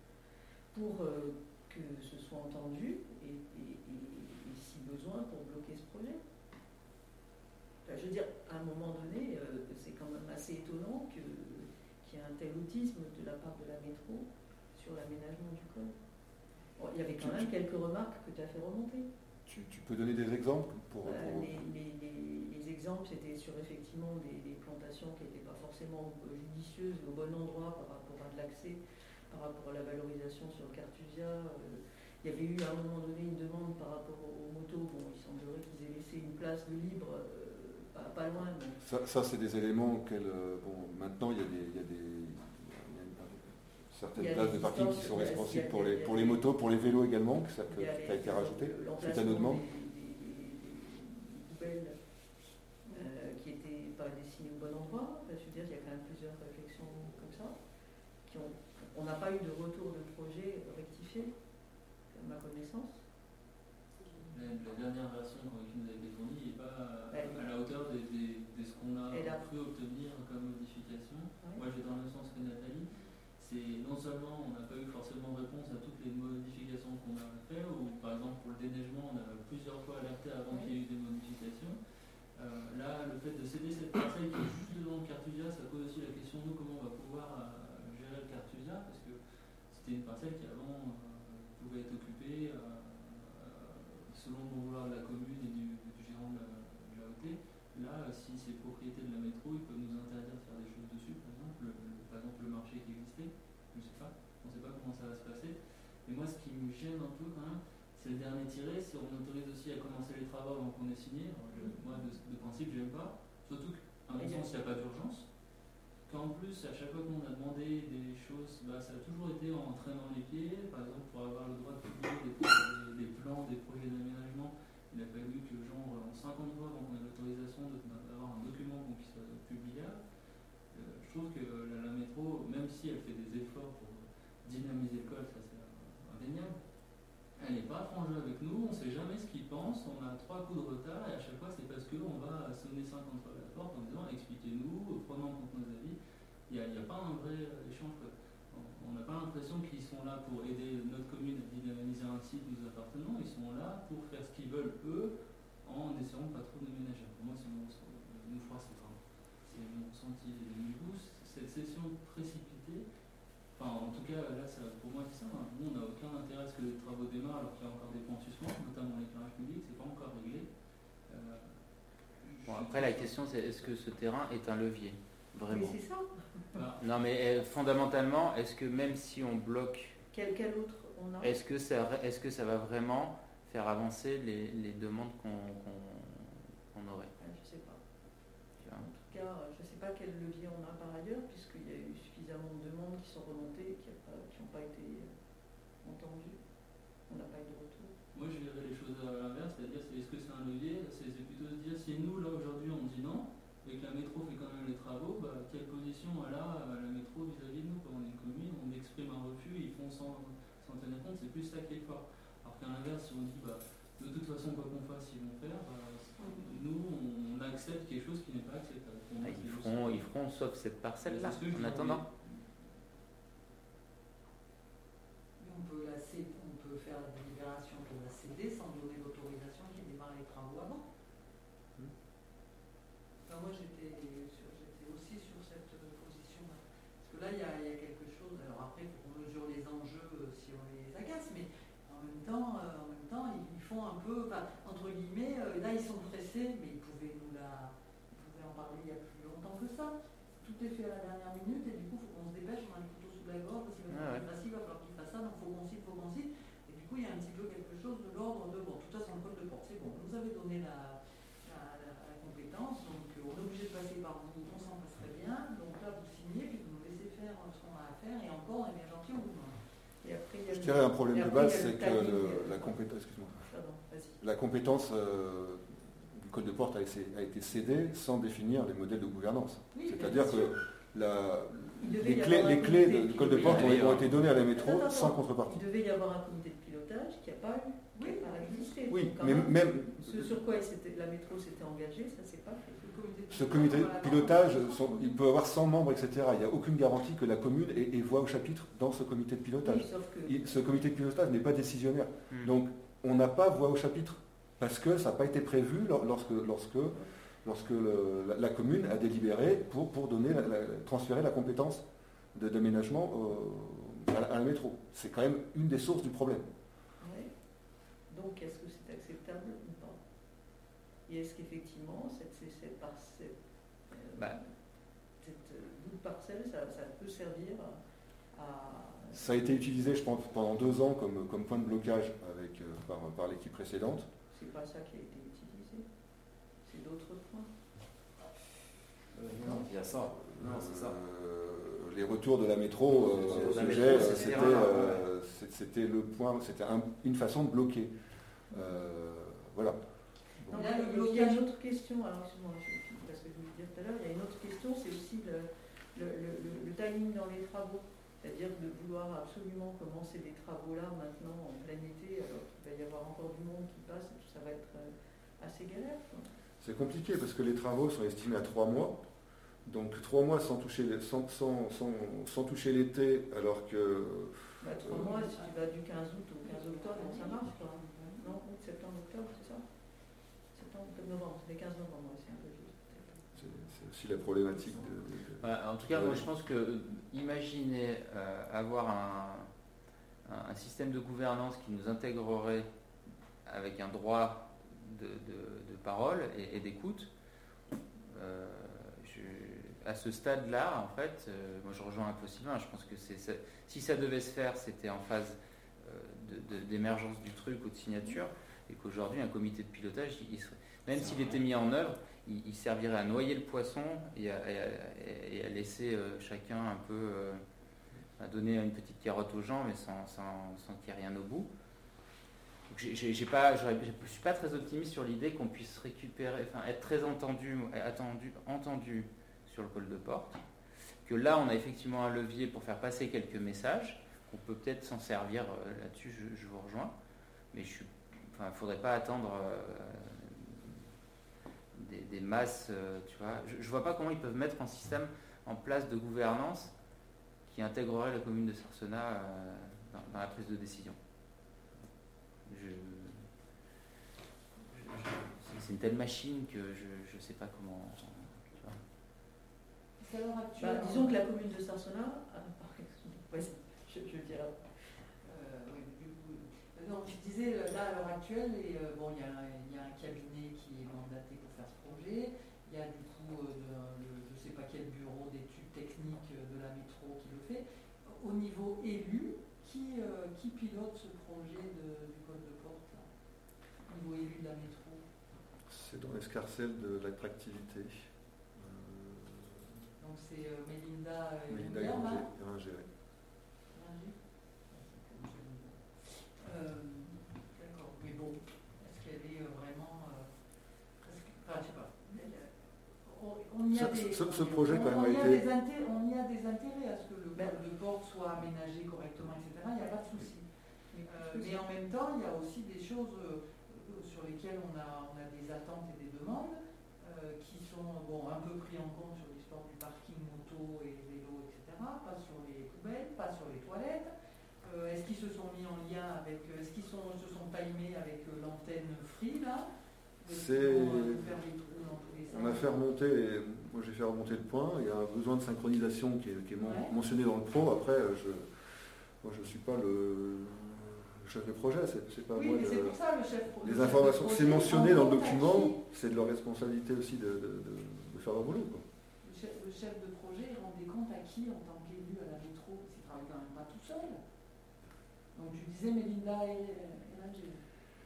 que ce soit entendu et si besoin, pour bloquer ce projet. Je veux dire, à un moment donné, c'est quand même assez étonnant qu'il y ait a un tel autisme de la part de la métro sur l'aménagement du col. Bon, il y avait quand même quelques remarques que tu as fait remonter. Tu peux donner des exemples pour... Les exemples, c'était sur effectivement des plantations qui n'étaient pas forcément judicieuses au bon endroit par rapport à de l'accès, par rapport à la valorisation sur le Cartusia. Il y avait eu à un moment donné une demande par rapport aux motos. Bon, il semblerait qu'ils aient laissé une place de libre pas loin. Mais... Ça c'est des éléments auxquels... maintenant, il y a certaines places de parking qui sont responsables pour les motos, pour les vélos également, qui a été rajouté. C'est à nos demandes. Des poubelles qui n'étaient pas dessinées au bon endroit. Je veux dire, il y a quand même plusieurs réflexions comme ça. On n'a pas eu de retour de projet rectifié, à ma connaissance. La dernière version qui nous a été fournie n'est pas à la hauteur de ce qu'on a pu obtenir comme modification. Ouais. Moi, je vais dans le même sens que Nathalie. C'est non seulement on n'a pas eu forcément réponse à toutes les modifications qu'on a faites, ou par exemple pour le déneigement, on a plusieurs fois alerté avant qu'il y ait eu des modifications. Là, le fait de céder cette parcelle qui est juste devant le Cartusia, ça pose aussi la question de nous comment on va pouvoir gérer le Cartusia, parce que c'était une parcelle qui avant pouvait être occupée selon le bon vouloir de la commune et du gérant de la OT. Là, si c'est propriété de la métro, ils peuvent nous interdire de faire des choses dessus, par exemple le marché qui existait, je ne sais pas, on ne sait pas comment ça va se passer. Mais moi, ce qui me gêne un peu quand même, c'est le dernier tiré, si on autorise aussi à commencer les travaux avant qu'on ait signé. Moi, de principe, j'aime pas, surtout qu'à mon sens, il n'y a pas d'urgence. Qu'en plus, à chaque fois qu'on a demandé des choses, ça a toujours été en traînant les pieds. Par exemple, pour avoir le droit de publier des plans, des projets d'aménagement, il a fallu que en 50 fois avant qu'on ait l'autorisation d'avoir un document qui soit publiable. Je trouve que la métro, même si elle fait des efforts pour dynamiser le col, ça c'est indéniable, elle n'est pas franche avec nous, on ne sait jamais ce qu'ils pensent, on a 3 coups de retard et à chaque fois c'est parce qu'on va sonner 50 fois à la porte en disant expliquez-nous, prenons en compte nos avis. Il n'y a pas un vrai échange. On n'a pas l'impression qu'ils sont là pour aider notre commune à dynamiser un site nous appartenant, ils sont là pour faire ce qu'ils veulent eux en essayant pas trop de ménager. Pour moi c'est mon ressenti. Du coup, cette session précipitée, en tout cas là pour moi c'est ça, nous on n'a aucun intérêt à ce que les travaux démarrent alors qu'il y a encore des points en suspens, notamment l'éclairage public, c'est pas encore réglé. Après la question c'est est-ce que ce terrain est un levier? Vraiment. Mais c'est ça. Non mais fondamentalement, est-ce que même si on bloque, quel autre on a, est-ce que ça va vraiment faire avancer les demandes qu'on aurait? Je ne sais pas. En tout cas, je ne sais pas quel levier on a par ailleurs, puisqu'il y a eu suffisamment de demandes qui sont remontées et qui n'ont pas été entendues. On n'a pas eu de retour. Moi je verrais les choses à l'inverse, c'est-à-dire est-ce que c'est un levier? C'est plutôt de dire si nous là aujourd'hui on dit non, et que la métro fait quand même les travaux, quelle position elle a la métro vis-à-vis de nous? Quand on est une commune, on exprime un refus, ils font sans tenir compte, c'est plus ça qui est fort. Alors qu'à l'inverse, si on dit de toute façon quoi qu'on fasse, ils vont faire, nous on accepte quelque chose qui n'est pas acceptable. Ils feront sauf cette parcelle-là, en attendant. On peut faire la délibération pour la céder sans donner l'autorisation qui démarre les travaux avant. Moi j'étais aussi sur cette position-là. Parce que là il y a quelque chose, alors après il faut qu'on mesure les enjeux si on les agace, mais en même temps ils font un peu, entre guillemets, là ils sont pressés, mais ils pouvaient en parler il y a plus longtemps que ça. Tout est fait à la dernière minute et du coup il faut qu'on se dépêche, on a le couteau sous la gorge, parce qu'il va falloir qu'il va falloir qu'il fasse ça, donc faut qu'on cite. Et du coup il y a un petit peu quelque chose de l'ordre de, de toute façon le code de porte, c'est bon, vous nous avez donné la compétence, donc on est obligé de passer par vous, on s'en passerait bien, donc là vous signez, puis vous nous laissez faire ce qu'on a à faire, et encore on est bien gentil, on vous demande. Et après, je dirais un problème de base, c'est que la compétence, la compétence du code de porte a été cédée sans définir les modèles de gouvernance. Oui, c'est-à-dire que les clés du code de porte ont été données à la métro sans contrepartie. Il devait y avoir un comité de pilotage qui n'a pas existé. Oui, mais même ce sur quoi la métro s'était engagée, ça ne s'est pas fait. Ce comité de pilotage, il peut avoir 100 membres, etc. Il n'y a aucune garantie que la commune ait voix au chapitre dans ce comité de pilotage. Oui, ce comité de pilotage n'est pas décisionnaire. Donc, on n'a pas voix au chapitre parce que ça n'a pas été prévu lorsque la commune a délibéré pour transférer la compétence d'aménagement à la métro. C'est quand même une des sources du problème. Oui. Donc, est-ce que c'est acceptable ou pas? Et est-ce qu'effectivement, cette bout de parcelle, ça peut servir à... Ça a été utilisé, je pense, pendant 2 ans comme point de blocage par l'équipe précédente. C'est pas ça qui a été utilisé. C'est d'autres points. Non, il y a ça. Non, c'est ça. Les retours de la métro, c'était le point, c'était une façon de bloquer. Voilà. Non, là, il y a une autre question, alors excuse-moi, parce que je voulais dire tout à l'heure, il y a une autre question, c'est aussi le timing dans les travaux. C'est-à-dire de vouloir absolument commencer des travaux là maintenant en plein été, alors qu'il va y avoir encore du monde qui passe, et tout ça va être assez galère. C'est compliqué parce que les travaux sont estimés à 3 mois. Donc 3 mois sans toucher l'été, alors que... 3 mois, si tu vas du 15 août au 15 octobre, ça marche quoi. Non, août, septembre, octobre, c'est ça? Septembre, octobre, novembre, c'est 15 novembre, c'est un peu juste. C'est aussi la problématique de... En tout cas, moi je pense que imaginer avoir un système de gouvernance qui nous intégrerait avec un droit de parole et d'écoute, à ce stade-là, en fait, moi je rejoins un peu Sylvain. Je pense que si ça devait se faire, c'était en phase d'émergence du truc ou de signature, et qu'aujourd'hui, un comité de pilotage, même s'il était mis en œuvre, il servirait à noyer le poisson et à laisser chacun un peu, à donner une petite carotte aux gens, mais sans qu'il y ait rien au bout. Donc je ne suis pas très optimiste sur l'idée qu'on puisse récupérer, être très entendu sur le pôle de porte, que là on a effectivement un levier pour faire passer quelques messages, qu'on peut peut-être s'en servir là-dessus, je vous rejoins, mais il ne faudrait pas attendre des masses, tu vois. Je vois pas comment ils peuvent mettre un système en place de gouvernance qui intégrerait la commune de Sarcenat dans la prise de décision. C'est une telle machine que je ne sais pas comment... C'est à l'heure actuelle, disons que la commune de Sarcenat... je le dirai. Donc je disais, là à l'heure actuelle, il y a un cabinet qui est mandaté pour faire ce projet, il y a du coup je ne sais pas quel bureau d'études techniques de la métro qui le fait. Au niveau élu, qui pilote ce projet du pôle de porte là, au niveau élu de la métro? C'est dans l'escarcelle de l'attractivité. Donc c'est Mélinda Granger. D'accord, mais bon, est-ce qu'elle est vraiment... je sais pas. On y a ce projet quand même on y a des intérêts à ce que le pôle de porte soit aménagé correctement, etc. Il n'y a pas de souci. Mais en même temps, il y a aussi des choses sur lesquelles on a des attentes et des demandes qui sont un peu pris en compte sur l'histoire du parking moto et vélo, etc. Pas sur les poubelles, pas sur les toilettes. Est-ce qu'ils se sont mis en lien avec... Est-ce qu'ils se sont timés avec l'antenne Free, là? On a fait remonter... Moi, j'ai fait remonter le point. Il y a un besoin de synchronisation qui est mentionné dans le pro. Après, moi, je ne suis pas le chef de projet. C'est pas moi c'est pour ça, le chef de projet. Les informations, c'est mentionné dans le document. C'est de leur responsabilité aussi de faire leur boulot, quoi. Le chef de projet rendait compte à qui, en tant qu'élu à la métro? Il ne travaille quand même pas tout seul. Donc tu disais Mélinda et Rangel.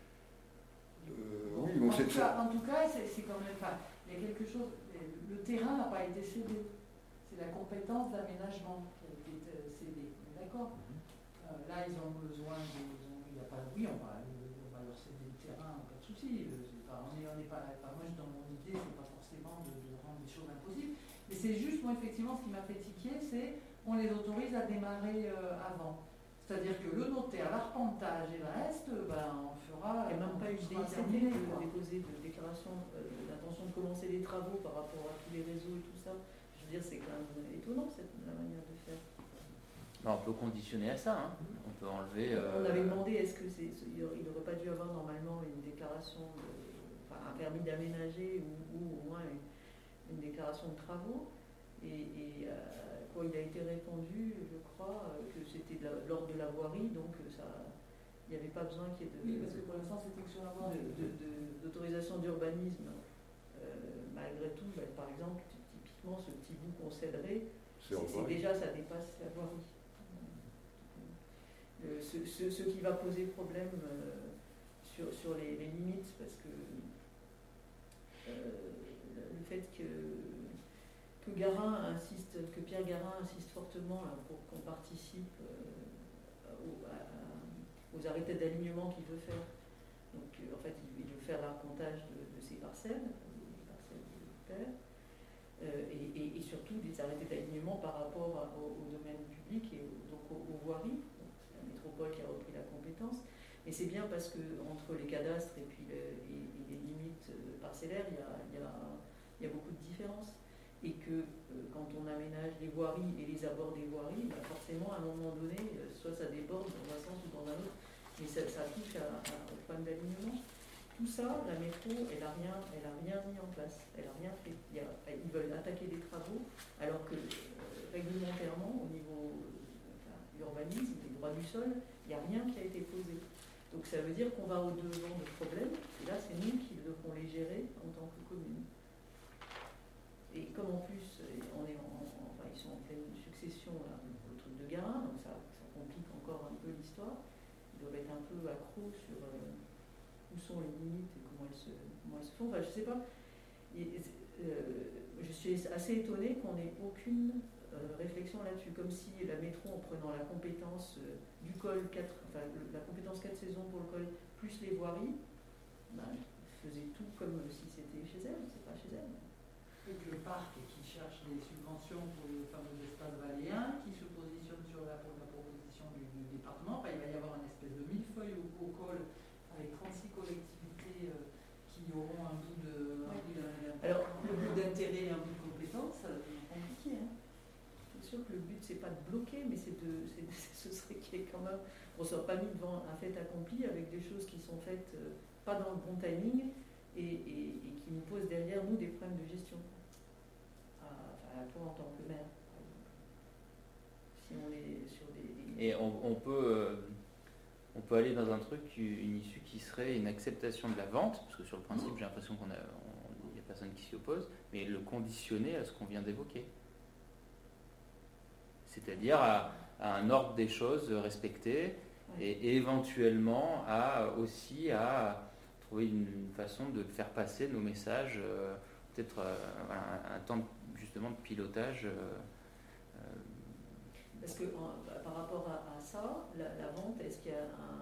Oui, bon, en tout cas, c'est quand même... il y a quelque chose... Le terrain n'a pas été cédé. C'est la compétence d'aménagement qui a été cédée. D'accord. Là, ils ont besoin de... on va leur céder le terrain, pas de souci. On n'est pas... moi, dans mon idée, c'est pas forcément de rendre des choses impossibles. Mais c'est juste, moi, effectivement, ce qui m'a fait tiquer, c'est on les autorise à démarrer avant. C'est-à-dire que le notaire, l'arpentage et le reste, on fera... Il n'y a même pas eu d'idée de déposer de déclaration d'intention de commencer les travaux par rapport à tous les réseaux et tout ça. Je veux dire, c'est quand même étonnant, la manière de faire. On peut conditionner à ça. Hein. On peut enlever... On avait demandé, est-ce qu'il n'aurait pas dû avoir normalement une déclaration, un permis d'aménager ou au moins une déclaration de travaux. Et quand il a été répondu, je crois, que c'était de l'ordre de la voirie, donc il n'y avait pas besoin qu'il y ait Oui, parce que pour l'instant, c'était que sur la voirie. d'autorisation d'urbanisme. Malgré tout, par exemple, typiquement, ce petit bout qu'on céderait, déjà, ça dépasse la voirie. Ce qui va poser problème sur les limites, parce que le fait que Pierre Garin insiste fortement là, pour qu'on participe aux arrêtés d'alignement qu'il veut faire. Donc en fait, il veut faire l'arpentage de ses parcelles, les parcelles du père, et surtout des arrêtés d'alignement par rapport au domaine public et donc aux voiries. C'est la métropole qui a repris la compétence. Et c'est bien parce que entre les cadastres et puis les limites parcellaires, il y a beaucoup de différences. Et que quand on aménage les voiries et les abords des voiries, forcément à un moment donné, soit ça déborde dans un sens ou dans un autre, mais ça touche au problème d'alignement. Tout ça, la métro, elle a rien mis en place, elle n'a rien fait. Ils veulent attaquer des travaux, alors que réglementairement, au niveau urbanisme, des droits du sol, il n'y a rien qui a été posé. Donc ça veut dire qu'on va au-devant de problèmes, et là c'est nous qui devrons les gérer en tant que commune. Et comme en plus, ils sont en pleine succession là, pour le truc de Garin, donc ça complique encore un peu l'histoire. Ils doivent être un peu accros sur où sont les limites et comment elles se font. Enfin, je ne sais pas. Je suis assez étonnée qu'on n'ait aucune réflexion là-dessus, comme si la métro, en prenant la compétence du col 4, la compétence 4 saisons pour le col, plus les voiries, faisait tout comme si c'était chez elle, c'est pas chez elle. Avec le parc qui cherche des subventions pour le fameux espace valéen, qui se positionne sur la proposition du département. Il va y avoir une espèce de millefeuille au col avec 36 collectivités qui auront un bout d'intérêt et un bout de compétence. Ça devient compliqué. C'est sûr que le but, c'est pas de bloquer, mais ce serait qu'il y ait quand même, on ne soit pas mis devant un fait accompli avec des choses qui sont faites pas dans le bon timing et qui nous posent derrière nous des problèmes de gestion. Toi en tant que maire, par exemple. Si on est sur des... Et on peut aller dans un truc, une issue qui serait une acceptation de la vente, parce que sur le principe, j'ai l'impression qu'il n'y a personne qui s'y oppose, mais le conditionner à ce qu'on vient d'évoquer. C'est-à-dire à un ordre des choses respecté, et éventuellement aussi à trouver une façon de faire passer nos messages, peut-être un temps justement de pilotage. Parce que par rapport à ça, la vente, est-ce qu'il y a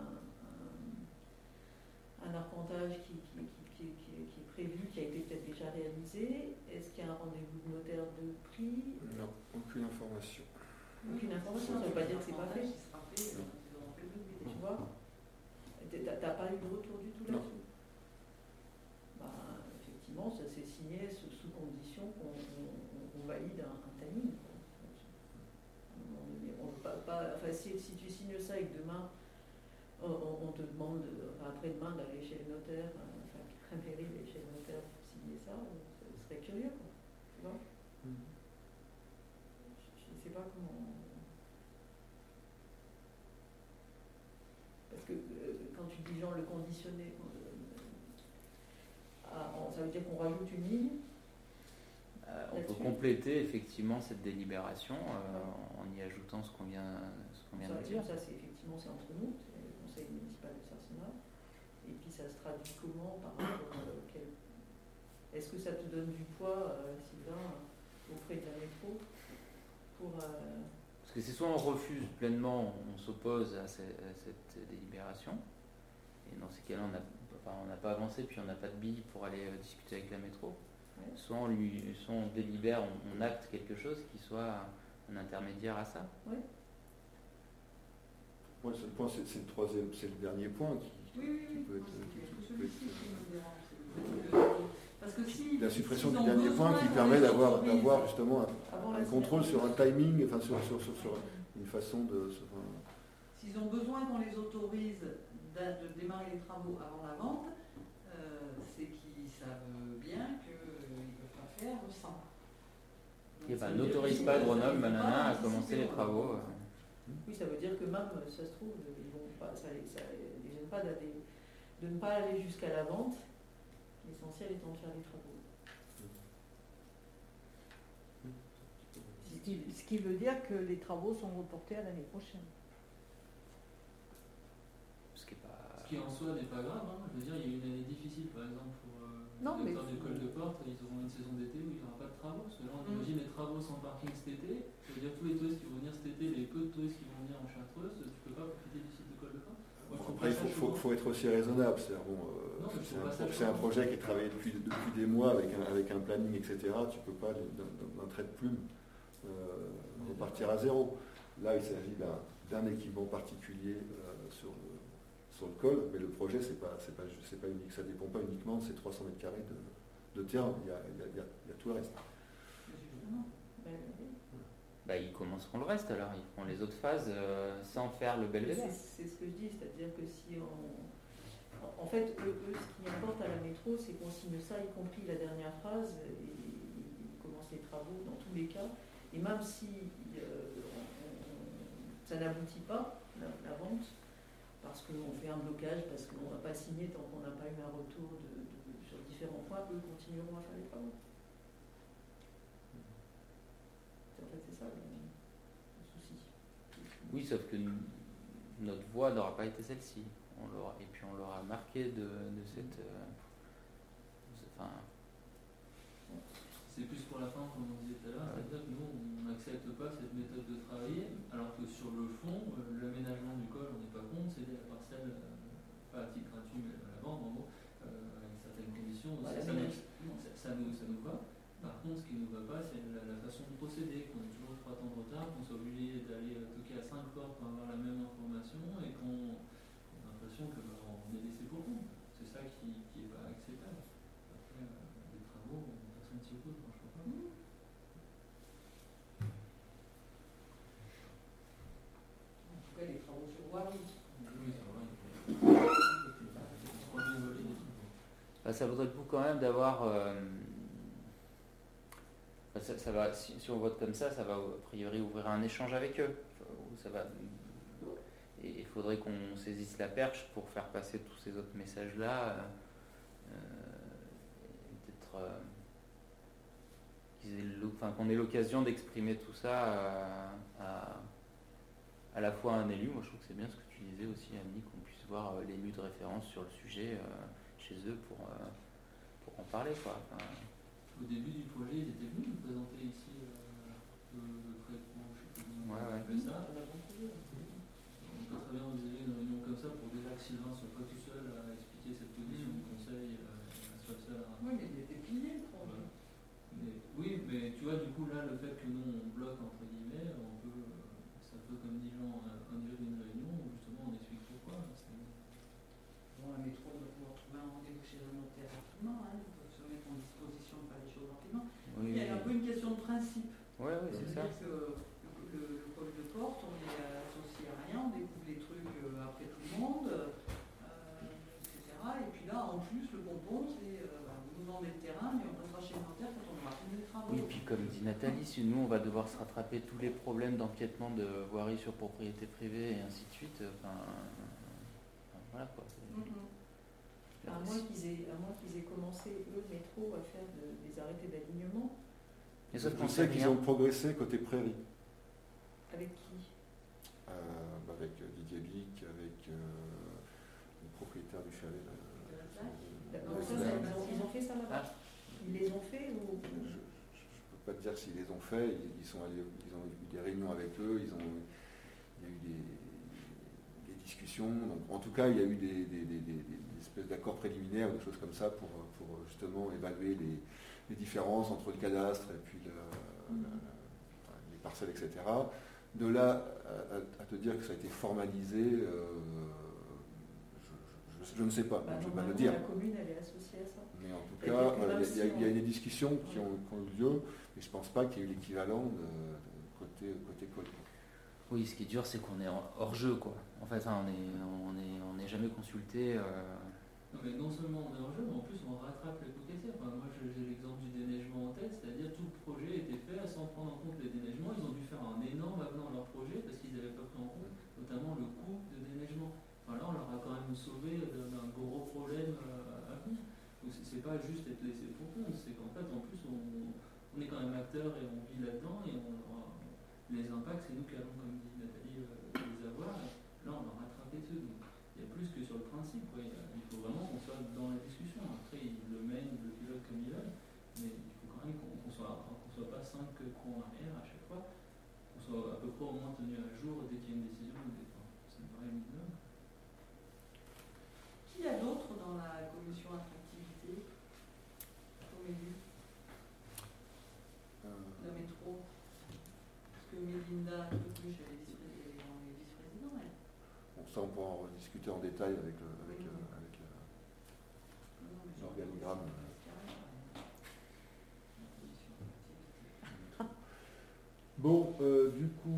un arpentage qui est prévu, qui a été peut-être déjà réalisé? Est-ce qu'il y a un rendez-vous de notaire de prix? Non, aucune information. Aucune information, ça ne veut pas dire que c'est pas fait. Tu vois? T'as pas eu de retour du tout là-dessus? Effectivement, ça s'est signé sous condition qu'on valide un timing. On veut pas, si tu signes ça et que demain on te demande, après-demain, d'aller chez le notaire, qu'un mairie d'aller chez le notaire pour signer ça, ce serait curieux, quoi. Tu vois? Je ne sais pas comment. Parce que quand tu dis genre le conditionner, ça veut dire qu'on rajoute une ligne. On peut compléter effectivement cette délibération en y ajoutant ce qu'on vient de dire. Ça, c'est entre nous, c'est le conseil municipal de Sarcina. Et puis ça se traduit comment par rapport Est-ce que ça te donne du poids, Sylvain, auprès de la métro Parce que c'est soit on refuse pleinement, on s'oppose à cette délibération, et dans ces cas-là on n'a pas avancé, puis on n'a pas de billes pour aller discuter avec la métro. Ouais. Soit on délibère, on acte quelque chose qui soit un intermédiaire à ça. Oui. Ouais, c'est le dernier point qui peut être. Parce que si la suppression du dernier point qui permet d'avoir justement un contrôle sur un timing, enfin sur une façon de. S'ils ont besoin qu'on les autorise de démarrer les travaux avant la vente, c'est qu'ils savent bien qu'ils ne peuvent pas faire sans. Il n'autorise pas Grenoble, Banana, à commencer les travaux. Oui, ça veut dire que même, ça se trouve, ils vont pas, ça les gêne pas de ne pas aller jusqu'à la vente, l'essentiel étant de faire les travaux. Ce qui veut dire que les travaux sont reportés à l'année prochaine. Ce qui en soi n'est pas grave, hein. Je veux dire, il y a eu une année difficile par exemple pour les directeurs d'école de Portes, ils auront une saison d'été où il n'y aura pas de travaux. Parce que là, on imagine les travaux sans parking cet été, ça veut dire tous les touristes qui vont venir cet été, les peu de touristes qui vont venir en Chartreuse, tu ne peux pas profiter du site d'école de Portes. Après, il faut être aussi raisonnable. C'est un projet qui est travaillé depuis des mois avec un planning, etc. Tu ne peux pas, d'un trait de plume, repartir à zéro. Là, il s'agit d'un équipement particulier sur le col, mais le projet, c'est pas unique. Ça ne dépend pas uniquement de ces 300 mètres carrés de terrain. Il y a tout le reste. Ils commenceront le reste alors, ils feront les autres phases sans faire le belvédère. C'est ce que je dis, c'est-à-dire que si en fait, eux, ce qui importe à la métro, c'est qu'on signe ça, y compris la dernière phase, et ils commencent les travaux dans tous les cas, et même si ça n'aboutit pas, la vente, parce qu'on fait un blocage, parce qu'on ne va pas signer tant qu'on n'a pas eu un retour sur différents points, eux continueront à faire les travaux. En fait, c'est ça le souci. Oui, sauf que notre voix n'aura pas été celle-ci. Et puis on l'aura marqué de cette... C'est plus pour la fin, comme on disait tout à l'heure, c'est-à-dire que nous, on n'accepte pas cette méthode de travailler, alors que sur le fond, l'aménagement du col, on n'est pas contre, c'est la parcelle, pas à titre gratuit, mais à la vente, en gros, avec certaines conditions. Ça nous va. Par contre, ce qui ne nous va pas, c'est la façon de procéder, qu'on ait toujours 3 temps de retard, qu'on soit obligé d'aller toquer à 5 portes pour avoir la même information, et qu'on a l'impression qu'on est laissé pour compte. C'est ça qui n'est pas acceptable. Après, les travaux, personne ne s'y oppose, moi je crois pas. En tout cas, les travaux sur voirie. Oui, c'est vrai. Ça vaudrait le coup quand même d'avoir... ça va, si on vote comme ça va a priori ouvrir un échange avec eux. Et il faudrait qu'on saisisse la perche pour faire passer tous ces autres messages-là. Peut-être qu'on ait l'occasion d'exprimer tout ça à la fois à un élu. Moi, je trouve que c'est bien ce que tu disais aussi, Annie, qu'on puisse voir l'élu de référence sur le sujet chez eux pour en parler, quoi. Au début du projet, ils étaient venus nous présenter ici le traitement, je sais pas comment ça. On peut très bien envisager une réunion comme ça pour déjà que Sylvain ne soit pas tout seul à expliquer cette position du conseil, soit seul à... Oui, mais il était plié, le projet. Oui, mais tu vois, du coup, là, le fait que nous, on bloque, entre guillemets, ça peut, comme dit Jean, induire une réunion où justement on explique pourquoi. La métro doit pouvoir trouver un rendez-vous chez un notaire rapidement, ils peuvent se mettre en disposition de faire les choses rapidement. Oui, il y a un peu une question de principe. Oui, c'est ça. C'est-à-dire que le col de Porte, on est associé à rien, on découvre les trucs après tout le monde, etc. Et puis là, en plus, le bonbon, c'est vous nous vendez le terrain, mais on passera chez le notaire quand on aura fini les travaux. Oui, et puis comme dit Nathalie, si nous, on va devoir se rattraper tous les problèmes d'empiètement de voirie sur propriété privée et ainsi de suite, voilà quoi. À moins qu'ils aient commencé, eux, le métro, à faire des arrêtés d'alignement. Et ça, je sais qu'ils ont progressé côté prairie. Avec qui Avec Didier Bic, avec le propriétaire du chalet. Ils ont fait ça là-bas. Ils les ont fait ou... Je ne peux pas te dire s'ils les ont fait. Ils ont eu des réunions avec eux. Il y a eu des discussions. Donc, en tout cas, il y a eu des espèces d'accords préliminaires, des choses comme ça pour justement évaluer les différences entre le cadastre et puis les parcelles, etc. De là à te dire que ça a été formalisé, je ne sais pas, je ne vais pas le dire. La commune, elle est associée à ça. Mais en tout cas, il y a eu des discussions qui ont eu lieu, et je ne pense pas qu'il y ait eu l'équivalent côté code. Oui, ce qui est dur, c'est qu'on est hors jeu, quoi. En fait, on n'est jamais consulté. Non, mais non seulement on est hors jeu, mais en plus on rattrape les coûts cassés. Moi, j'ai l'exemple du déneigement en tête, c'est-à-dire tout le projet était fait sans prendre les impacts, c'est nous qui allons, comme dit Nathalie, les avoir. Là, on va rattraper ceux. Donc, il y a plus que sur le principe. Il faut vraiment qu'on soit dans la discussion. Après, ils le mènent, ils le pilotent comme ils veulent. Mais il faut quand même qu'on soit pas 5 coups en arrière à chaque fois. Qu'on soit à peu près au moins tenu à jour dès qu'il y a une décision. Ça me paraît minimum. Qui y a d'autre dans la commission attractivité comme élu? La métro. Parce que Mélinda Trupuche, elle est vice-présidente. Bon, ça, on pourra en rediscuter en détail avec l'organigramme. Bon, du coup,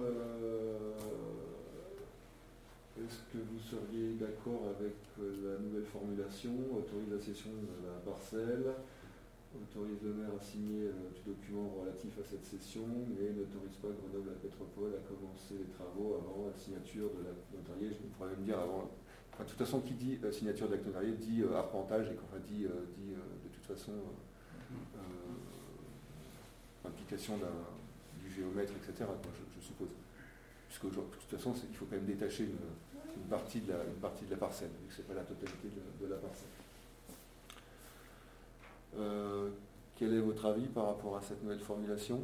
est-ce que vous seriez d'accord avec la nouvelle formulation, autorise la cession de la parcelle, autorise le maire à signer du document relatif à cette cession, mais n'autorise pas Grenoble la Métropole à commencer les travaux avant la signature de l'acte notarié. Je pourrais même dire avant. Enfin, de toute façon, qui dit signature de l'acte notarié dit arpentage et dit de toute façon implication du géomètre, etc. Je suppose. Puisque de toute façon, il faut quand même détacher une partie de la parcelle, vu que ce n'est pas la totalité de la parcelle. Quel est votre avis par rapport à cette nouvelle formulation?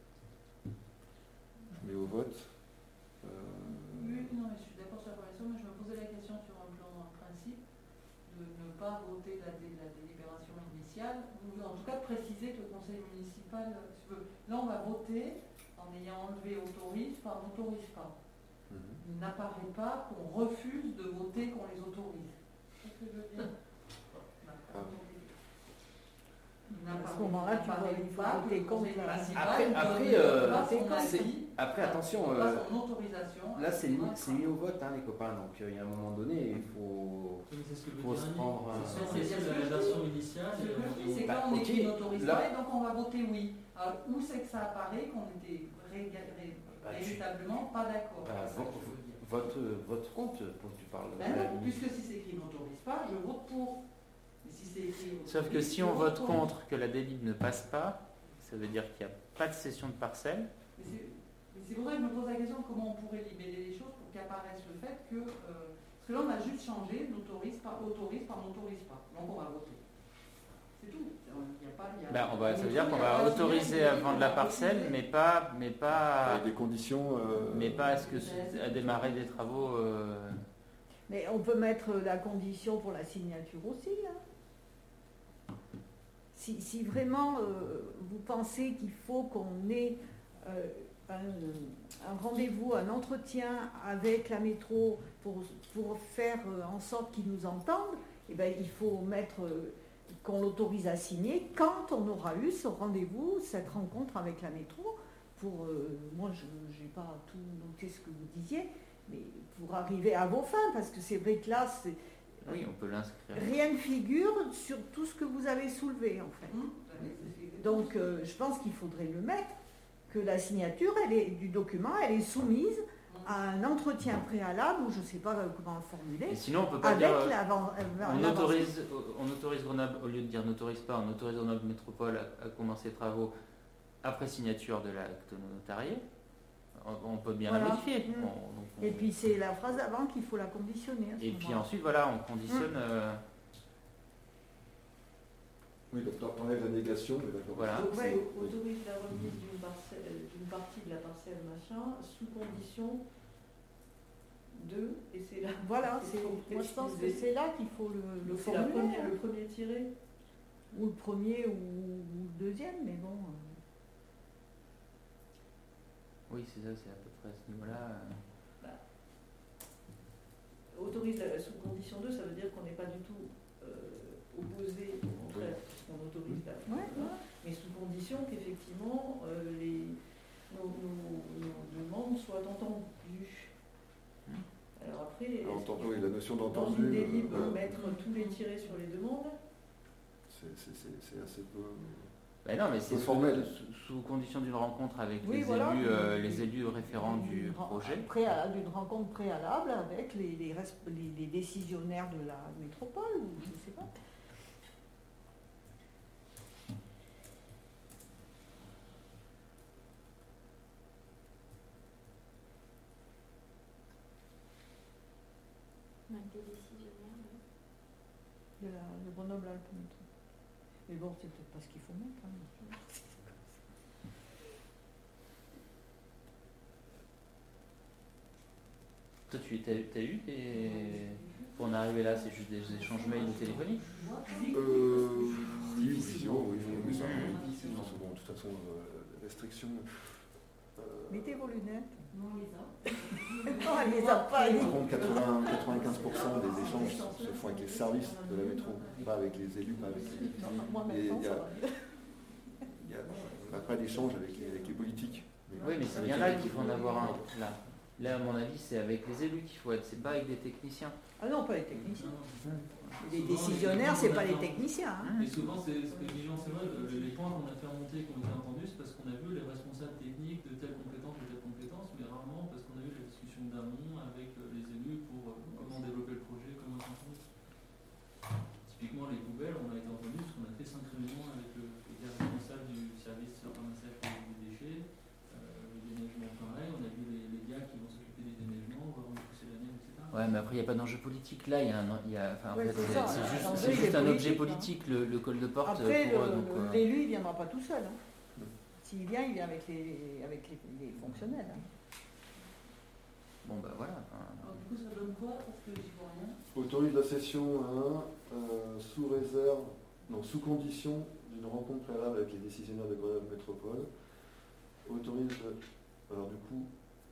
Je mets au vote. Oui, non, mais je suis d'accord sur la formulation, mais je me posais la question sur un plan principe de ne pas voter la délibération initiale, ou en tout cas de préciser que le conseil municipal, là on va voter en ayant enlevé autorise par n'autorise pas. Il n'apparaît pas qu'on refuse de voter qu'on les autorise. C'est ce que je veux dire. À ce moment-là, tu peux voter contre. Après, attention, là c'est mis au vote, les copains, donc il y a un moment donné, il faut se prendre. C'est la version initiale. C'est quand on écrit n'autorise pas, et donc on va voter oui. Alors, où c'est que ça apparaît qu'on était véritablement pas d'accord? Votre compte, dont tu parles. Non, puisque si c'est écrit n'autorise pas, je vote pour. Sauf que si on vote contre que la délib ne passe pas, ça veut dire qu'il n'y a pas de cession de parcelle. Mais c'est pour ça que je me pose la question comment on pourrait libeller les choses pour qu'apparaisse le fait que. Parce que là, on a juste changé n'autorise pas, autorise par n'autorise pas. Donc on va voter. C'est tout. Ça veut dire qu'on va autoriser à vendre la parcelle, mais pas avec des conditions. Mais pas à démarrer des travaux. Mais on peut mettre la condition pour la signature aussi. Si vraiment vous pensez qu'il faut qu'on ait un rendez-vous, un entretien avec la métro pour faire en sorte qu'ils nous entendent, il faut mettre qu'on l'autorise à signer quand on aura eu ce rendez-vous, cette rencontre avec la métro. Moi, je n'ai pas tout noté ce que vous disiez, mais pour arriver à vos fins, parce que c'est vrai que là, oui, on peut l'inscrire. Rien ne figure sur tout ce que vous avez soulevé, en fait. Donc, je pense qu'il faudrait le mettre, que la signature du document, elle est soumise à un entretien préalable, ou je ne sais pas comment le formuler. Et sinon, on peut pas avec dire... on autorise Grenoble, au lieu de dire n'autorise pas, on autorise Grenoble Métropole à commencer les travaux après signature de l'acte notarié. On peut bien la modifier. Et puis c'est la phrase avant qu'il faut la conditionner. Et puis ensuite, on conditionne. Oui, donc on enlève la négation. Voilà. Autorise la remise d'une partie de la parcelle machin sous condition de. Et c'est là. Voilà. Moi je pense que c'est là qu'il faut le formuler. Le premier tiré. Ou le premier ou le deuxième, mais bon. Oui, c'est ça, c'est à peu près à ce niveau-là. Autorise sous condition 2, ça veut dire qu'on n'est pas du tout opposé, au contraire, puisqu'on autorise mais sous condition qu'effectivement nos demandes soient entendues. Alors après, la notion d'entendu. Dans une délib, mettre tous les tirés sur les demandes. C'est assez peu. Non, mais c'est formel. Sous condition d'une rencontre avec les élus référents du projet. D'une rencontre préalable avec les décisionnaires de la métropole, ou je ne sais pas. Des décisionnaires, de Grenoble-Alpes. Mais bon, c'est peut-être pas ce qu'il faut mettre. Hein. Toi, t'as eu des... Pour en arriver là, c'est juste des échanges mails ou téléphoniques Oui, visio, oui. Mais ça, bon, de toute façon, restriction. Mettez vos lunettes. Non, on les a. Non, elle les a pas. Par contre, 95% des échanges se font avec les services de la métro, pas avec les élus, pas avec les... On n'a pas d'échange avec les politiques. Oui, mais c'est bien là qu'il faut en avoir un. Là, à mon avis, c'est avec les élus qu'il faut être, c'est pas avec des techniciens. Ah non, pas les techniciens. Les décisionnaires, c'est pas les techniciens. Et souvent, c'est ce que dit Jean, c'est vrai, les points qu'on a fait remonter, qu'on a entendus, c'est parce qu'on a vu les responsables techniques de telle compétence ou telle compétence, mais rarement parce qu'on a eu la discussion d'amont avec les élus pour comment développer le projet, comment s'entendre. Typiquement, les poubelles, on a été entendus parce qu'on a fait 5 réunions avec le gars responsable du service ramassage des déchets, le déneigement pareil, on a vu les gars qui vont s'occuper des déneigements, voir où pousser la neige, etc. Ouais, mais après, il n'y a pas d'enjeu politique. Là, c'est juste un objet politique, le col de porte. Après, l'élu, il ne viendra pas tout seul. Hein. S'il vient, il vient avec les fonctionnels. Hein. Bon, bah voilà. Alors, du coup, ça donne quoi? Parce que j'y vois rien. Autorise la cession sous réserve, non, sous condition d'une rencontre préalable avec les décisionnaires de Grenoble Métropole. Autorise, alors du coup,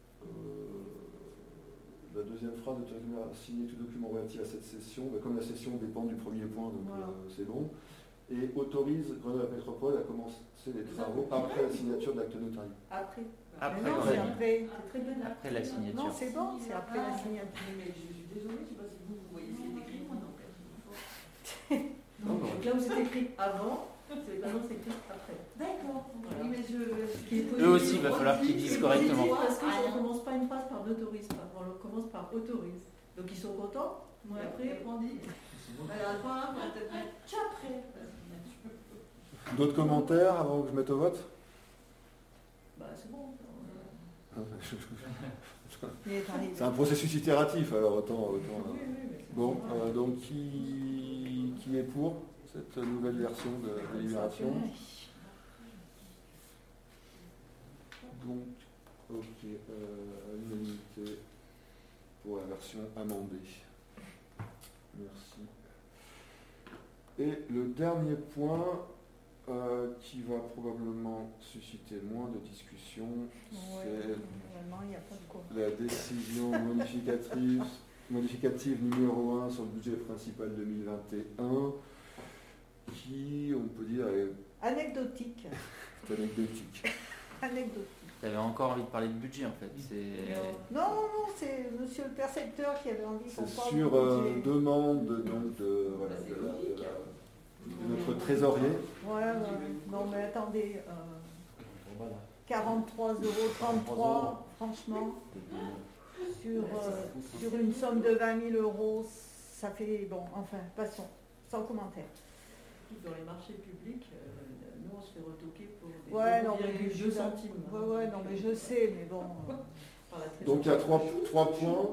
la deuxième phrase autorise à signer tout document relatif à cette cession. Comme la cession dépend du premier point, donc voilà. C'est bon. Et autorise Grenoble Métropole à commencer les travaux après la signature de l'acte notarié. Après. Après, non, c'est après. Après la signature. Non, c'est bon, c'est après la signature. Mais je suis désolée, je ne sais pas si vous voyez ce qui est écrit, moi non. Donc là où c'est écrit avant, maintenant c'est écrit après. D'accord. Voilà. Oui, mais eux aussi, il va falloir qu'ils disent correctement. Parce qu'on ne commence pas une phrase par n'autorise pas, on commence par autorise. Donc ils sont contents. Ouais, après, on dit. Alors, on va peut-être mettre qu'après. D'autres commentaires avant que je mette au vote? Bah c'est bon. C'est un processus itératif, alors autant. Oui, Bon, donc qui est pour cette nouvelle version de délibération? Donc, ok, l'unanimité pour la version amendée. Merci. Et le dernier point qui va probablement susciter moins de discussion, c'est la décision modificative numéro 1 sur le budget principal 2021, qui, on peut dire, est anecdotique. C'est anecdotique. Tu avais encore envie de parler de budget en fait. Non, c'est monsieur le percepteur qui avait envie qu'on parle sur de budget. Demande donc de notre trésorier. Ouais. Non mais attendez, 43,33 €, franchement, sur une somme de 20 000 €, ça fait bon. Enfin, passons, sans commentaire. Dans les marchés publics, nous on se fait retoquer pour des 2 centimes. Ouais, non mais je sais, mais bon. Donc il y a trois points.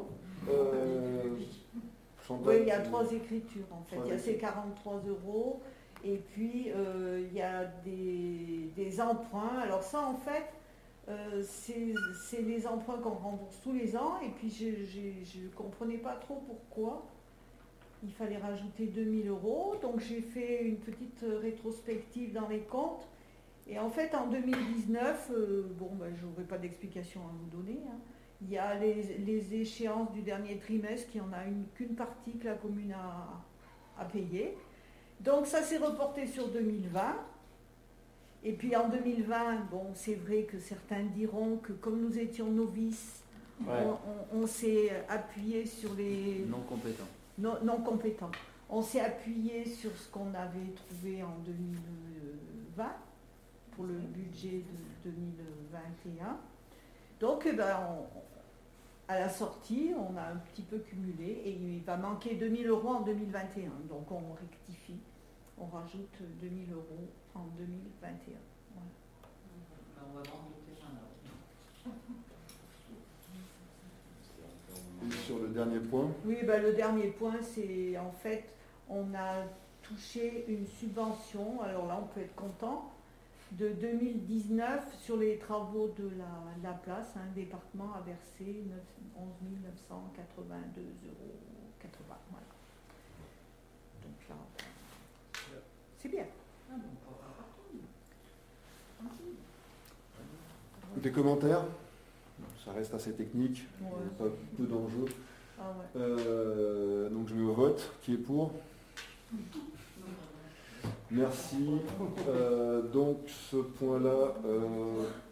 Oui, il y a 3 écritures en fait. Il y a ces 43 € et puis il y a des emprunts. Alors ça en fait, c'est les emprunts qu'on rembourse tous les ans et puis je ne comprenais pas trop pourquoi. Il fallait rajouter 2 000 €, donc j'ai fait une petite rétrospective dans les comptes. Et en fait, en 2019, je n'aurai pas d'explication à vous donner. Hein. Il y a les échéances du dernier trimestre qui en a qu'une partie que la commune a payée. Donc ça s'est reporté sur 2020. Et puis en 2020, c'est vrai que certains diront que comme nous étions novices, on s'est appuyé sur les... Non compétents. Non compétents. On s'est appuyé sur ce qu'on avait trouvé en 2020 pour le budget de 2021. Donc, à la sortie, on a un petit peu cumulé et il va manquer 2 000 € en 2021. Donc, on rectifie, on rajoute 2 000 € en 2021. Voilà. On va rajouter Et sur le dernier point. Oui, le dernier point, c'est en fait, on a touché une subvention, alors là on peut être content, de 2019 sur les travaux de la place. Un département a versé 11 982,80 €. Voilà. Donc là, c'est bien. Des commentaires? Ça reste assez technique, pas peu d'enjeux. Ah ouais. Donc je mets au vote. Qui est pour? Merci. Donc ce point-là